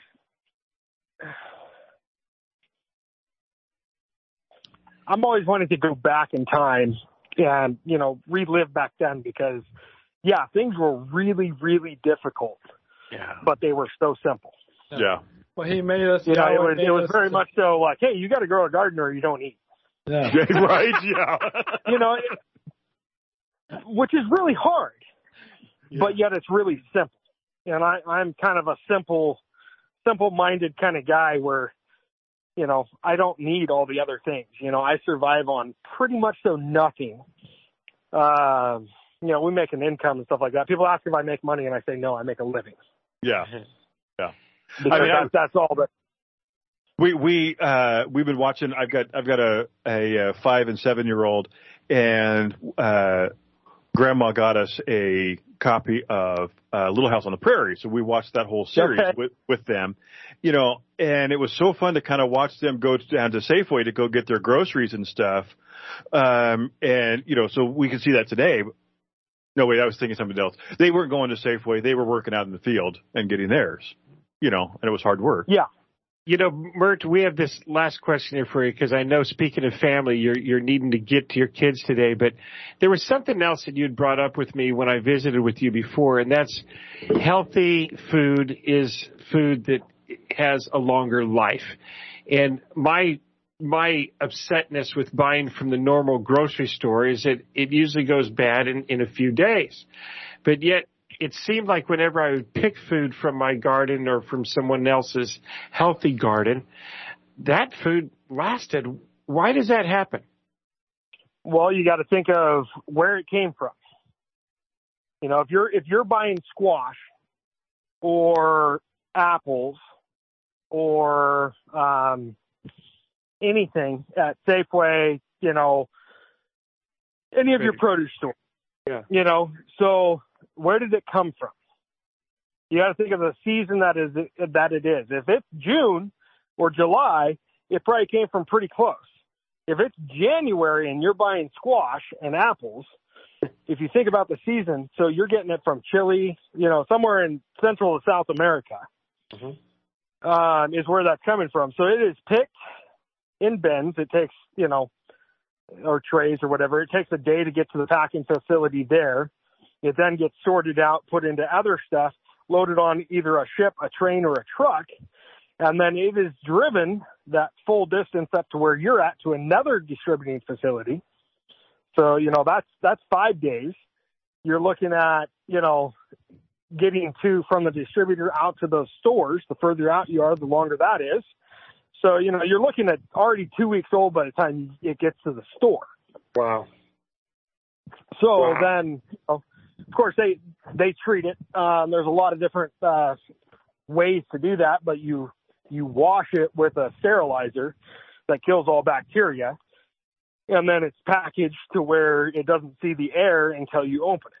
I'm always wanting to go back in time and, you know, relive back then, because, yeah, things were really, really difficult, Yeah. but they were so simple. Yeah. Well, he made us. You know, it was, made it was us- very much so like, hey, you got to grow a garden or you don't eat. Yeah. Right. Yeah. You know, it, which is really hard, Yeah. but yet it's really simple. And I, I'm kind of a simple, simple-minded kind of guy where, you know, I don't need all the other things. You know, I survive on pretty much so nothing. Uh, you know, we make an income and stuff like that. People ask if I make money, and I say no, I make a living. Yeah. Yeah. Because I mean, that's, that's all that. We we uh we've been watching. I've got I've got a a, a five and seven year old, and uh, Grandma got us a copy of uh, Little House on the Prairie, so we watched that whole series Okay. with with them, you know, and it was so fun to kind of watch them go down to Safeway to go get their groceries and stuff. Um, and, you know, so we can see that today. No, wait, I was thinking something else. They weren't going to Safeway. They were working out in the field and getting theirs, you know, and it was hard work. Yeah. You know, Mert, we have this last question here for you because I know, speaking of family, you're you're needing to get to your kids today. But there was something else that you'd brought up with me when I visited with you before, and that's healthy food is food that has a longer life. And my my upsetness with buying from the normal grocery store is that it usually goes bad in, in a few days. But yet, it seemed like whenever I would pick food from my garden or from someone else's healthy garden, that food lasted. Why does that happen? Well, you got to think of where it came from. You know, if you're if you're buying squash or apples or um, anything at Safeway, you know, any of your produce stores, yeah, you know, so. Where did it come from? You got to think of the season that is that it is. If it's June or July, it probably came from pretty close. If it's January and you're buying squash and apples, if you think about the season, so you're getting it from Chile, you know, somewhere in Central to South America, mm-hmm. um, is where that's coming from. So it is picked in bins. It takes, you know, or trays or whatever. It takes a day to get to the packing facility there. It then gets sorted out, put into other stuff, loaded on either a ship, a train, or a truck, and then it is driven that full distance up to where you're at to another distributing facility. So, you know, that's that's five days. You're looking at, you know, getting to from the distributor out to those stores. The further out you are, the longer that is. So, you know, you're looking at already two weeks old by the time it gets to the store. Wow. So wow. then, you know, of course, they they treat it. Um, there's a lot of different uh, ways to do that, but you you wash it with a sterilizer that kills all bacteria, and then it's packaged to where it doesn't see the air until you open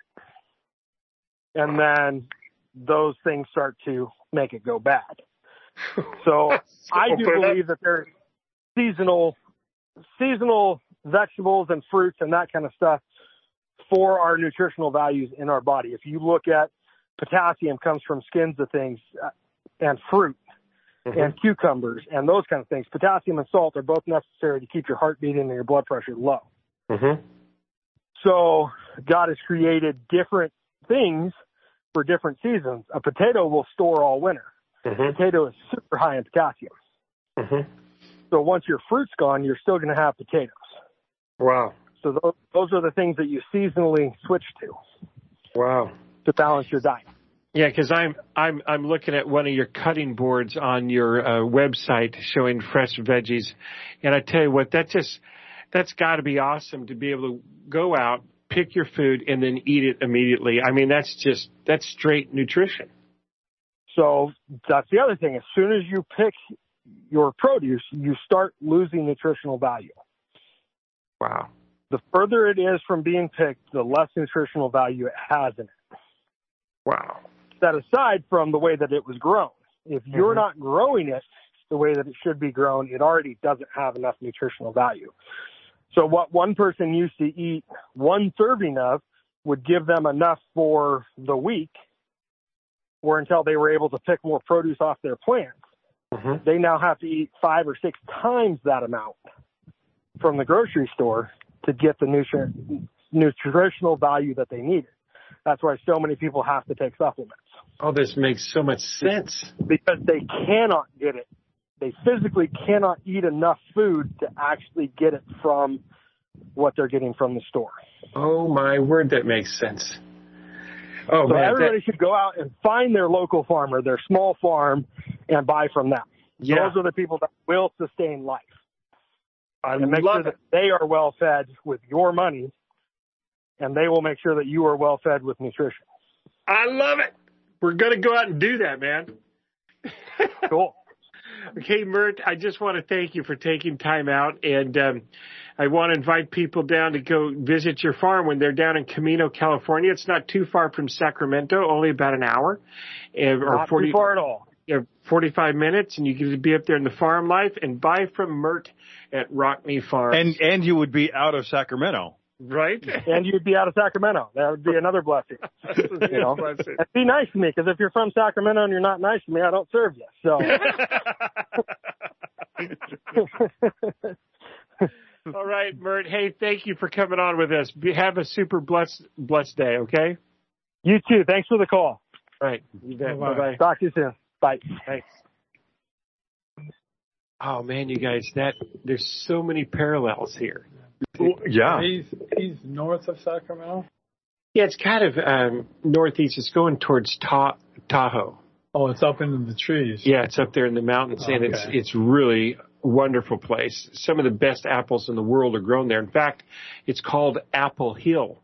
it, and then those things start to make it go bad. So I do believe that there's seasonal seasonal vegetables and fruits and that kind of stuff for our nutritional values in our body. If you look at potassium comes from skins of things uh, and fruit mm-hmm. and cucumbers and those kind of things. Potassium and salt are both necessary to keep your heart beating and your blood pressure low. Mm-hmm. So God has created different things for different seasons. A potato will store all winter. Mm-hmm. A potato is super high in potassium. Mm-hmm. So once your fruit's gone, you're still going to have potatoes. Wow. So those, those are the things that you seasonally switch to. Wow. To balance your diet. Yeah, because I'm I'm I'm looking at one of your cutting boards on your uh, website showing fresh veggies, and I tell you what, that just that's got to be awesome to be able to go out, pick your food, and then eat it immediately. I mean, that's just that's straight nutrition. So that's the other thing. As soon as you pick your produce, you start losing nutritional value. Wow. The further it is from being picked, the less nutritional value it has in it. Wow. That aside from the way that it was grown. If you're mm-hmm. not growing it the way that it should be grown, it already doesn't have enough nutritional value. So what one person used to eat one serving of would give them enough for the week, or until they were able to pick more produce off their plants. Mm-hmm. They now have to eat five or six times that amount from the grocery store to get the nutri- nutritional value that they needed. That's why so many people have to take supplements. Oh, this makes so much sense. Because they cannot get it. They physically cannot eat enough food to actually get it from what they're getting from the store. Oh, my word, that makes sense. Oh, so man, everybody that... should go out and find their local farmer, their small farm, and buy from them. Yeah. Those are the people that will sustain life. I and make love sure it. that they are well fed with your money, and they will make sure that you are well fed with nutrition. I love it. We're going to go out and do that, man. Cool. Okay, Mert, I just want to thank you for taking time out, and um, I want to invite people down to go visit your farm when they're down in Camino, California. It's not too far from Sacramento, only about an hour. Uh, or not forty, too far at all. Yeah, forty-five minutes, and you get to be up there in the farm life and buy from Mert at Rockney Farms. And and you would be out of Sacramento. Right? And you'd be out of Sacramento. That would be another blessing. You know, Blessing. and be nice to me, because if you're from Sacramento and you're not nice to me, I don't serve you. So. All right, Mert. Hey, thank you for coming on with us. Be, have a super blessed blessed day. Okay. You too. Thanks for the call. All right. You bet. Bye-bye. Bye bye. Talk to you soon. Bye. Thanks. Oh man, you guys, that there's so many parallels here. Yeah. He's he's north of Sacramento. Yeah, it's kind of um, northeast. It's going towards Ta- Tahoe. Oh, it's up into the trees. Yeah, it's up there in the mountains, and it's Okay. it's really a wonderful place. Some of the best apples in the world are grown there. In fact, it's called Apple Hill.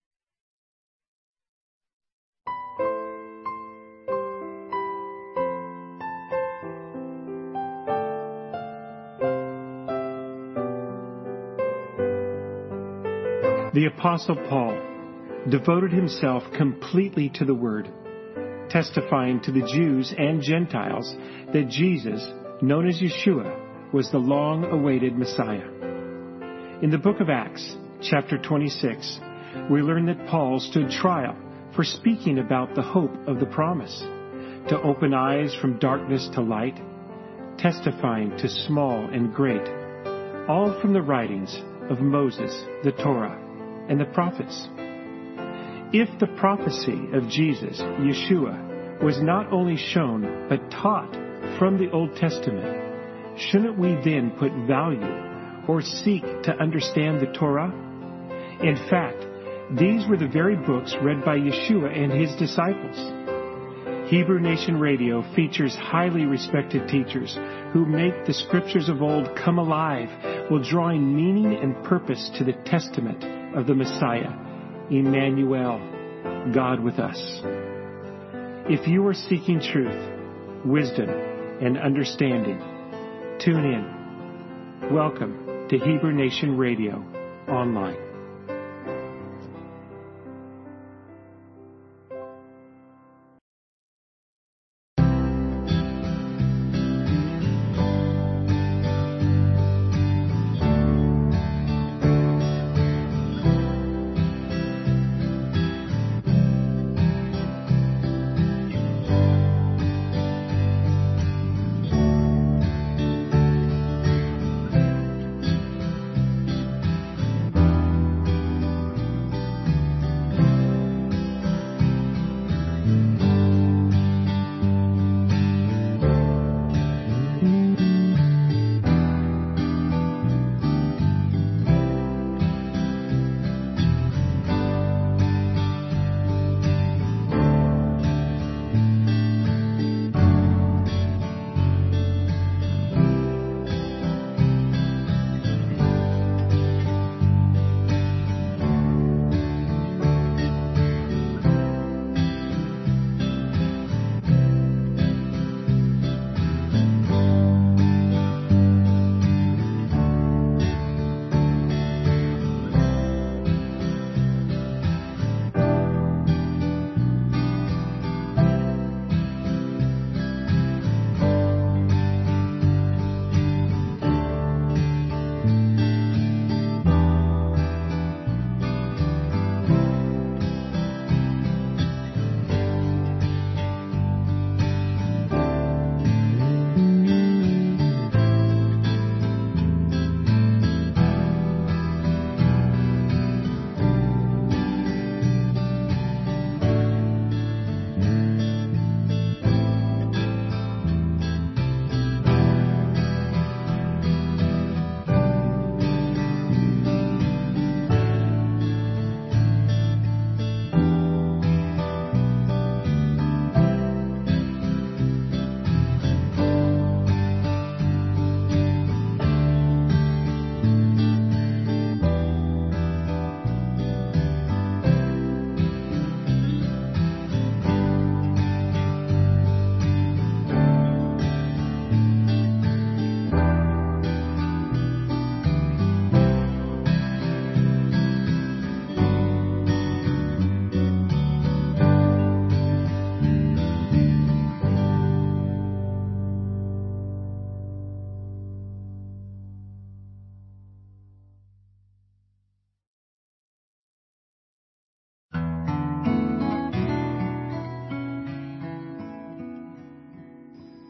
The Apostle Paul devoted himself completely to the Word, testifying to the Jews and Gentiles that Jesus, known as Yeshua, was the long-awaited Messiah. In the book of Acts, chapter twenty-six, we learn that Paul stood trial for speaking about the hope of the promise, to open eyes from darkness to light, testifying to small and great, all from the writings of Moses, the Torah, and the prophets. If the prophecy of Jesus, Yeshua, was not only shown but taught from the Old Testament, shouldn't we then put value or seek to understand the Torah? In fact, these were the very books read by Yeshua and his disciples. Hebrew Nation Radio features highly respected teachers who make the scriptures of old come alive while drawing meaning and purpose to the testament of the Messiah, Emmanuel, God with us. If you are seeking truth, wisdom, and understanding, tune in. Welcome to Hebrew Nation Radio Online.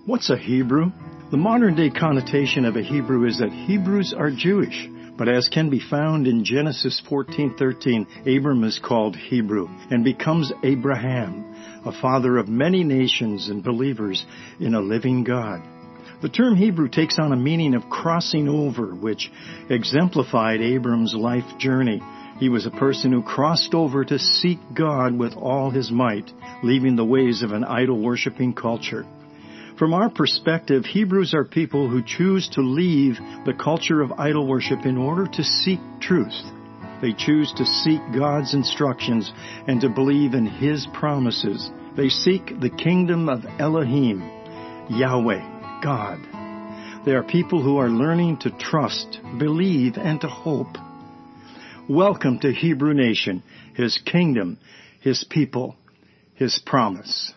What's a Hebrew? The modern-day connotation of a Hebrew is that Hebrews are Jewish. But as can be found in Genesis fourteen thirteen, Abram is called Hebrew and becomes Abraham, a father of many nations and believers in a living God. The term Hebrew takes on a meaning of crossing over, which exemplified Abram's life journey. He was a person who crossed over to seek God with all his might, leaving the ways of an idol-worshiping culture. From our perspective, Hebrews are people who choose to leave the culture of idol worship in order to seek truth. They choose to seek God's instructions and to believe in His promises. They seek the kingdom of Elohim, Yahweh, God. They are people who are learning to trust, believe, and to hope. Welcome to Hebrew Nation, His kingdom, His people, His promise.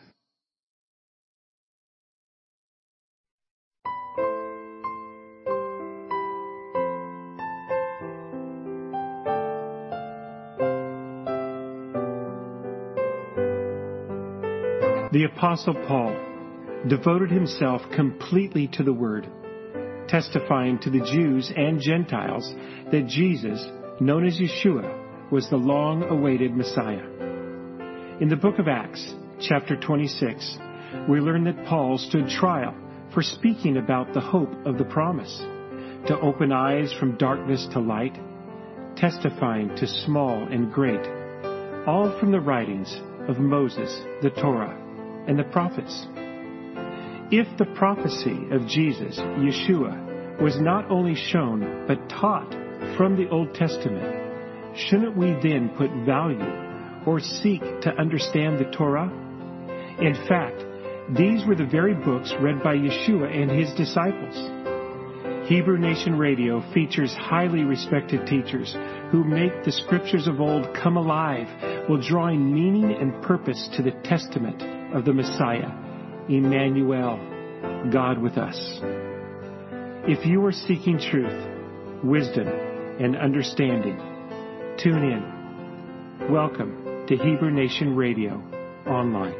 The Apostle Paul devoted himself completely to the Word, testifying to the Jews and Gentiles that Jesus, known as Yeshua, was the long-awaited Messiah. In the book of Acts, chapter twenty-six, we learn that Paul stood trial for speaking about the hope of the promise, to open eyes from darkness to light, testifying to small and great, all from the writings of Moses, the Torah, and the prophets. If the prophecy of Jesus, Yeshua, was not only shown but taught from the Old Testament, shouldn't we then put value or seek to understand the Torah? In fact, these were the very books read by Yeshua and his disciples. Hebrew Nation Radio features highly respected teachers who make the scriptures of old come alive while drawing meaning and purpose to the testament of the Messiah, Emmanuel, God with us. If you are seeking truth, wisdom, and understanding, tune in. Welcome to Hebrew Nation Radio Online.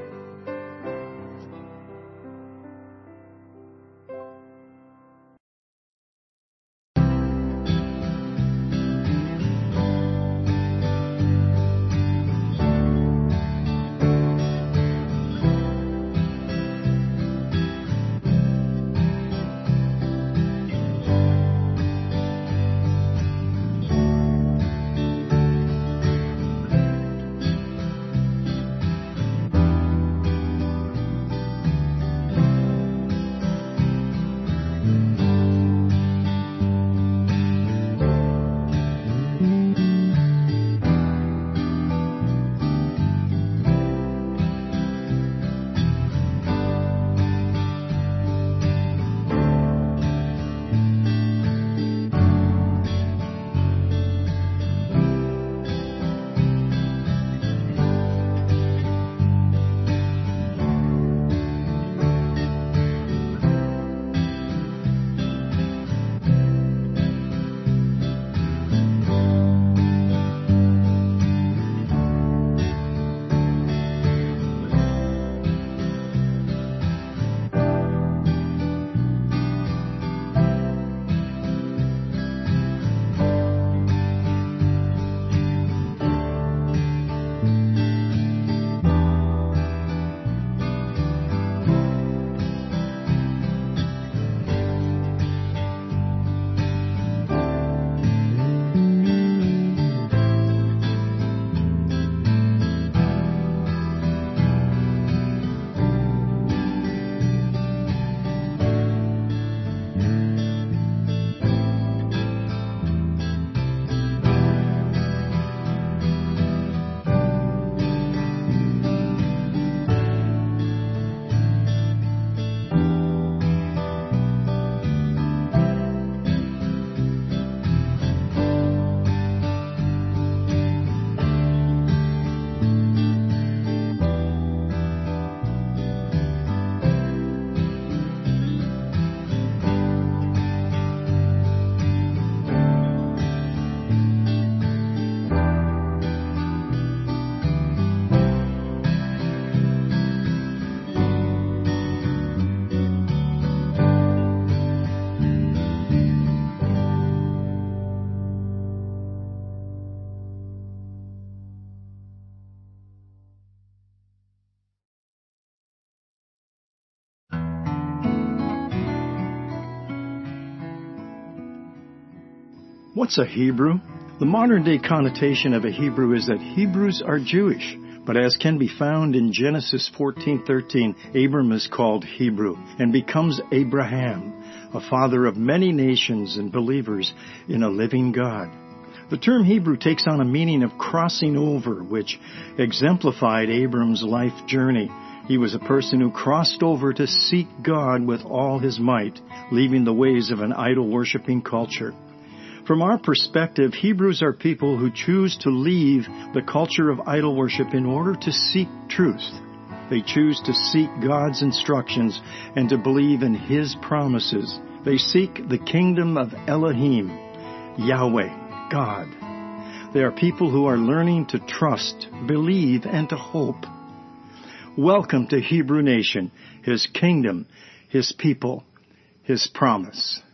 What's a Hebrew? The modern-day connotation of a Hebrew is that Hebrews are Jewish. But as can be found in Genesis fourteen thirteen, Abram is called Hebrew and becomes Abraham, a father of many nations and believers in a living God. The term Hebrew takes on a meaning of crossing over, which exemplified Abram's life journey. He was a person who crossed over to seek God with all his might, leaving the ways of an idol-worshiping culture. From our perspective, Hebrews are people who choose to leave the culture of idol worship in order to seek truth. They choose to seek God's instructions and to believe in His promises. They seek the kingdom of Elohim, Yahweh, God. They are people who are learning to trust, believe, and to hope. Welcome to Hebrew Nation, His kingdom, His people, His promise.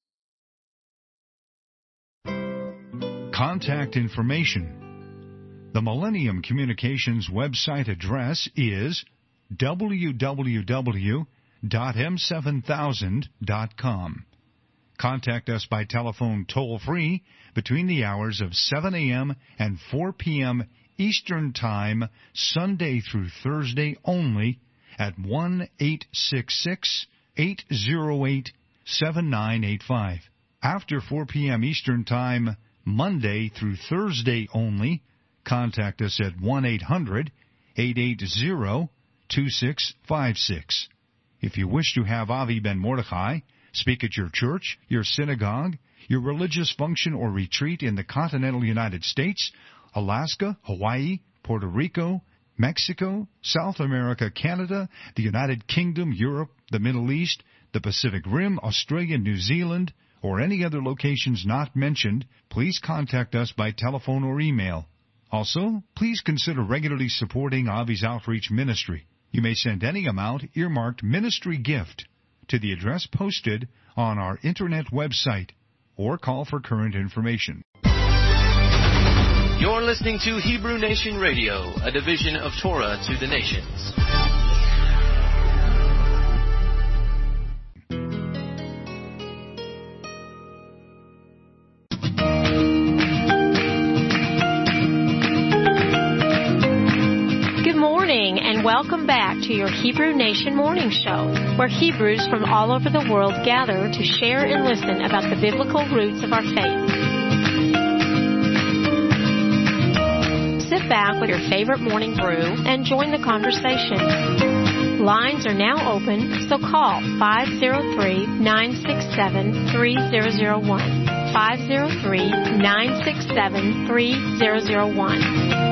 Contact information. The Millennium Communications website address is w w w dot m seven thousand dot com. Contact us by telephone toll-free between the hours of seven a.m. and four p.m. Eastern Time, Sunday through Thursday only, at one eight six six, eight zero eight, seven nine eight five. After four p.m. Eastern Time, Monday through Thursday only, contact us at one eight hundred, eight eight zero, two six five six. If you wish to have Avi Ben Mordechai speak at your church, your synagogue, your religious function or retreat in the continental United States, Alaska, Hawaii, Puerto Rico, Mexico, South America, Canada, the United Kingdom, Europe, the Middle East, the Pacific Rim, Australia, New Zealand, or any other locations not mentioned, please contact us by telephone or email. Also, please consider regularly supporting Avi's outreach ministry. You may send any amount earmarked Ministry Gift to the address posted on our internet website or call for current information. You're listening to Hebrew Nation Radio, a division of Torah to the Nations. Welcome back to your Hebrew Nation Morning Show, where Hebrews from all over the world gather to share and listen about the biblical roots of our faith. Sit back with your favorite morning brew and join the conversation. Lines are now open, so call five oh three, nine six seven, three oh oh one. five oh three, nine six seven, three oh oh one.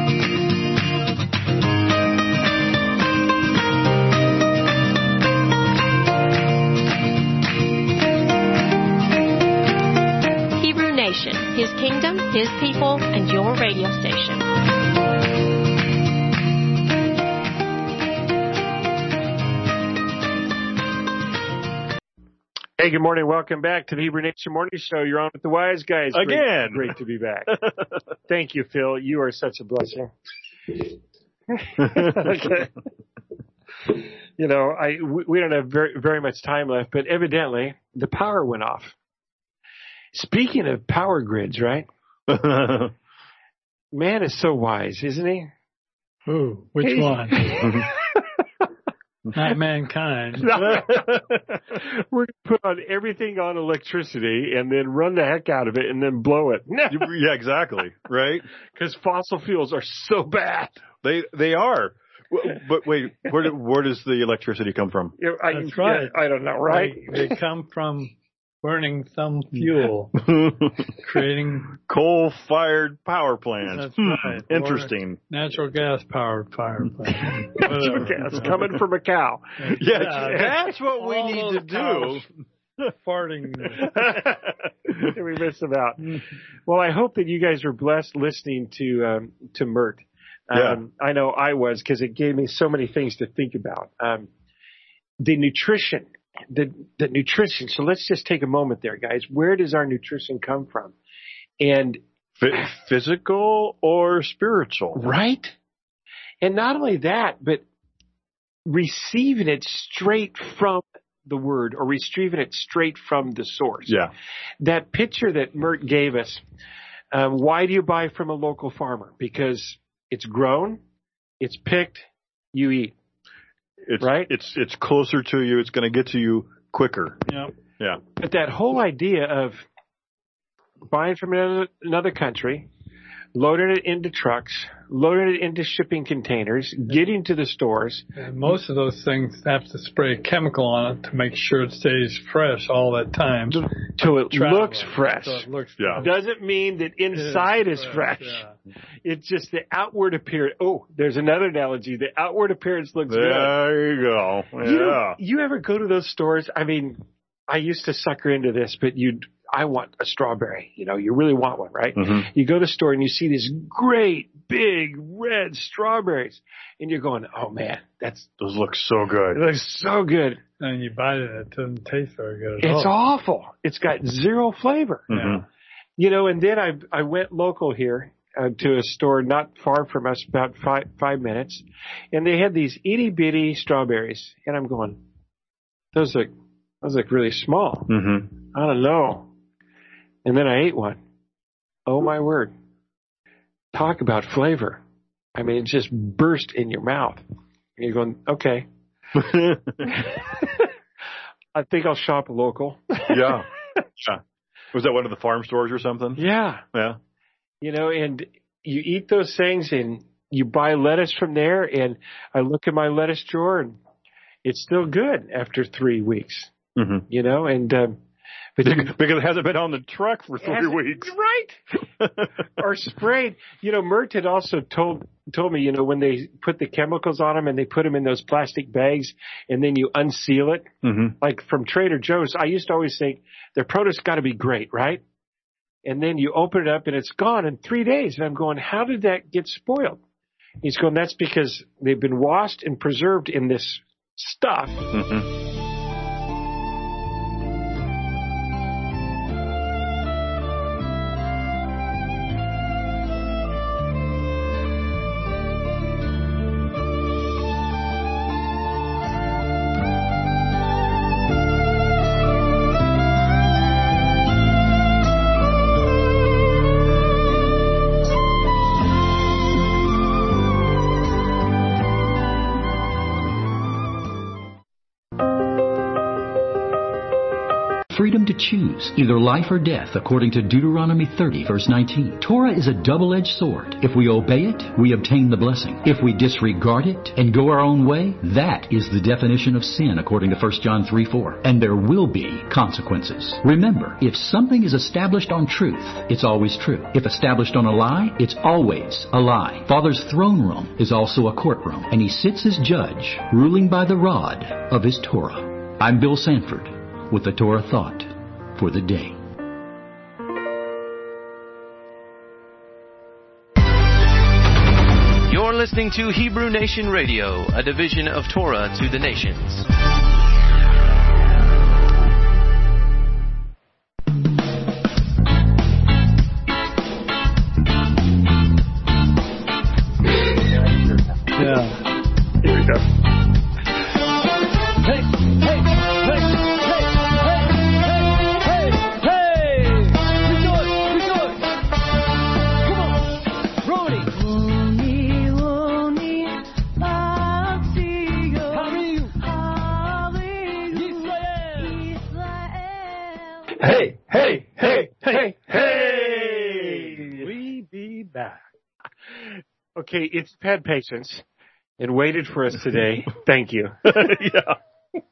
His kingdom, His people, and your radio station. Hey, good morning. Welcome back to the Hebrew Nation Morning Show. You're on with the Wise Guys. Again. Great, great to be back. Thank you, Phil. You are such a blessing. Okay. You know, I we don't have very very much time left, but evidently the power went off. Speaking of power grids, right? Man is so wise, isn't he? Ooh, which He's, one? Not mankind. We're going to put on everything on electricity and then run the heck out of it and then blow it. Yeah, exactly. Right? Because fossil fuels are so bad. They they are. But wait, where do, where does the electricity come from? Yeah, I, That's right. Yeah, I don't know, right? They, they come from burning some fuel, creating coal-fired power plants. That's right. Interesting. Or natural gas-powered power plants. Natural gas coming from a cow. Yeah, yeah that's what we need to do. Farting. We missed about. Well, I hope that you guys were blessed listening to um, to Mert. Um, yeah. I know I was, because it gave me so many things to think about. Um, the nutrition. The, the nutrition. So let's just take a moment there, guys. Where does our nutrition come from? And F- physical or spiritual? Right? And not only that, but receiving it straight from the word or retrieving it straight from the source. Yeah. That picture that Mert gave us, um, why do you buy from a local farmer? Because it's grown, it's picked, you eat. It's, right? It's it's closer to you. It's going to get to you quicker. Yeah. Yeah. But that whole idea of buying from another, another country, loading it into trucks, loading it into shipping containers, getting to the stores. And most of those things have to spray a chemical on it to make sure it stays fresh all that time. Till it Travel. looks fresh. So it looks Yeah. fresh. Doesn't mean that inside It is, is fresh. fresh, yeah. It's just the outward appearance. Oh, there's another analogy. The outward appearance looks good. There you go. Yeah. You know, you ever go to those stores? I mean, I used to sucker into this, but you'd, I want a strawberry. You know, you really want one, right? Mm-hmm. You go to the store and you see these great, big, red strawberries. And you're going, oh, man, that's Those look so good. it looks so good. And you bite it, it doesn't taste very good at It's all. awful. It's got zero flavor. Mhm. You know, and then I I went local here uh, to a store not far from us, about five five minutes, and they had these itty bitty strawberries, and I'm going, those look those look really small. Mm-hmm. I don't know. And then I ate one. Oh my word! Talk about flavor. I mean, it just burst in your mouth. And you're going, okay. I think I'll shop local. Yeah. Yeah. Was that one of the farm stores or something? Yeah. Yeah. You know, and you eat those things and you buy lettuce from there, and I look at my lettuce drawer and it's still good after three weeks, Mm-hmm. you know, and, um, but you, Because it hasn't been on the truck for three Hasn't- weeks. right? Or sprayed. You know, Mert had also told, told me, you know, when they put the chemicals on them and they put them in those plastic bags and then you unseal it, Mm-hmm. like from Trader Joe's, I used to always think their produce got to be great, right? And then you open it up and it's gone in three days. And I'm going, how did that get spoiled? He's going, that's because they've been washed and preserved in this stuff. Mm-hmm. Freedom to choose either life or death according to Deuteronomy thirty verse nineteen. Torah is a double-edged sword. If we obey it, we obtain the blessing. If we disregard it and go our own way, that is the definition of sin according to First John three four. And there will be consequences. Remember, if something is established on truth, it's always true. If established on a lie, it's always a lie. Father's throne room is also a courtroom, and he sits as judge, ruling by the rod of his Torah. I'm Bill Sanford with the Torah Thought for the day. You're listening to Hebrew Nation Radio, a division of Torah to the Nations. Yeah. Here we go. Hey, hey, hey, hey, hey, hey, hey, hey! We do it, we do it! Come on, Rudy! Hey, hey, hey, hey, hey! We be back. Okay, it's had patience and waited for us today. Thank you. Yeah.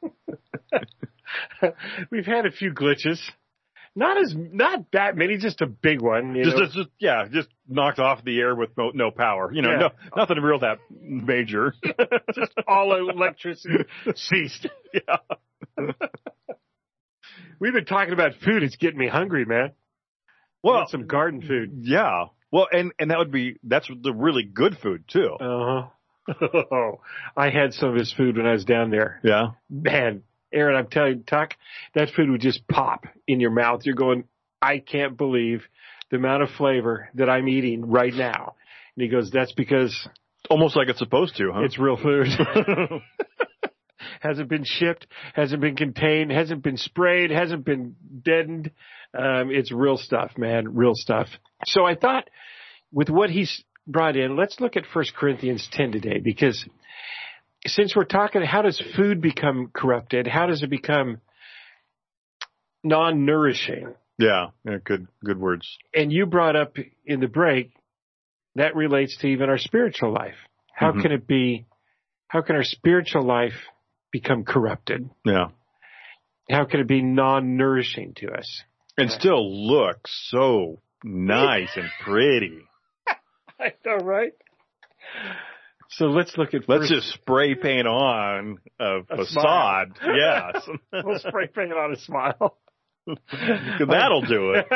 We've had a few glitches. Not as not that many, just a big one. You Just, know? just, just, yeah, just knocked off the air with no, no power. You know, Yeah. no, nothing real that major. Just all electricity ceased. Yeah. We've been talking about food. It's getting me hungry, man. Well, I want some garden food. Yeah. Well, and, and that would be, that's the really good food too. Uh huh. I had some of his food when I was down there. Yeah. Man, Aaron, I'm telling you, Tuck, that food would just pop in your mouth. You're going, I can't believe the amount of flavor that I'm eating right now. And he goes, that's because Almost like it's supposed to, huh? it's real food. hasn't been shipped, hasn't been contained, hasn't been sprayed, hasn't been deadened. Um, it's real stuff, man, real stuff. So I thought with what he's brought in, let's look at First Corinthians ten today, because since we're talking, how does food become corrupted? How does it become non-nourishing? Yeah, yeah, good, good words. And you brought up in the break, that relates to even our spiritual life. How mm-hmm. can it be, how can our spiritual life become corrupted? Yeah. How can it be non-nourishing to us? And still look so nice and pretty. I know, right? So let's look at Let's first. just spray paint on a, A facade. Yes. We'll spray paint on a smile. That'll do it.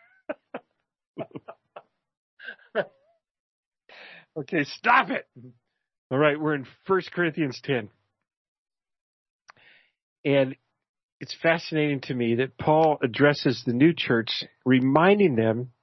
Okay, stop it. All right, we're in First Corinthians ten. And it's fascinating to me that Paul addresses the new church, reminding them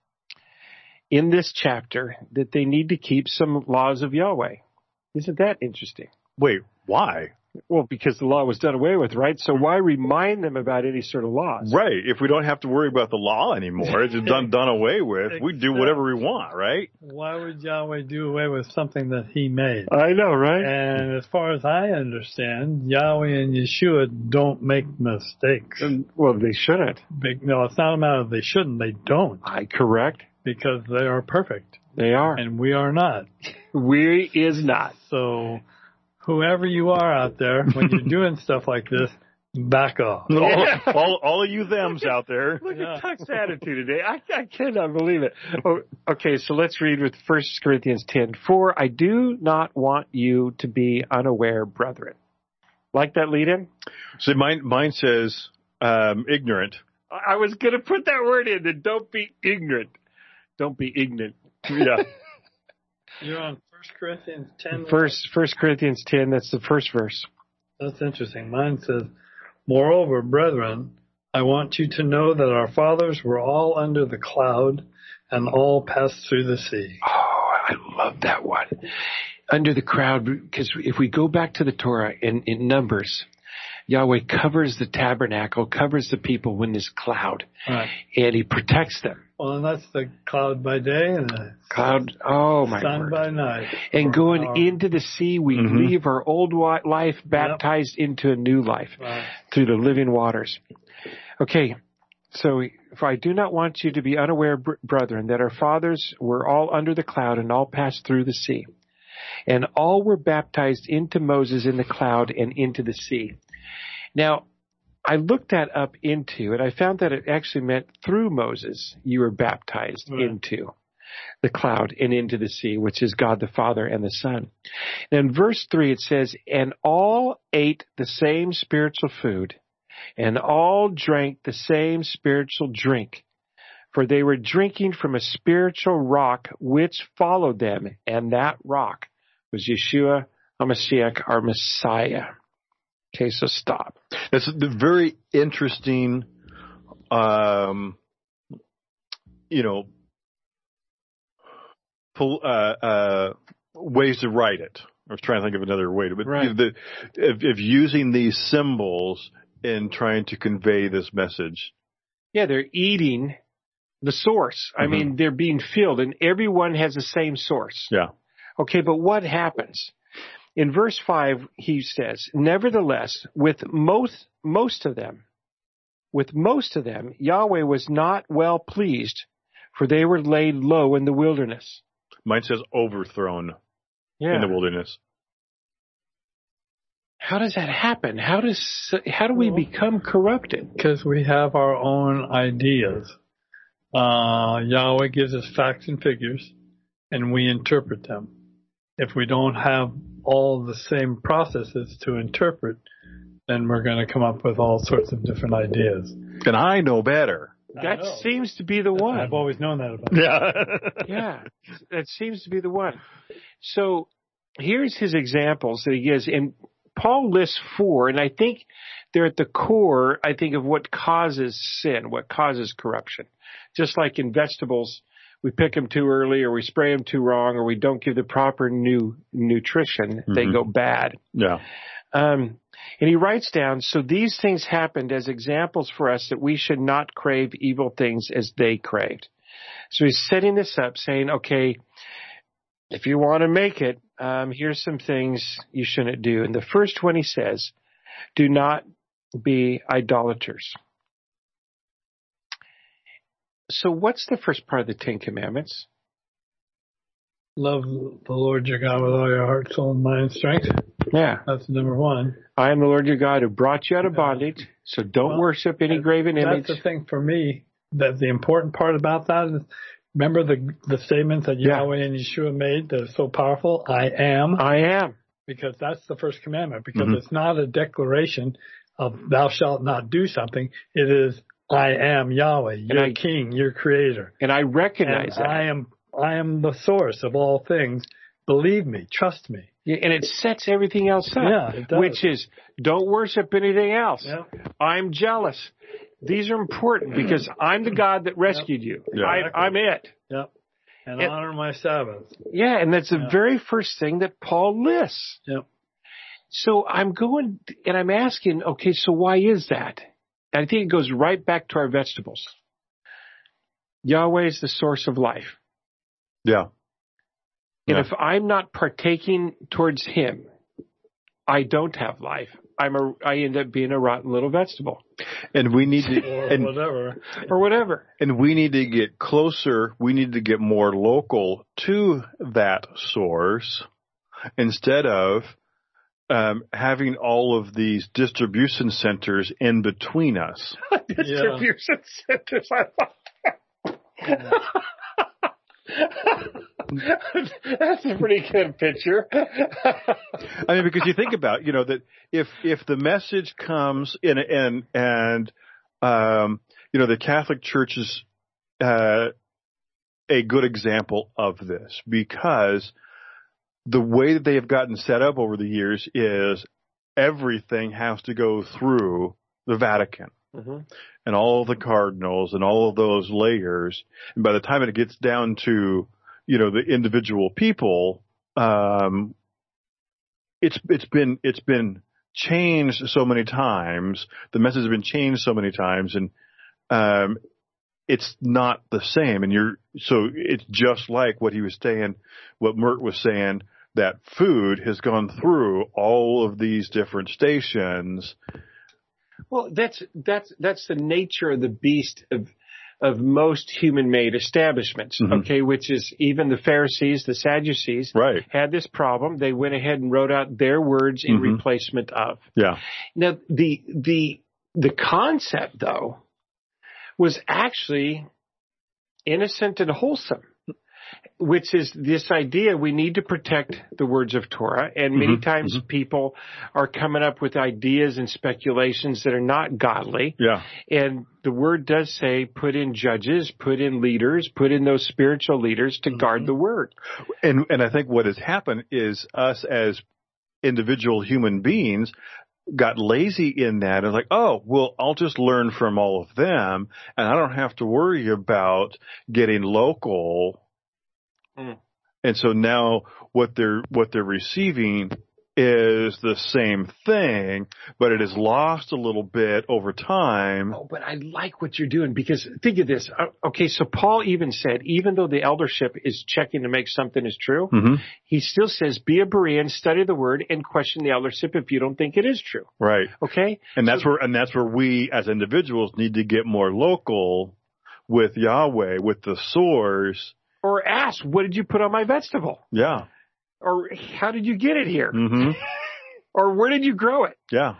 in this chapter that they need to keep some laws of Yahweh. Isn't that interesting? Wait, why? Well, because the law was done away with, right? So why remind them about any sort of laws? Right. If we don't have to worry about the law anymore, it's done done away with. We do whatever we want, right? Why would Yahweh do away with something that he made? I know, right? And as far as I understand, Yahweh and Yeshua don't make mistakes. And, well, they shouldn't. Big, no, it's not a matter of they shouldn't. They don't. I correct. Because they are perfect. They are. And we are not. We is not. So whoever you are out there, when you're doing stuff like this, back off. all, all, all of you thems out there. Look yeah. at Tuck's attitude today. I, I cannot believe it. Oh, okay, so let's read with First Corinthians ten. For I do not want you to be unaware, brethren. Like that lead-in? So mine, mine says um, ignorant. I was going to put that word in, that don't be ignorant. Don't be ignorant. Yeah. You're on First Corinthians ten. First, First Corinthians ten, that's the first verse. That's interesting. Mine says, moreover, brethren, I want you to know that our fathers were all under the cloud and all passed through the sea. Oh, I love that one. Under the cloud, because if we go back to the Torah in, in Numbers, Yahweh covers the tabernacle, covers the people in this cloud, right. and he protects them. Well, and that's the cloud by day and the cloud, oh my sun word. by night. And going our, into the sea, we mm-hmm. leave our old life baptized yep. into a new life right. through the living waters. Okay, so for I do not want you to be unaware, brethren, that our fathers were all under the cloud and all passed through the sea. And all were baptized into Moses in the cloud and into the sea. Now, I looked that up into, and I found that it actually meant through Moses you were baptized right. into the cloud and into the sea, which is God the Father and the Son. And in verse three it says, and all ate the same spiritual food, and all drank the same spiritual drink, for they were drinking from a spiritual rock which followed them, and that rock was Yeshua HaMashiach, our Messiah. Okay, so stop. That's the very interesting, um, you know, pull, uh, uh, ways to write it. I was trying to think of another way to, but right. the, if, if using these symbols in trying to convey this message. Yeah, they're eating the source. I mm-hmm. mean, they're being filled, and everyone has the same source. Yeah. Okay, but what happens? In verse five, he says, nevertheless, with most, most of them, with most of them, Yahweh was not well pleased, for they were laid low in the wilderness. Mine says overthrown yeah. in the wilderness. How does that happen? How does, how do we become corrupted? Because we have our own ideas. Uh, Yahweh gives us facts and figures, and we interpret them. If we don't have all the same processes to interpret, then we're going to come up with all sorts of different ideas. And I know better. That seems to be the one. I've always known that about Yeah. Yeah, that seems to be the one. So here's his examples that he gives. And Paul lists four, and I think they're at the core, I think, of what causes sin, what causes corruption. Just like in vegetables, we pick them too early, or we spray them too wrong, or we don't give the proper new nutrition, mm-hmm. they go bad. Yeah. Um, And he writes down, so these things happened as examples for us that we should not crave evil things as they craved. So he's setting this up, saying, okay, if you want to make it, um, here's some things you shouldn't do. And the first one he says, do not be idolaters. So what's the first part of the Ten Commandments? Love the Lord your God with all your heart, soul, and mind, strength. Yeah. That's number one. I am the Lord your God who brought you out of bondage, so don't Well, worship any graven image. That's the thing for me, that the important part about that is, remember the the statements that Yahweh yeah. and Yeshua made that are so powerful? I am. I am. Because that's the first commandment. Because Mm-hmm. it's not a declaration of thou shalt not do something. It is, I am Yahweh, your I, king, your creator. And I recognize and that. I am I am the source of all things. Believe me, trust me. Yeah, and it sets everything else up. Yeah, it does. Which is, don't worship anything else. Yeah. I'm jealous. These are important because I'm the God that rescued you. Yeah. I, I'm it. Yep. And it, honor my Sabbath. Yeah, and that's the yeah. very first thing that Paul lists. Yep. So I'm going, and I'm asking, okay, so why is that? And I think it goes right back to our vegetables. Yahweh is the source of life. Yeah. And yeah. if I'm not partaking towards him, I don't have life. I'm a, I end up being a rotten little vegetable. And we need to, or and, whatever. Or whatever. And we need to get closer. We need to get more local to that source instead of um, having all of these distribution centers in between us. Distribution yeah. centers. I love that. That's a pretty good picture. I mean, because you think about, you know, that if if the message comes in and and um, you know, the Catholic Church is uh, a good example of this, because the way that they have gotten set up over the years is everything has to go through the Vatican. Mm-hmm. And all the cardinals and all of those layers. And by the time it gets down to, you know, the individual people, um, it's, it's been, it's been changed so many times. The message has been changed so many times, and, um, it's not the same. And you're, so it's just like what he was saying, what Mert was saying, that food has gone through all of these different stations. Well, that's that's that's the nature of the beast of of most human-made establishments. Mm-hmm. Okay, which is even the Pharisees, the Sadducees, right. had this problem. They went ahead and wrote out their words in mm-hmm. replacement of. Yeah. Now the the the concept though was actually innocent and wholesome, which is this idea we need to protect the words of Torah. And many mm-hmm, times mm-hmm. people are coming up with ideas and speculations that are not godly. Yeah. And the word does say put in judges, put in leaders, put in those spiritual leaders to mm-hmm. guard the word. And and I think what has happened is us as individual human beings got lazy in that and like, oh, well, I'll just learn from all of them and I don't have to worry about getting local. Mm. And so now what they're what they're receiving is the same thing, but it is lost a little bit over time. Oh, but I like what you're doing, because think of this. Okay, so Paul even said, even though the eldership is checking to make something is true, mm-hmm. he still says, be a Berean, study the word, and question the eldership if you don't think it is true. Right. Okay? And that's so, where and that's where we as individuals need to get more local with Yahweh, with the source. Or ask, what did you put on my vegetable? Yeah. Or how did you get it here? Mm-hmm. Or where did you grow it? Yeah.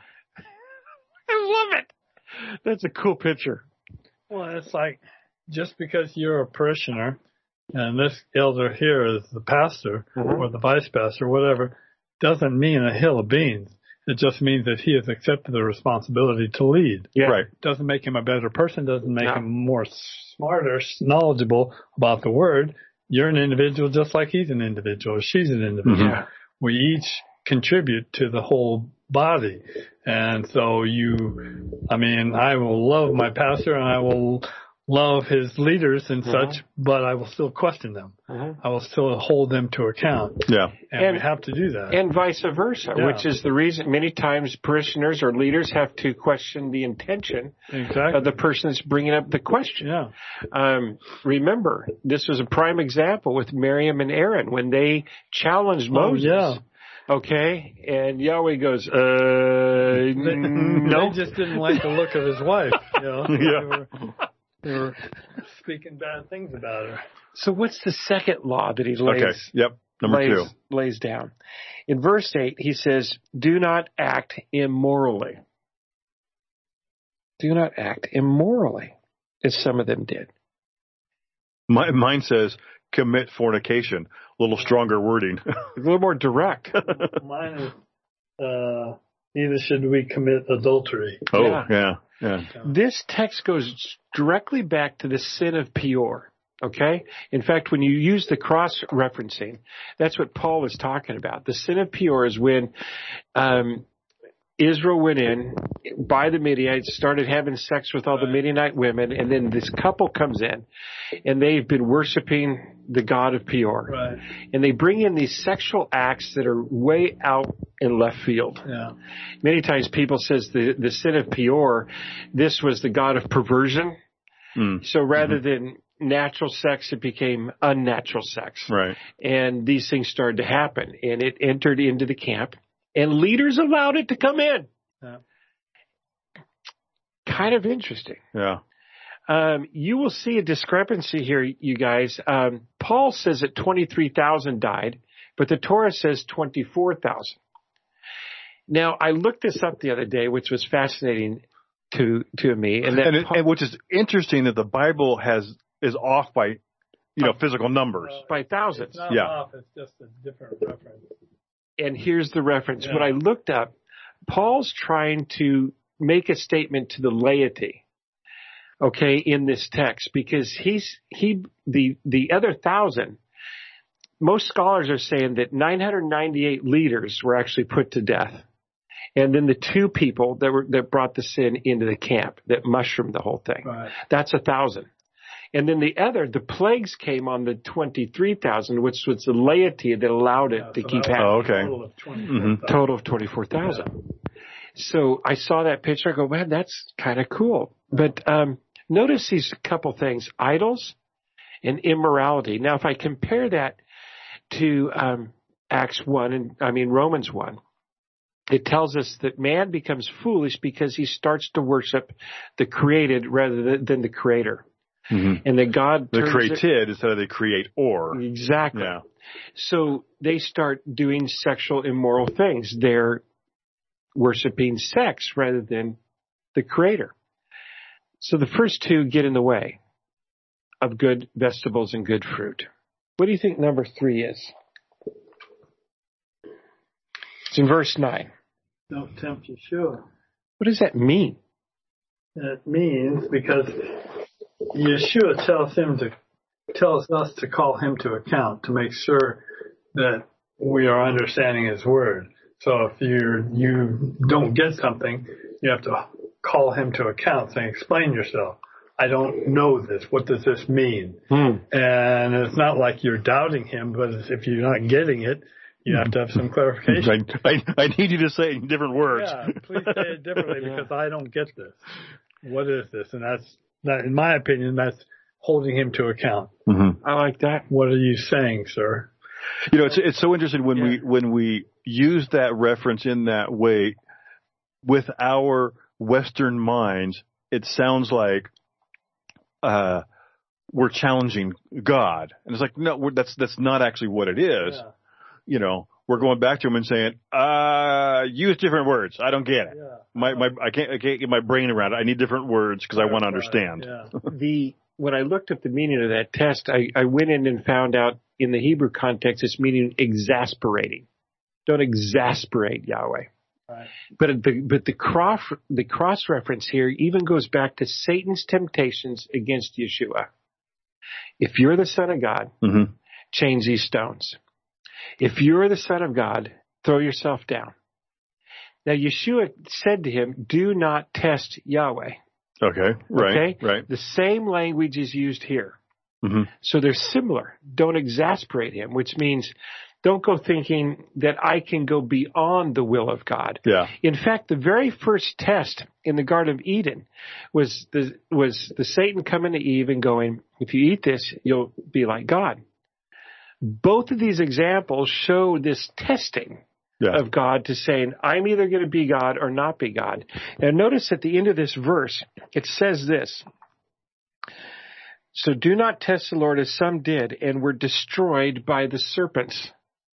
I love it. That's a cool picture. Well, it's like, just because you're a parishioner and this elder here is the pastor mm-hmm. or the vice pastor, whatever, doesn't mean a hill of beans. It just means that he has accepted the responsibility to lead. Yeah. Right. Doesn't make him a better person, doesn't make no. him more smarter, knowledgeable about the word. You're an individual just like he's an individual or she's an individual. Mm-hmm. We each contribute to the whole body. And so you, I mean, I will love my pastor and I will love his leaders and Uh-huh. such, but I will still question them. Uh-huh. I will still hold them to account. Yeah. And, And- we have to do that. And vice versa, Yeah. which is the reason many times parishioners or leaders have to question the intention exactly. of the person that's bringing up the question. Yeah. Um, remember, this was a prime example with Miriam and Aaron when they challenged Moses. Oh, yeah. Okay, and Yahweh goes, uh, They, no. they just didn't like the look of his wife. You know? Yeah. They were, they were speaking bad things about her. So what's the second law that he lays? Okay. Yep. Number lays, two. lays down. In verse eight, he says, do not act immorally. Do not act immorally, as some of them did. My, mine says commit fornication. A little stronger wording. A little more direct. Mine is, uh, neither should we commit adultery. Oh, Yeah. yeah. Yeah. This text goes directly back to the sin of Peor. Okay? In fact, when you use the cross-referencing, that's what Paul is talking about. The sin of Peor is when um, Israel went in by the Midianites, started having sex with all the Midianite women, and then this couple comes in, and they've been worshiping the god of Peor. Right. And they bring in these sexual acts that are way out in left field. Yeah. Many times people says the, the sin of Peor, this was the god of perversion. Mm. So rather than natural sex, it became unnatural sex. Right. And these things started to happen, and it entered into the camp, and leaders allowed it to come in. Yeah. Kind of interesting. Yeah. Um, you will see a discrepancy here, you guys. Um, Paul says that twenty-three thousand died, but the Torah says twenty-four thousand. Now, I looked this up the other day, which was fascinating to to me. And, that And, it, Paul, and which is interesting that the Bible has is off by, you know, physical numbers. by thousands. It's not Yeah. off, it's just a different reference. And here's the reference. Yeah. When I looked up, Paul's trying to make a statement to the laity, okay, in this text, because he's, he, the, the other thousand, most scholars are saying that nine hundred ninety-eight leaders were actually put to death. And then the two people that were, that brought the sin into the camp, that mushroomed the whole thing. Right. That's a thousand. And then the other, the plagues came on the twenty-three thousand, which was the laity that allowed it Yeah, to so keep that was happening. Oh, okay. a total of twenty-four Mhm. thousand. Total of twenty-four thousand. So I saw that picture. I go, man, that's kind of cool. But um, notice these couple things, idols and immorality. Now, if I compare that to um, Acts one, and I mean Romans one, it tells us that man becomes foolish because he starts to worship the created rather than, than the creator. Mm-hmm. And that God The turns it- created instead of the create or. Exactly. Yeah. So they start doing sexual immoral things. They're worshiping sex rather than the creator. So the first two get in the way of good vegetables and good fruit. What do you think number three is? It's in verse nine. Don't tempt Yeshua. What does that mean? It means because Yeshua tells him to tells us to call him to account to make sure that we are understanding his word. So if you you don't get something, you have to call him to account, saying, "Explain yourself. I don't know this. What does this mean?" Hmm. And it's not like you're doubting him, but if you're not getting it, you have to have some clarification. I, I, I need you to say it in different words. Yeah, please say it differently Yeah. because I don't get this. What is this? And that's, that, in my opinion, that's holding him to account. Mm-hmm. I like that. What are you saying, sir? You know, it's it's so interesting when Yeah. we when we use that reference in that way with our Western minds. It sounds like uh, we're challenging God, and it's like no, we're, that's that's not actually what it is. Yeah. You know, we're going back to him and saying, uh, use different words. I don't get it. Yeah. My my I can't I can't get my brain around it. I need different words because I want to understand. Yeah. The when I looked up the meaning of that test, I, I went in and found out in the Hebrew context it's meaning exasperating. Don't exasperate Yahweh. Right. But the but the cross the cross reference here even goes back to Satan's temptations against Yeshua. If you're the Son of God, Mm-hmm. change these stones. If you're the Son of God, throw yourself down. Now Yeshua said to him, "Do not test Yahweh." Okay, right, okay? right. The same language is used here. Mm-hmm. So they're similar. Don't exasperate him, which means don't go thinking that I can go beyond the will of God. Yeah. In fact, the very first test in the Garden of Eden was the, was the Satan coming to Eve and going, if you eat this, you'll be like God. Both of these examples show this testing yeah. of God to saying, I'm either going to be God or not be God. And notice at the end of this verse, it says this. So do not test the Lord as some did and were destroyed by the serpents.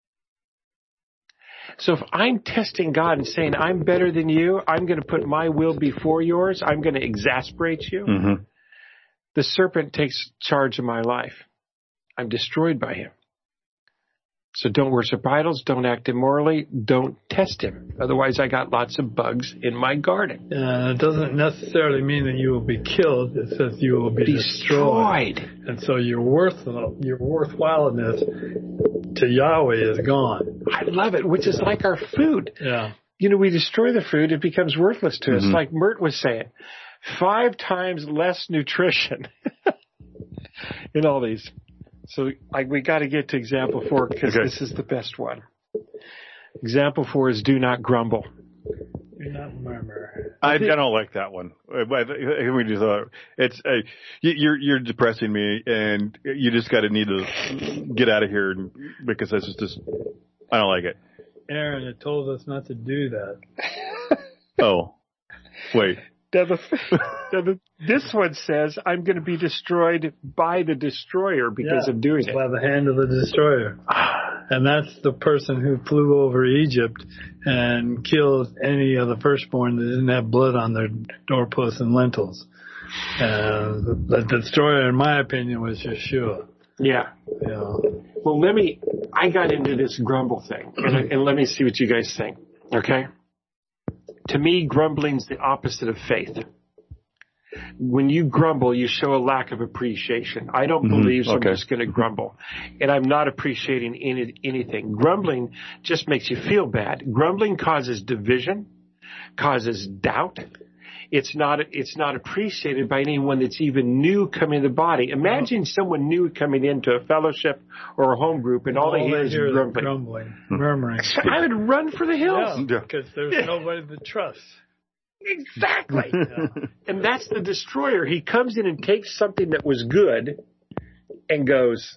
So if I'm testing God and saying, I'm better than you, I'm going to put my will before yours, I'm going to exasperate you, mm-hmm. the serpent takes charge of my life. I'm destroyed by him. So don't worship idols, don't act immorally, don't test him. Otherwise, I got lots of bugs in my garden. Uh, it doesn't necessarily mean that you will be killed. It says you will be destroyed. destroyed. And so your worth, your worthwhileness to Yahweh is gone. I love it, which is like our food. Yeah. You know, we destroy the food, it becomes worthless to mm-hmm. us. Like Mert was saying, five times less nutrition in all these. So like, we got to get to example four because okay. this is the best one. Example four is do not grumble. Do not murmur. I, I don't like that one. We just thought it's uh, you're you're depressing me, and you just got to need to get out of here because that's just, just I don't like it. Aaron, it told us not to do that. Oh, wait. Now the, now the, this one says, I'm going to be destroyed by the destroyer because yeah, of doing it. By the hand of the destroyer. And that's the person who flew over Egypt and killed any of the firstborn that didn't have blood on their doorposts and lintels. And the destroyer, in my opinion, was Yeshua. Yeah. Yeah. Well, let me, I got into this grumble thing, and, and let me see what you guys think, okay? To me, grumbling's the opposite of faith. When you grumble, you show a lack of appreciation. I don't mm-hmm. believe so okay. I'm just going to grumble. And I'm not appreciating any, anything. Grumbling just makes you feel bad. Grumbling causes division, causes doubt. It's not, it's not appreciated by anyone that's even new coming to the body. Imagine someone new coming into a fellowship or a home group and all, all they hear is grumbling. grumbling, murmuring. I would run for the hills. Yeah, because there's nobody to trust. Exactly. Yeah. And that's the destroyer. He comes in and takes something that was good and goes,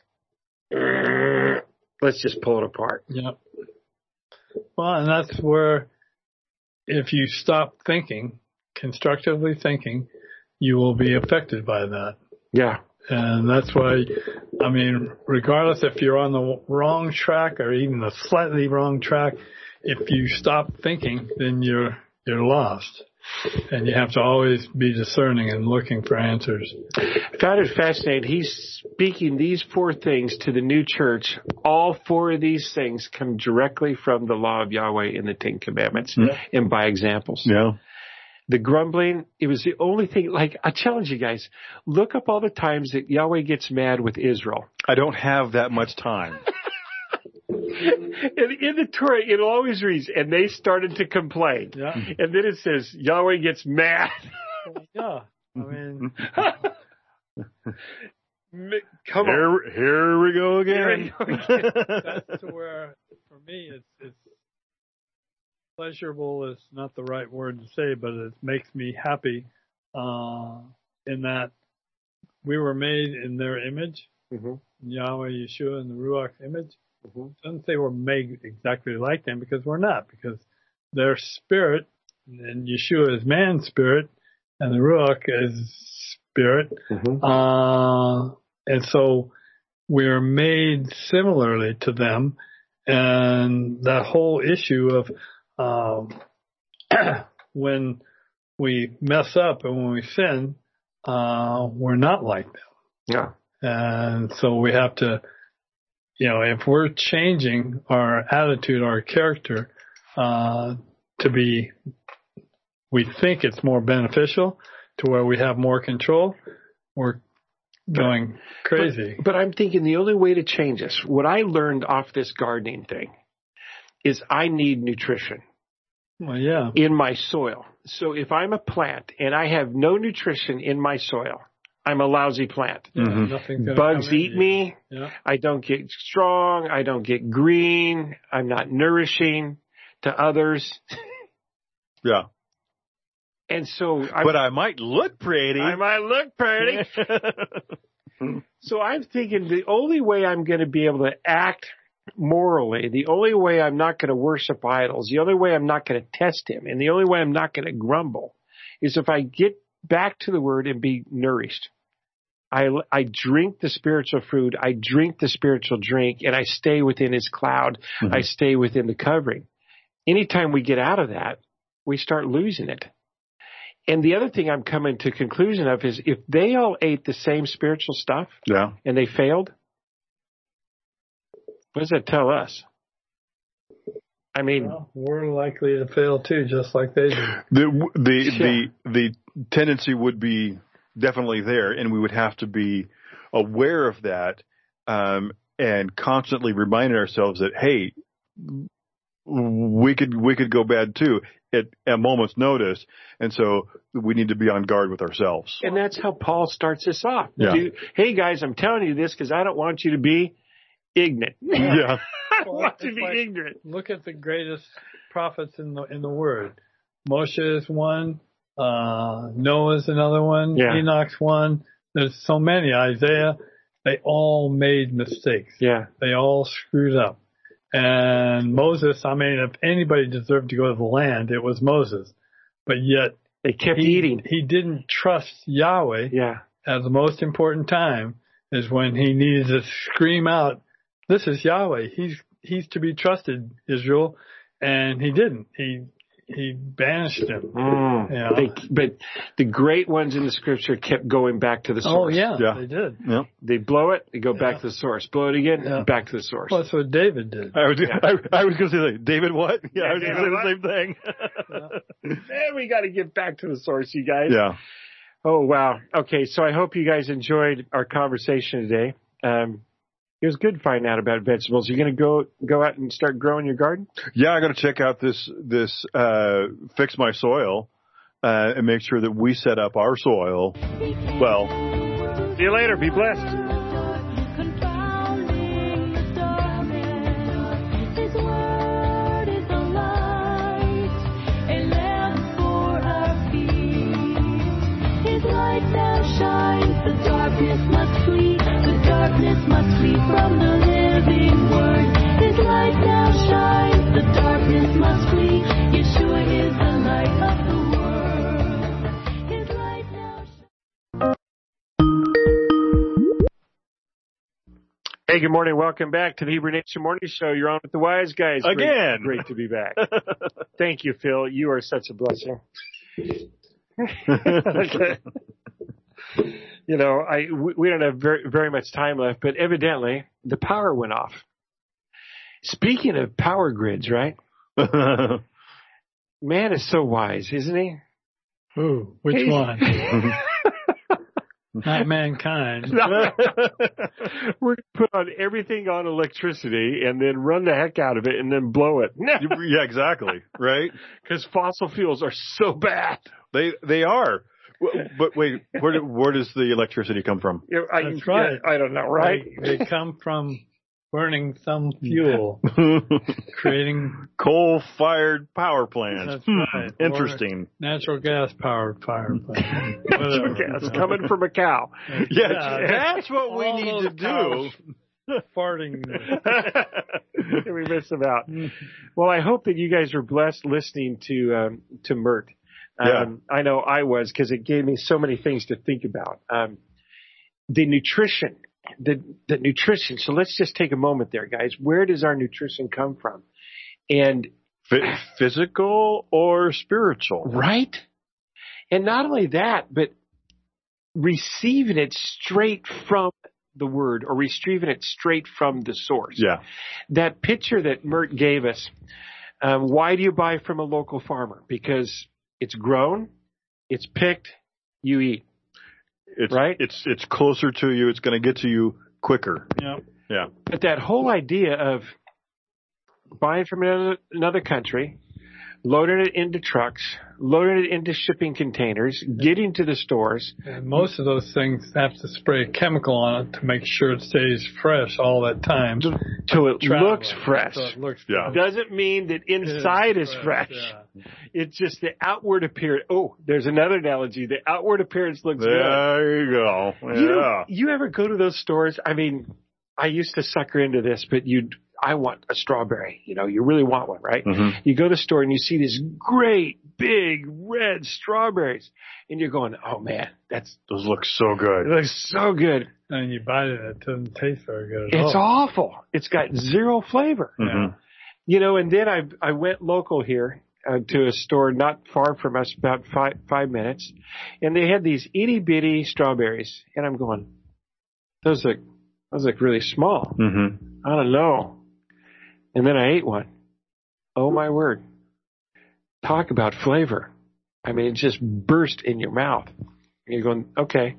let's just pull it apart. Yeah. Well, and that's where if you stop thinking, constructively thinking, you will be affected by that. Yeah. And that's why, I mean, regardless if you're on the wrong track or even the slightly wrong track, if you stop thinking, then you're you're lost. And you have to always be discerning and looking for answers. I found it fascinating. He's speaking these four things to the new church. All four of these things come directly from the law of Yahweh in the Ten Commandments yeah. and by examples. Yeah. The grumbling, it was the only thing, like, I challenge you guys, look up all the times that Yahweh gets mad with Israel. I don't have that much time. And in the Torah, it always reads, and they started to complain. Yeah. And then it says, Yahweh gets mad. Yeah. I mean, come here, on. Here we go again. We go again. That's to where, for me, it's, it's pleasurable is not the right word to say, but it makes me happy uh, in that we were made in their image, mm-hmm. Yahweh, Yeshua, and the Ruach image. Mm-hmm. It doesn't say we're made exactly like them because we're not, because their spirit, and Yeshua is man's spirit, and the Ruach is spirit. Mm-hmm. Uh, and so we're made similarly to them, and that whole issue of Um, when we mess up and when we sin, uh, we're not like them. Yeah. And so we have to, you know, if we're changing our attitude, our character, uh, to be, we think it's more beneficial to where we have more control, we're going crazy. But, but I'm thinking the only way to change this, what I learned off this gardening thing, is I need nutrition well, yeah. in my soil. So if I'm a plant and I have no nutrition in my soil, I'm a lousy plant. Yeah, mm-hmm. Nothing's gonna Bugs come in eat you. me. Yeah. I don't get strong. I don't get green. I'm not nourishing to others. Yeah. And so, I'm, but I might look pretty. I might look pretty. So I'm thinking the only way I'm going to be able to act morally, the only way I'm not going to worship idols, the only way I'm not going to test him, and the only way I'm not going to grumble is if I get back to the Word and be nourished. I, I drink the spiritual food, I drink the spiritual drink, and I stay within his cloud. Mm-hmm. I stay within the covering. Anytime we get out of that, we start losing it. And the other thing I'm coming to conclusion of is if they all ate the same spiritual stuff yeah. and they failed, what does that tell us? I mean, well, we're likely to fail too, just like they do. The the yeah. the the tendency would be definitely there, and we would have to be aware of that um, and constantly reminding ourselves that, hey, we could we could go bad too at a moment's notice, and so we need to be on guard with ourselves. And that's how Paul starts this off. Yeah. Dude, hey guys, I'm telling you this because I don't want you to be ignorant. Yeah. I don't want you to be like, ignorant. Look at the greatest prophets in the in the Word. Moshe is one. Uh, Noah's another one. Yeah. Enoch's one. There's so many. Isaiah. They all made mistakes. Yeah. They all screwed up. And Moses, I mean, if anybody deserved to go to the land, it was Moses. But yet they kept he, eating. He didn't trust Yahweh. Yeah. At the most important time is when he needed to scream out, "This is Yahweh. He's he's to be trusted, Israel," and he didn't. He he banished him. Mm. You know? they, but the great ones in the Scripture kept going back to the source. Oh yeah, yeah. they did. Yeah. They blow it, they go yeah. back to the source. Blow it again, yeah. back to the source. Well, that's what David did. I was, yeah. I, I was going to say, David, what? Yeah, yeah I was going to say what? the same thing. yeah. Man, we got to get back to the source, you guys. Yeah. Oh wow. Okay, so I hope you guys enjoyed our conversation today. Um, It was good finding out about vegetables. You're going to go go out and start growing your garden? Yeah, I got to check out this this uh, Fix My Soil uh, and make sure that we set up our soil well. See you later. Be blessed. Darkness must flee from the living word. His light now shines, the darkness must flee. Yeshua is the light of the world. His light now shines. Hey, good morning. Welcome back to the Hebrew Nation Morning Show. You're on with the Wise Guys. Again. Great, great to be back. Thank you, Phil. You are such a blessing. Okay. You know, I we don't have very, very much time left, but evidently the power went off. Speaking of power grids, right? Man is so wise, isn't he? Who? Which He's... one? Not mankind. We're going to put on everything on electricity and then run the heck out of it and then blow it. Yeah, exactly. Right? Because fossil fuels are so bad. They they are. But wait, where where does the electricity come from? Yeah, I, That's right. Yeah, I don't know, right? They, they come from burning some fuel, creating coal-fired power plants. That's right. Hmm, interesting. Or natural gas powered power plants. Natural gas coming from a cow. Yeah, yeah, that's what we All need to do. Farting. We missed them out. Well, I hope that you guys were blessed listening to um, to Mert. Yeah. Um, I know I was, because it gave me so many things to think about. Um, the nutrition, the, the nutrition. So let's just take a moment there, guys. Where does our nutrition come from? And F- physical or spiritual? Right. And not only that, but receiving it straight from the Word, or receiving it straight from the source. Yeah. That picture that Mert gave us. Um, why do you buy from a local farmer? Because it's grown, it's picked, you eat. It's, right? It's it's closer to you. It's going to get to you quicker. Yeah. Yeah. But that whole idea of buying from another, another country, loading it into trucks, loading it into shipping containers, getting to the stores. And most of those things have to spray a chemical on it to make sure it stays fresh all that time. Till it Traveling. looks fresh. So it looks Yeah. Doesn't mean that inside is, is fresh. fresh, yeah. It's just the outward appearance. Oh, there's another analogy. The outward appearance looks good. There you go. Yeah. You know, you ever go to those stores? I mean, I used to sucker into this, but you'd, I want a strawberry. You know, you really want one, right? Mm-hmm. You go to the store and you see these great, big, red strawberries. And you're going, oh, man, that's Those look so good. it looks so good. And you bite it, it doesn't taste very good at It's all. awful. It's got zero flavor. Mm-hmm. You know, and then I I went local here uh, to a store not far from us, about five five minutes, and they had these itty bitty strawberries, and I'm going, those look those look really small. Mm-hmm. I don't know. And then I ate one. Oh my word! Talk about flavor. I mean, it just burst in your mouth. And you're going, okay.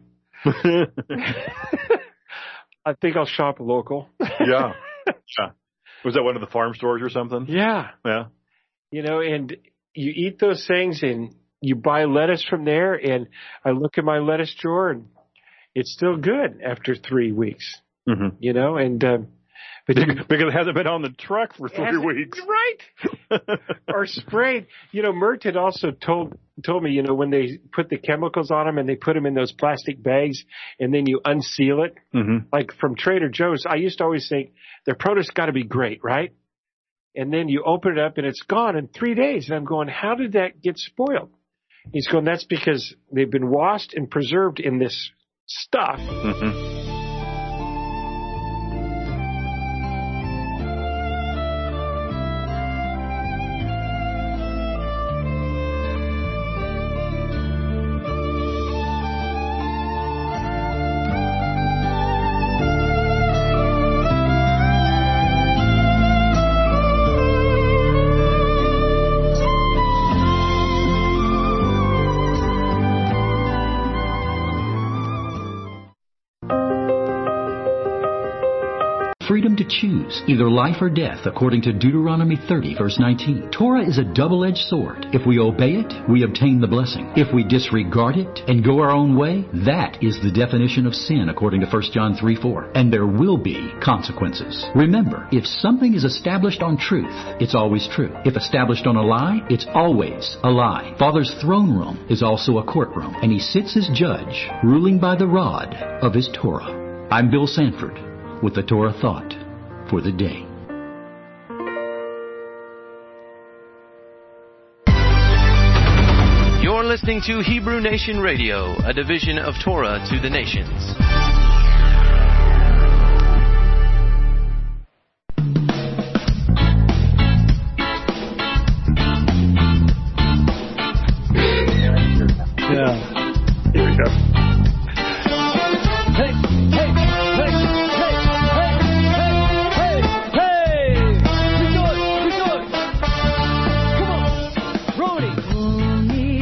I think I'll shop local. Yeah. Yeah. Was that one of the farm stores or something? Yeah. Yeah. You know, and you eat those things and you buy lettuce from there, and I look at my lettuce drawer and it's still good after three weeks, Mm-hmm. you know, and, um, but you, Because it hasn't been on the truck for three Hasn't- weeks. right. Or sprayed. You know, Mert had also told, told me, you know, when they put the chemicals on them and they put them in those plastic bags and then you unseal it, Mm-hmm. like from Trader Joe's, I used to always think their produce got to be great, right? And then you open it up and it's gone in three days. And I'm going, how did that get spoiled? He's going, that's because they've been washed and preserved in this stuff. Mm-hmm. Freedom to choose, either life or death, according to Deuteronomy thirty, verse nineteen. Torah is a double-edged sword. If we obey it, we obtain the blessing. If we disregard it and go our own way, that is the definition of sin, according to First John three, four. And there will be consequences. Remember, if something is established on truth, it's always true. If established on a lie, it's always a lie. Father's throne room is also a courtroom, and he sits as judge, ruling by the rod of his Torah. I'm Bill Sanford with the Torah Thought for the day. You're listening to Hebrew Nation Radio, a division of Torah to the Nations. Yeah. Here we go. Hey, hey, hey, hey, hey, hey, hey, hey! We do it, we do it! Come on, Roni!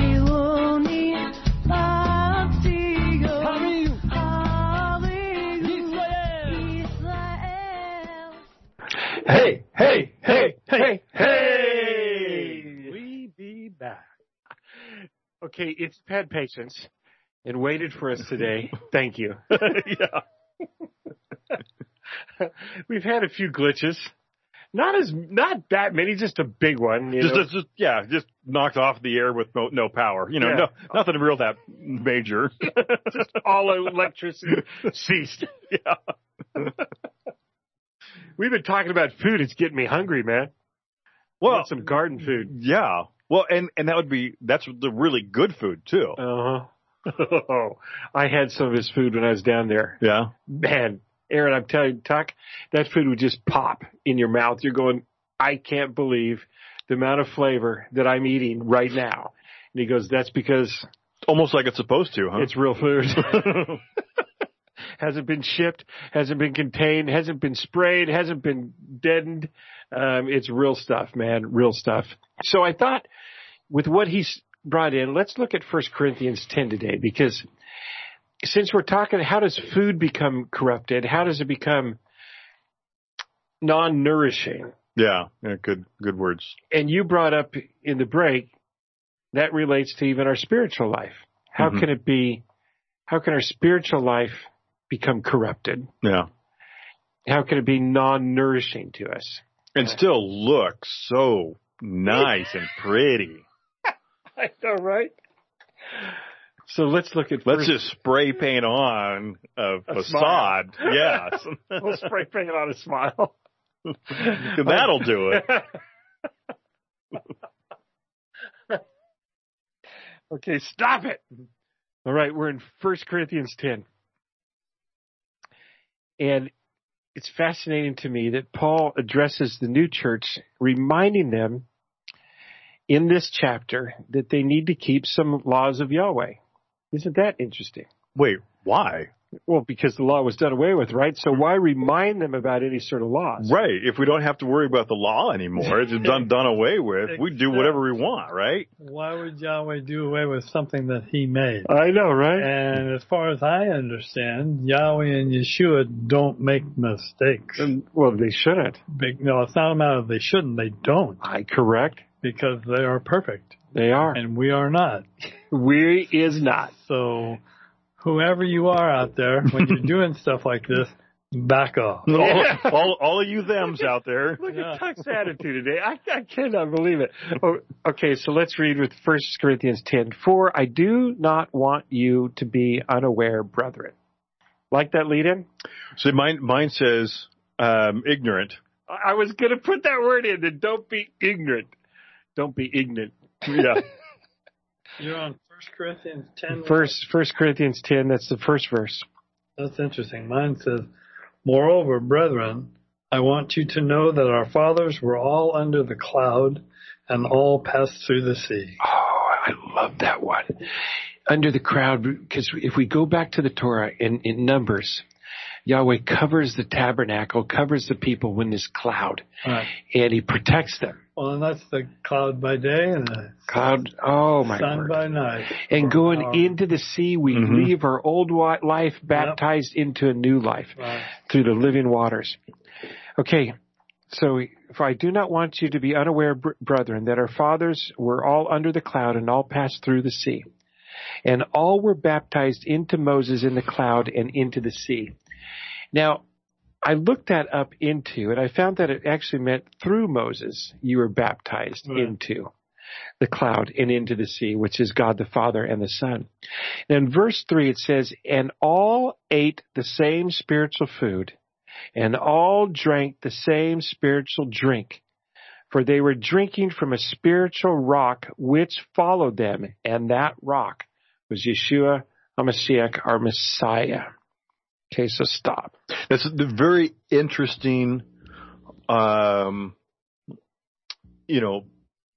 Hey, hey, hey, hey, hey! We be back. Okay, it's had patience and waited for us today. Thank you. Yeah. We've had a few glitches. Not as not that many, just a big one. You Just, know? just, just, yeah, just knocked off the air with no, no power. You know, Yeah. no, nothing real that major. Just all electricity ceased. Yeah. We've been talking about food. It's getting me hungry, man. I Well, want some garden food. yeah. Well, and, and that would be, that's the really good food too. Uh huh. Oh, I had some of his food when I was down there. Yeah. Man, Aaron, I'm telling you, Tuck, that food would just pop in your mouth. You're going, I can't believe the amount of flavor that I'm eating right now. And he goes, that's because Almost like it's supposed to, huh? it's real food. Hasn't been shipped, hasn't been contained, hasn't been sprayed, hasn't been deadened. Um, it's real stuff, man, real stuff. So I thought with what he's brought in, let's look at First Corinthians ten today, because since we're talking, how does food become corrupted? How does it become non-nourishing? Yeah, yeah, good, good words. And you brought up in the break, that relates to even our spiritual life. How Mhm. can it be, how can our spiritual life become corrupted? Yeah. How can it be non-nourishing to us? And still look so nice and pretty. I know, right? So let's look at Let's first, just spray paint on a, A facade. smile. Yes. we'll spray paint on a smile. That'll do it. Okay, stop it. All right, we're in First Corinthians ten. And it's fascinating to me that Paul addresses the new church, reminding them in this chapter that they need to keep some laws of Yahweh. Isn't that interesting? Wait, why? Well, because the law was done away with, right? So why remind them about any sort of laws? Right. If we don't have to worry about the law anymore, it's done done away with. We do whatever we want, right? Why would Yahweh do away with something that he made? I know, right? And as far as I understand, Yahweh and Yeshua don't make mistakes. And, well, they shouldn't. Big, no, it's not a matter of they shouldn't. They don't. I correct. Because they are perfect. They are. And we are not. We is not. So whoever you are out there, when you're doing stuff like this, back off. all, all, all of you thems out there. Look at Tuck's attitude today. I, I cannot believe it. Oh, okay, so let's read with First Corinthians ten. For I do not want you to be unaware, brethren. Like that lead-in? So mine, mine says um, ignorant. I was going to put that word in, that don't be ignorant. Don't be ignorant. Yeah. You're on First Corinthians ten. First, First Corinthians ten, that's the first verse. That's interesting. Mine says, moreover, brethren, I want you to know that our fathers were all under the cloud and all passed through the sea. Oh, I love that one. Under the cloud, because if we go back to the Torah in, in Numbers, Yahweh covers the tabernacle, covers the people with this cloud, Right. and he protects them. Well, and that's the cloud by day and the Cloud, oh my sun word. by night. And going Our- into the sea, we Mhm. leave our old wa- life baptized into a new life Right. through the living waters. Okay, so if I do not want you to be unaware, br- brethren, that our fathers were all under the cloud and all passed through the sea. And all were baptized into Moses in the cloud and into the sea. Now, I looked that up into, and I found that it actually meant through Moses you were baptized Right. into the cloud and into the sea, which is God the Father and the Son. And in verse three it says, and all ate the same spiritual food, and all drank the same spiritual drink, for they were drinking from a spiritual rock which followed them, and that rock was Yeshua HaMashiach, our Messiah. Okay, so stop. That's the very interesting, um, you know,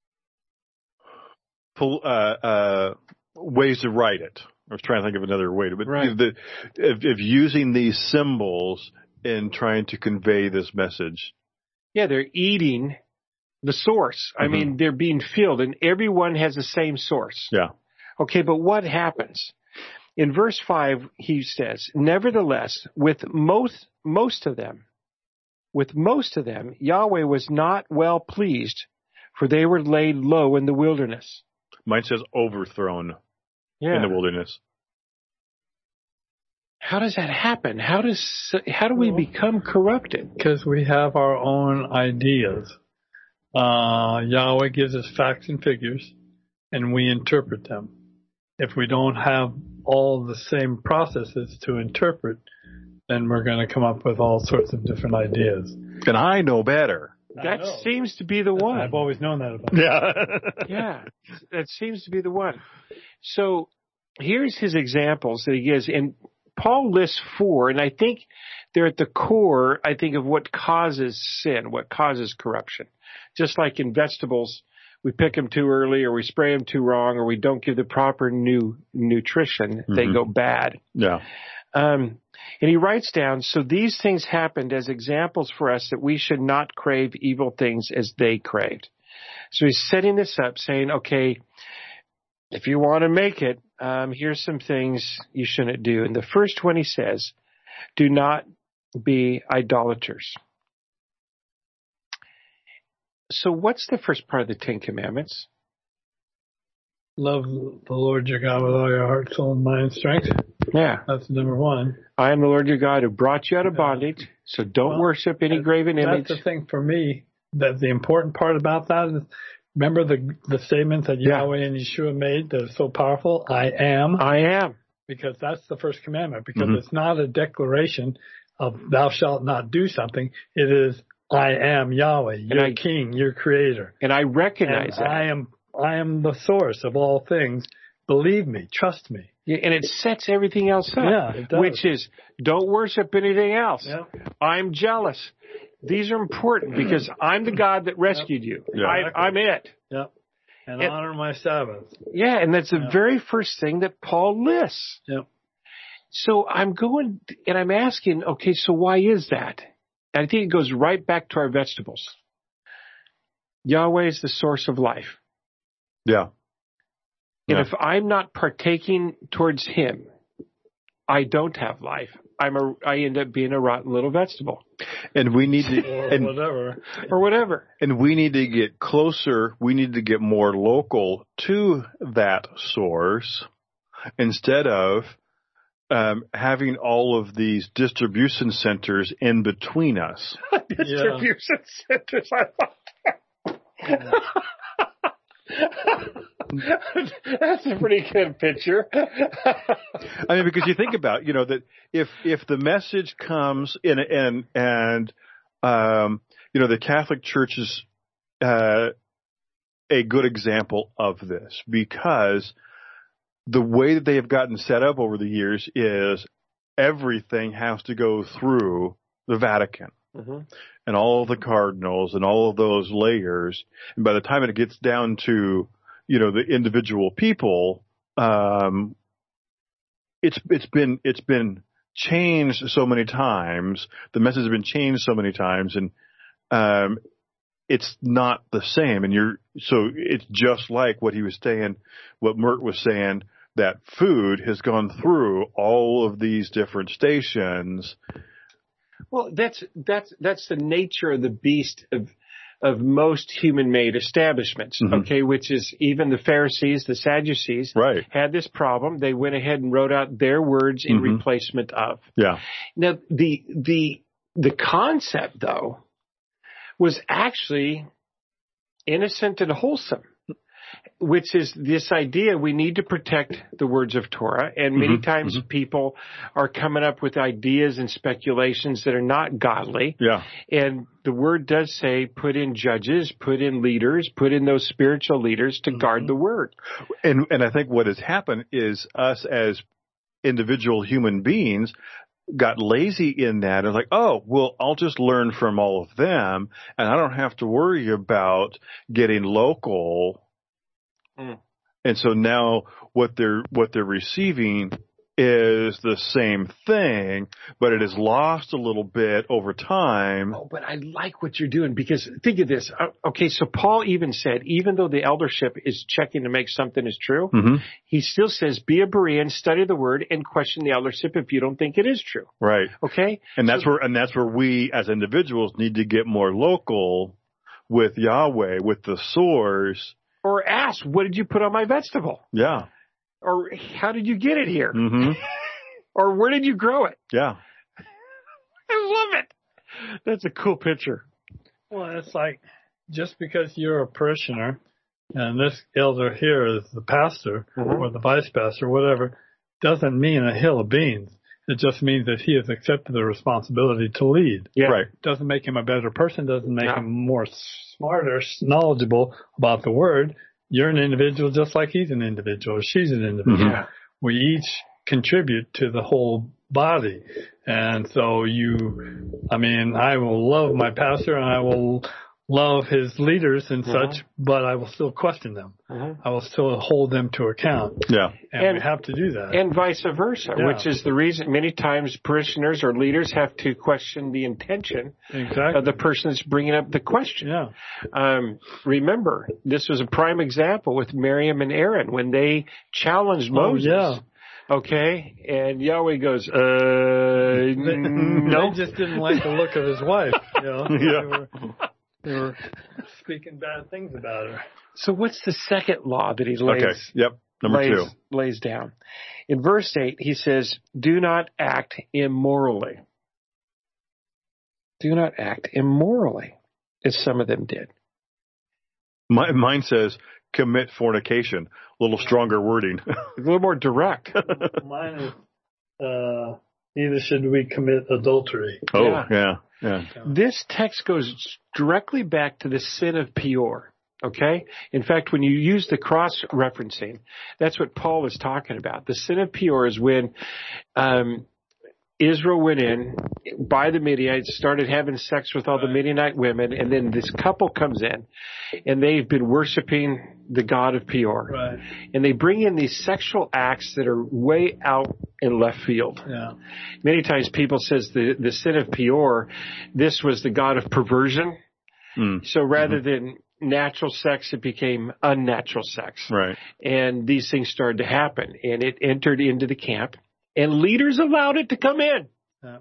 pol- uh, uh, ways to write it. I was trying to think of another way to, but Right. the, of, of using these symbols in trying to convey this message. Yeah, they're eating the source. I Mhm. mean, they're being filled, and everyone has the same source. Yeah. Okay, but what happens? In verse five, he says, nevertheless, with most, most of them, with most of them, Yahweh was not well pleased, for they were laid low in the wilderness. Mine says overthrown Yeah. in the wilderness. How does that happen? How does, how do we become corrupted? Because we have our own ideas. Uh, Yahweh gives us facts and figures, and we interpret them. If we don't have all the same processes to interpret, then we're going to come up with all sorts of different ideas. And I know better. That know. seems to be the one. I've always known that about you. Yeah. Yeah, that seems to be the one. So here's his examples that he gives. And Paul lists four, and I think they're at the core, I think, of what causes sin, what causes corruption. Just like in vegetables, we pick them too early, or we spray them too wrong, or we don't give the proper new nutrition, they Mhm. go bad. Yeah. Um, and he writes down, so these things happened as examples for us that we should not crave evil things as they craved. So he's setting this up, saying, okay, if you want to make it, um, here's some things you shouldn't do. And the first one he says, do not be idolaters. So what's the first part of the Ten Commandments? Love the Lord your God with all your heart, soul, and mind, strength. Yeah. That's number one. I am the Lord your God who brought you out of bondage, so don't Well, worship any graven image. That's the thing for me, that the important part about that is, remember the the statement that Yeah. Yahweh and Yeshua made that is so powerful? I am. I am. Because that's the first commandment. Because Mhm. it's not a declaration of thou shalt not do something. It is, I am Yahweh, your I- king, your creator. And I recognize And that. I am, I am the source of all things. Believe me, trust me. Yeah, and it sets everything else up. Yeah, it does. Which is, don't worship anything else. Yeah. I'm jealous. These are important because I'm the God that rescued you. Yeah. I, I'm it. Yep. And It- honor my Sabbath. Yeah, and that's the Yeah. very first thing that Paul lists. Yep. So I'm going and I'm asking, okay, so why is that? And I think it goes right back to our vegetables. Yahweh is the source of life. Yeah. And Yeah. if I'm not partaking towards him, I don't have life. I'm a, I end up being a rotten little vegetable. And we need to, Or and, whatever. Or whatever. and we need to get closer. We need to get more local to that source instead of um, having all of these distribution centers in between us. Distribution centers. I love that. That's a pretty good picture. I mean, because you think about, you know, that if if the message comes in and and um, you know, the Catholic Church is uh, a good example of this, because the way that they have gotten set up over the years is everything has to go through the Vatican. Mm-hmm. And all of the cardinals and all of those layers. And by the time it gets down to, you know, the individual people, um, it's, it's been, it's been changed so many times. The message has been changed so many times, and, um, it's not the same. And you're, so it's just like what he was saying, what Mert was saying, that food has gone through all of these different stations. Well, that's that's that's the nature of the beast of of most human-made establishments. Mhm. Okay, which is even the Pharisees, the Sadducees, Right. had this problem. They went ahead and wrote out their words in Mhm. replacement of. Yeah. Now, the the the concept though was actually innocent and wholesome, which is this idea we need to protect the words of Torah. And many Mhm, times mhm. people are coming up with ideas and speculations that are not godly. Yeah. And the word does say, put in judges, put in leaders, put in those spiritual leaders to guard the word. And and I think what has happened is us as individual human beings got lazy in that and like, oh, well, I'll just learn from all of them, and I don't have to worry about getting local. Mm. And so now what they're what they're receiving is the same thing, but it is lost a little bit over time. Oh, but I like what you're doing, because think of this. Uh, Okay, so Paul even said, even though the eldership is checking to make something is true, Mm-hmm. he still says, be a Berean, study the word, and question the eldership if you don't think it is true. Right. Okay? And that's where and that's where we as individuals need to get more local with Yahweh, with the source. Or ask, what did you put on my vegetable? Yeah. Or how did you get it here? Mm-hmm. Or where did you grow it? Yeah. I love it. That's a cool picture. Well, it's like, just because you're a parishioner and this elder here is the pastor Mhm. or the vice pastor, whatever, doesn't mean a hill of beans. It just means that he has accepted the responsibility to lead. Yeah. Right. Doesn't make him a better person, doesn't make No. him more smarter, knowledgeable about the word. You're an individual just like he's an individual or she's an individual. Yeah. We each contribute to the whole body. And so you, I mean, I will love my pastor and I will love his leaders and Mhm. such, but I will still question them. Mhm. I will still hold them to account. Yeah. And, And- we have to do that. And vice versa, Yeah. which is the reason many times parishioners or leaders have to question the intention exactly. of the person that's bringing up the question. Yeah. Um, remember, this was a prime example with Miriam and Aaron when they challenged Moses. Oh, yeah. Okay, and Yahweh goes, uh, no. They just didn't like the look of his wife. You know? Yeah. They were, They were speaking bad things about her. So what's the second law that he lays? Okay. Yep. Number lays, two. lays down. In verse eight, he says, do not act immorally. Do not act immorally, as some of them did. My, mine says, commit fornication. A little stronger wording. A little more direct. Mine is, uh, neither should we commit adultery. Oh, Yeah. yeah, yeah. This text goes directly back to the sin of Peor. Okay? In fact, when you use the cross-referencing, that's what Paul is talking about. The sin of Peor is when um, Israel went in by the Midianites, started having sex with all the Midianite women, and then this couple comes in, and they've been worshiping the god of Peor. Right. And they bring in these sexual acts that are way out in left field. Yeah. Many times people says the, the sin of Peor, this was the god of perversion. Mm. So rather mm-hmm. than natural sex, it became unnatural sex. Right. And these things started to happen, and it entered into the camp, and leaders allowed it to come in. Yeah.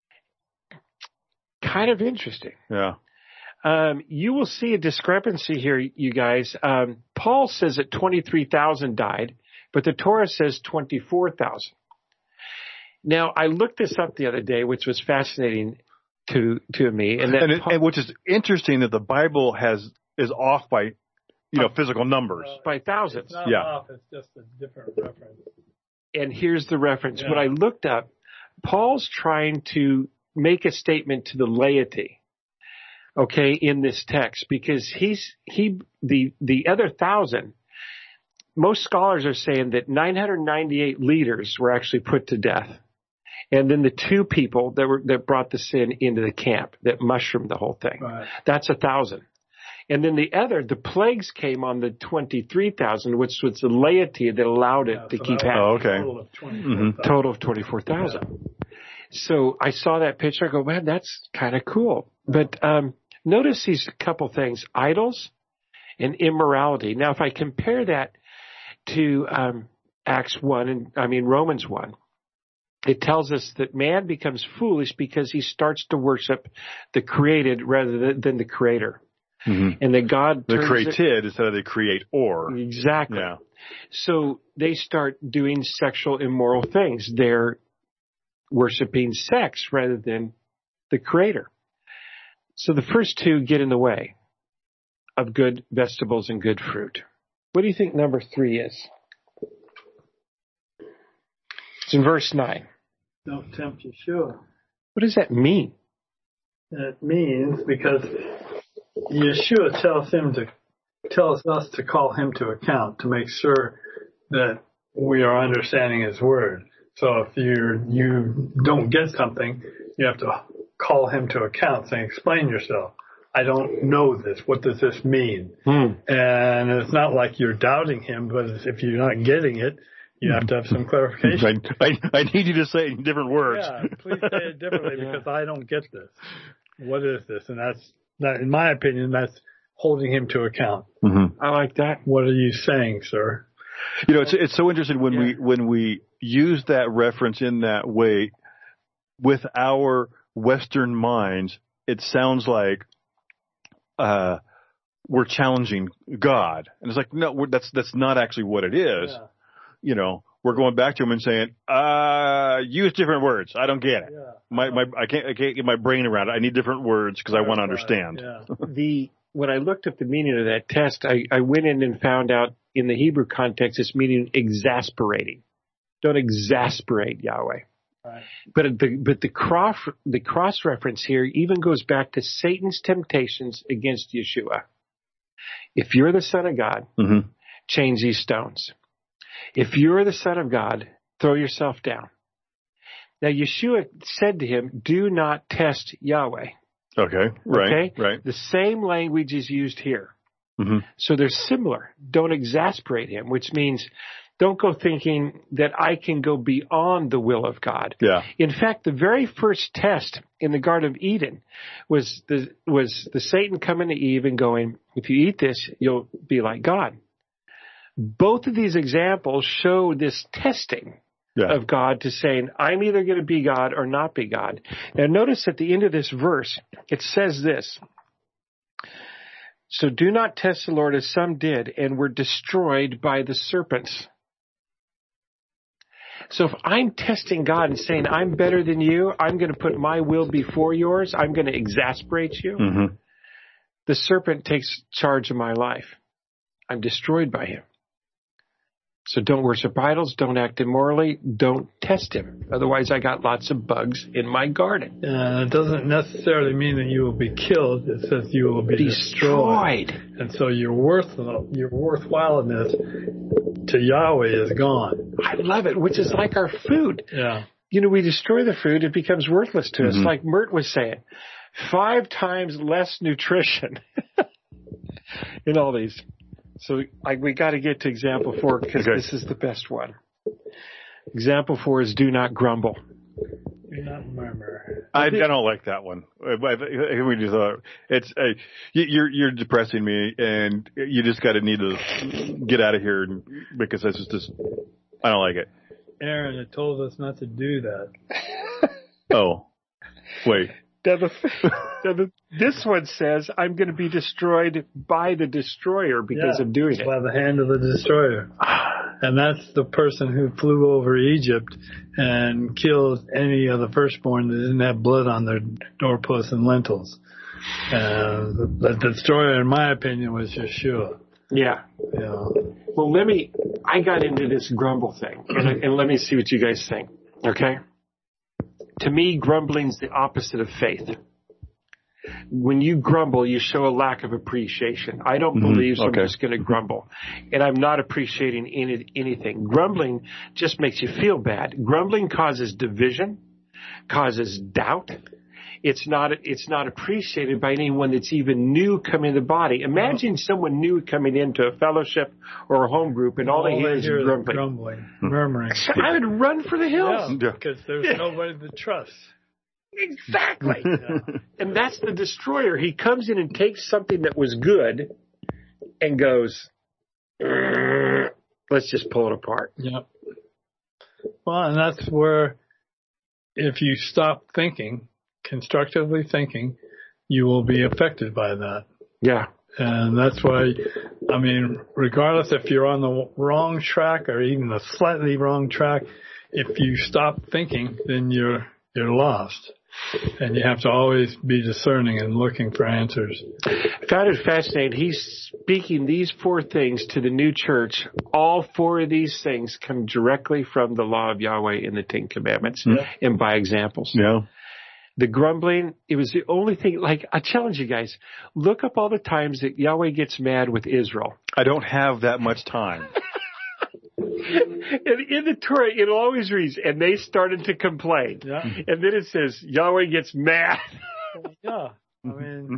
Kind of interesting. Yeah. Um, you will see a discrepancy here, you guys. Um, Paul says that twenty-three thousand died, but the Torah says twenty-four thousand. Now, I looked this up the other day, which was fascinating to to me. And, that and, it, Paul, and which is interesting that the Bible has is off by, you know, physical numbers. By thousands. It's not Yeah. off, it's just a different reference. And here's the reference. Yeah. When I looked up, Paul's trying to make a statement to the laity, okay, in this text, because he's, he, the, the other thousand, most scholars are saying that nine hundred ninety-eight leaders were actually put to death. And then the two people that were, that brought the sin into the camp, that mushroomed the whole thing. Right. That's a thousand. And then the other, the plagues came on the twenty-three thousand, which was the laity that allowed it Yeah, to so keep that happening. Oh, okay. Total of twenty-four Mhm. thousand. Total of twenty-four thousand. So I saw that picture. I go, man, that's kind of cool. But um, notice these couple things, idols and immorality. Now, if I compare that to um, Acts one, and I mean Romans one, it tells us that man becomes foolish because he starts to worship the created rather than, than the creator. Mm-hmm. And that God The turns created instead of the create or. it, exactly. Yeah. So they start doing sexual immoral things. They're worshiping sex rather than the creator. So the first two get in the way of good vegetables and good fruit. What do you think number three is? It's in verse nine. Don't tempt Yeshua. What does that mean? That means because Yeshua tells him to tells us to call him to account to make sure that we are understanding his word. So if you you don't get something, you have to call him to account, saying, "Explain yourself. I don't know this. What does this mean?" Hmm. And it's not like you're doubting him, but if you're not getting it, you have to have some clarification. I, I, I need you to say it in different words. Yeah, please say it differently Yeah. because I don't get this. What is this? And that's, that, in my opinion, that's holding him to account. Mm-hmm. I like that. What are you saying, sir? You know, it's it's so interesting when Yeah. we when we use that reference in that way with our Western minds. It sounds like uh, we're challenging God, and it's like no, we're, that's that's not actually what it is. Yeah. You know, we're going back to him and saying, uh, use different words. I don't get it. Yeah. My my I can't I can't get my brain around it. I need different words because I want to understand. Yeah. The when I looked up the meaning of that test, I, I went in and found out in the Hebrew context it's meaning exasperating. Don't exasperate Yahweh. Right. But the but the cross the cross reference here even goes back to Satan's temptations against Yeshua. If you're the Son of God, Mm-hmm. change these stones. If you're the Son of God, throw yourself down. Now Yeshua said to him, "Do not test Yahweh." Okay. Right. Okay? Right. The same language is used here. Mm-hmm. So they're similar. Don't exasperate him, which means don't go thinking that I can go beyond the will of God. Yeah. In fact, the very first test in the Garden of Eden was the was the Satan coming to Eve and going, "If you eat this, you'll be like God." Both of these examples show this testing Yeah. of God to saying, I'm either going to be God or not be God. Now notice at the end of this verse, it says this, So do not test the Lord as some did and were destroyed by the serpents. So if I'm testing God and saying, I'm better than you, I'm going to put my will before yours, I'm going to exasperate you, Mm-hmm. the serpent takes charge of my life. I'm destroyed by him. So don't worship idols, don't act immorally, don't test him. Otherwise, I got lots of bugs in my garden. Uh, it doesn't necessarily mean that you will be killed. It says you will be destroyed. Destroyed. And so your worth, your worthwhileness to Yahweh is gone. I love it, which is like our food. Yeah. You know, we destroy the food, it becomes worthless to us. Mhm. Like Mert was saying, five times less nutrition in all these. So like, we got to get to example four because Okay. this is the best one. Example four is do not grumble. Do not murmur. I, I don't like that one. I, I, I- we just thought it's uh, you- you're you're depressing me, and you just got to need to get out of here because that's just, just I don't like it. Aaron had told us not to do that. Oh, wait. Now the, now the, this one says, I'm going to be destroyed by the destroyer because Yeah, of doing it. by the hand of the destroyer. And that's the person who flew over Egypt and killed any of the firstborn that didn't have blood on their doorposts and lintels. And the destroyer, in my opinion, was Yeshua. Yeah. Yeah. Well, let me, I got into this grumble thing, and, and let me see what you guys think, okay? To me, grumbling's the opposite of faith. When you grumble, you show a lack of appreciation. I don't Mhm. believe so I'm Okay. just going to grumble. And I'm not appreciating any, anything. Grumbling just makes you feel bad. Grumbling causes division, causes doubt. It's not, it's not appreciated by anyone that's even new coming in the body. Imagine someone new coming into a fellowship or a home group and all, they hear is is grumbling. grumbling, murmuring. I would run for the hills. Yeah, because there's nobody to trust. Exactly. And that's the destroyer. He comes in and takes something that was good and goes, "Urgh, let's just pull it apart. Yep. Well, and that's where if you stop thinking, constructively thinking, you will be affected by that. Yeah. And that's why, I mean, regardless if you're on the wrong track or even the slightly wrong track, if you stop thinking, then you're you're lost. And you have to always be discerning and looking for answers. I found it fascinating. He's speaking these four things to the new church. All four of these things come directly from the law of Yahweh in the Ten Commandments Yeah. and by examples. Yeah. The grumbling, it was the only thing, like, I challenge you guys, look up all the times that Yahweh gets mad with Israel. I don't have that much time. And in the Torah, it always reads, and they started to complain. Yeah. And then it says, Yahweh gets mad. Yeah. I mean,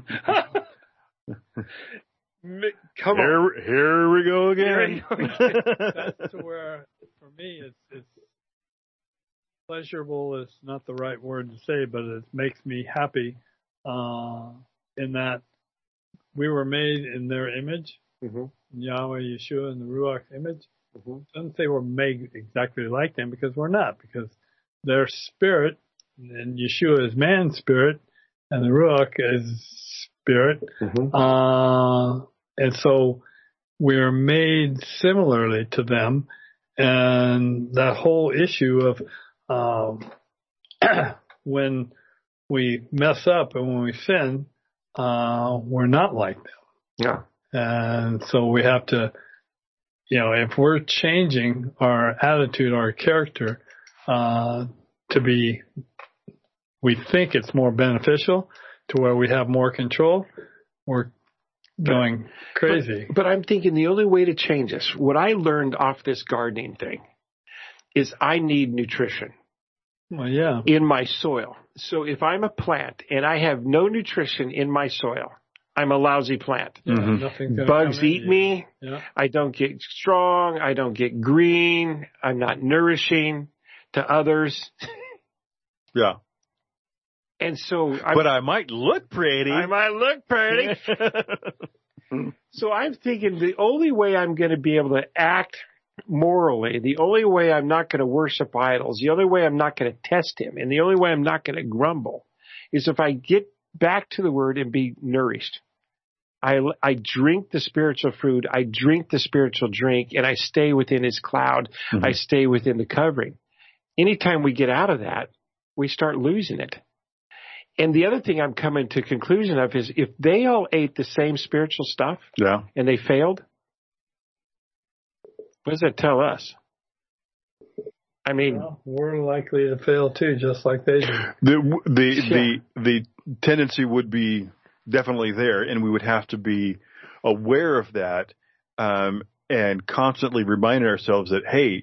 Come on. Here, here we go again. that's to where, for me, it's, it's pleasurable is not the right word to say, but it makes me happy uh, in that we were made in their image, Mm-hmm. Yahweh, Yeshua, and the Ruach image. Mm-hmm. It doesn't say we're made exactly like them because we're not, because their spirit, and Yeshua is man's spirit, and the Ruach is spirit. Mm-hmm. Uh, and so we're made similarly to them. And that whole issue of um, when we mess up and when we sin, uh, we're not like them. Yeah. And so we have to, you know, if we're changing our attitude, our character, uh, to be, we think it's more beneficial to where we have more control, we're going crazy. But, but I'm thinking the only way to change this, what I learned off this gardening thing, is I need nutrition. Well, yeah. In my soil. So if I'm a plant and I have no nutrition in my soil, I'm a lousy plant. Yeah, Mhm. nothing's gonna Bugs come in eat you. me. Yeah. I don't get strong. I don't get green. I'm not nourishing to others. Yeah. And so, I'm, But I might look pretty. I might look pretty. So I'm thinking the only way I'm going to be able to act morally, the only way I'm not going to worship idols, the only way I'm not going to test him, and the only way I'm not going to grumble is if I get back to the word and be nourished. I, I drink the spiritual fruit. I drink the spiritual drink, and I stay within his cloud. Mm-hmm. I stay within the covering. Anytime we get out of that, we start losing it. And the other thing I'm coming to conclusion of is if they all ate the same spiritual stuff yeah. and they failed, what does that tell us? I mean, well, we're likely to fail too, just like they do. The the yeah. the the tendency would be definitely there, and we would have to be aware of that um, and constantly remind ourselves that, hey,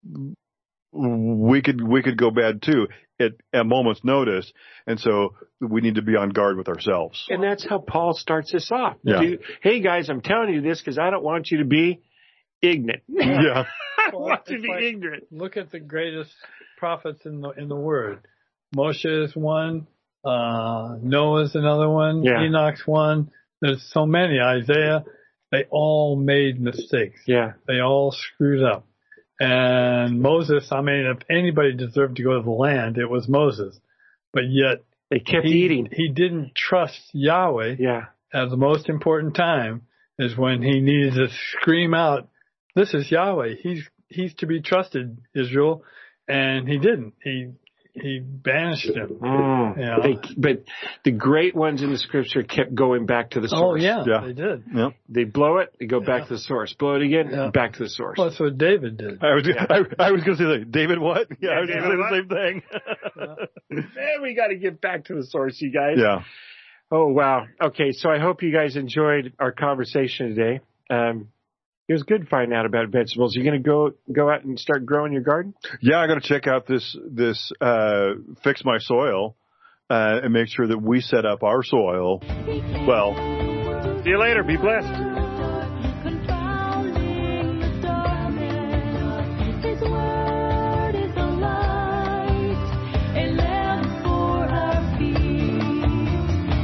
we could we could go bad too at a moment's notice, and so we need to be on guard with ourselves. And that's how Paul starts this off. Yeah. Do, hey guys, I'm telling you this because I don't want you to be ignorant. Yeah. I don't want you to be like, ignorant. Look at the greatest prophets in the in the Word. Moshe is one. Uh, Noah's another one. Yeah. Enoch's one. There's so many. Isaiah. They all made mistakes. Yeah. They all screwed up. And Moses, I mean, if anybody deserved to go to the land, it was Moses. But yet they kept he, eating. He didn't trust Yahweh. Yeah. At the most important time is when he needed to scream out, "This is Yahweh. He's he's to be trusted, Israel," and he didn't. He he banished him. Mm. You know? they, but the great ones in the scripture kept going back to the source. Oh yeah, yeah. they did. Yep. They blow it, they go yeah. back to the source. Blow it again, yeah. back to the source. Well, that's what David did. I was yeah. I, I was going to say that. David what? Yeah, yeah I was going to say what? the same thing. yeah. Man, we got to get back to the source, you guys. Yeah. Oh wow. Okay, so I hope you guys enjoyed our conversation today. Um, It was good finding out about vegetables. You're going to go go out and start growing your garden? Yeah, I got to check out this this uh, Fix My Soil uh, and make sure that we set up our soil well. See you later. Be blessed.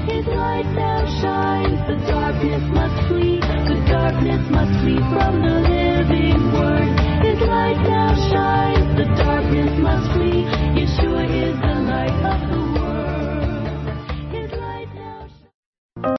Shines, the darkness must flee, the darkness must flee from the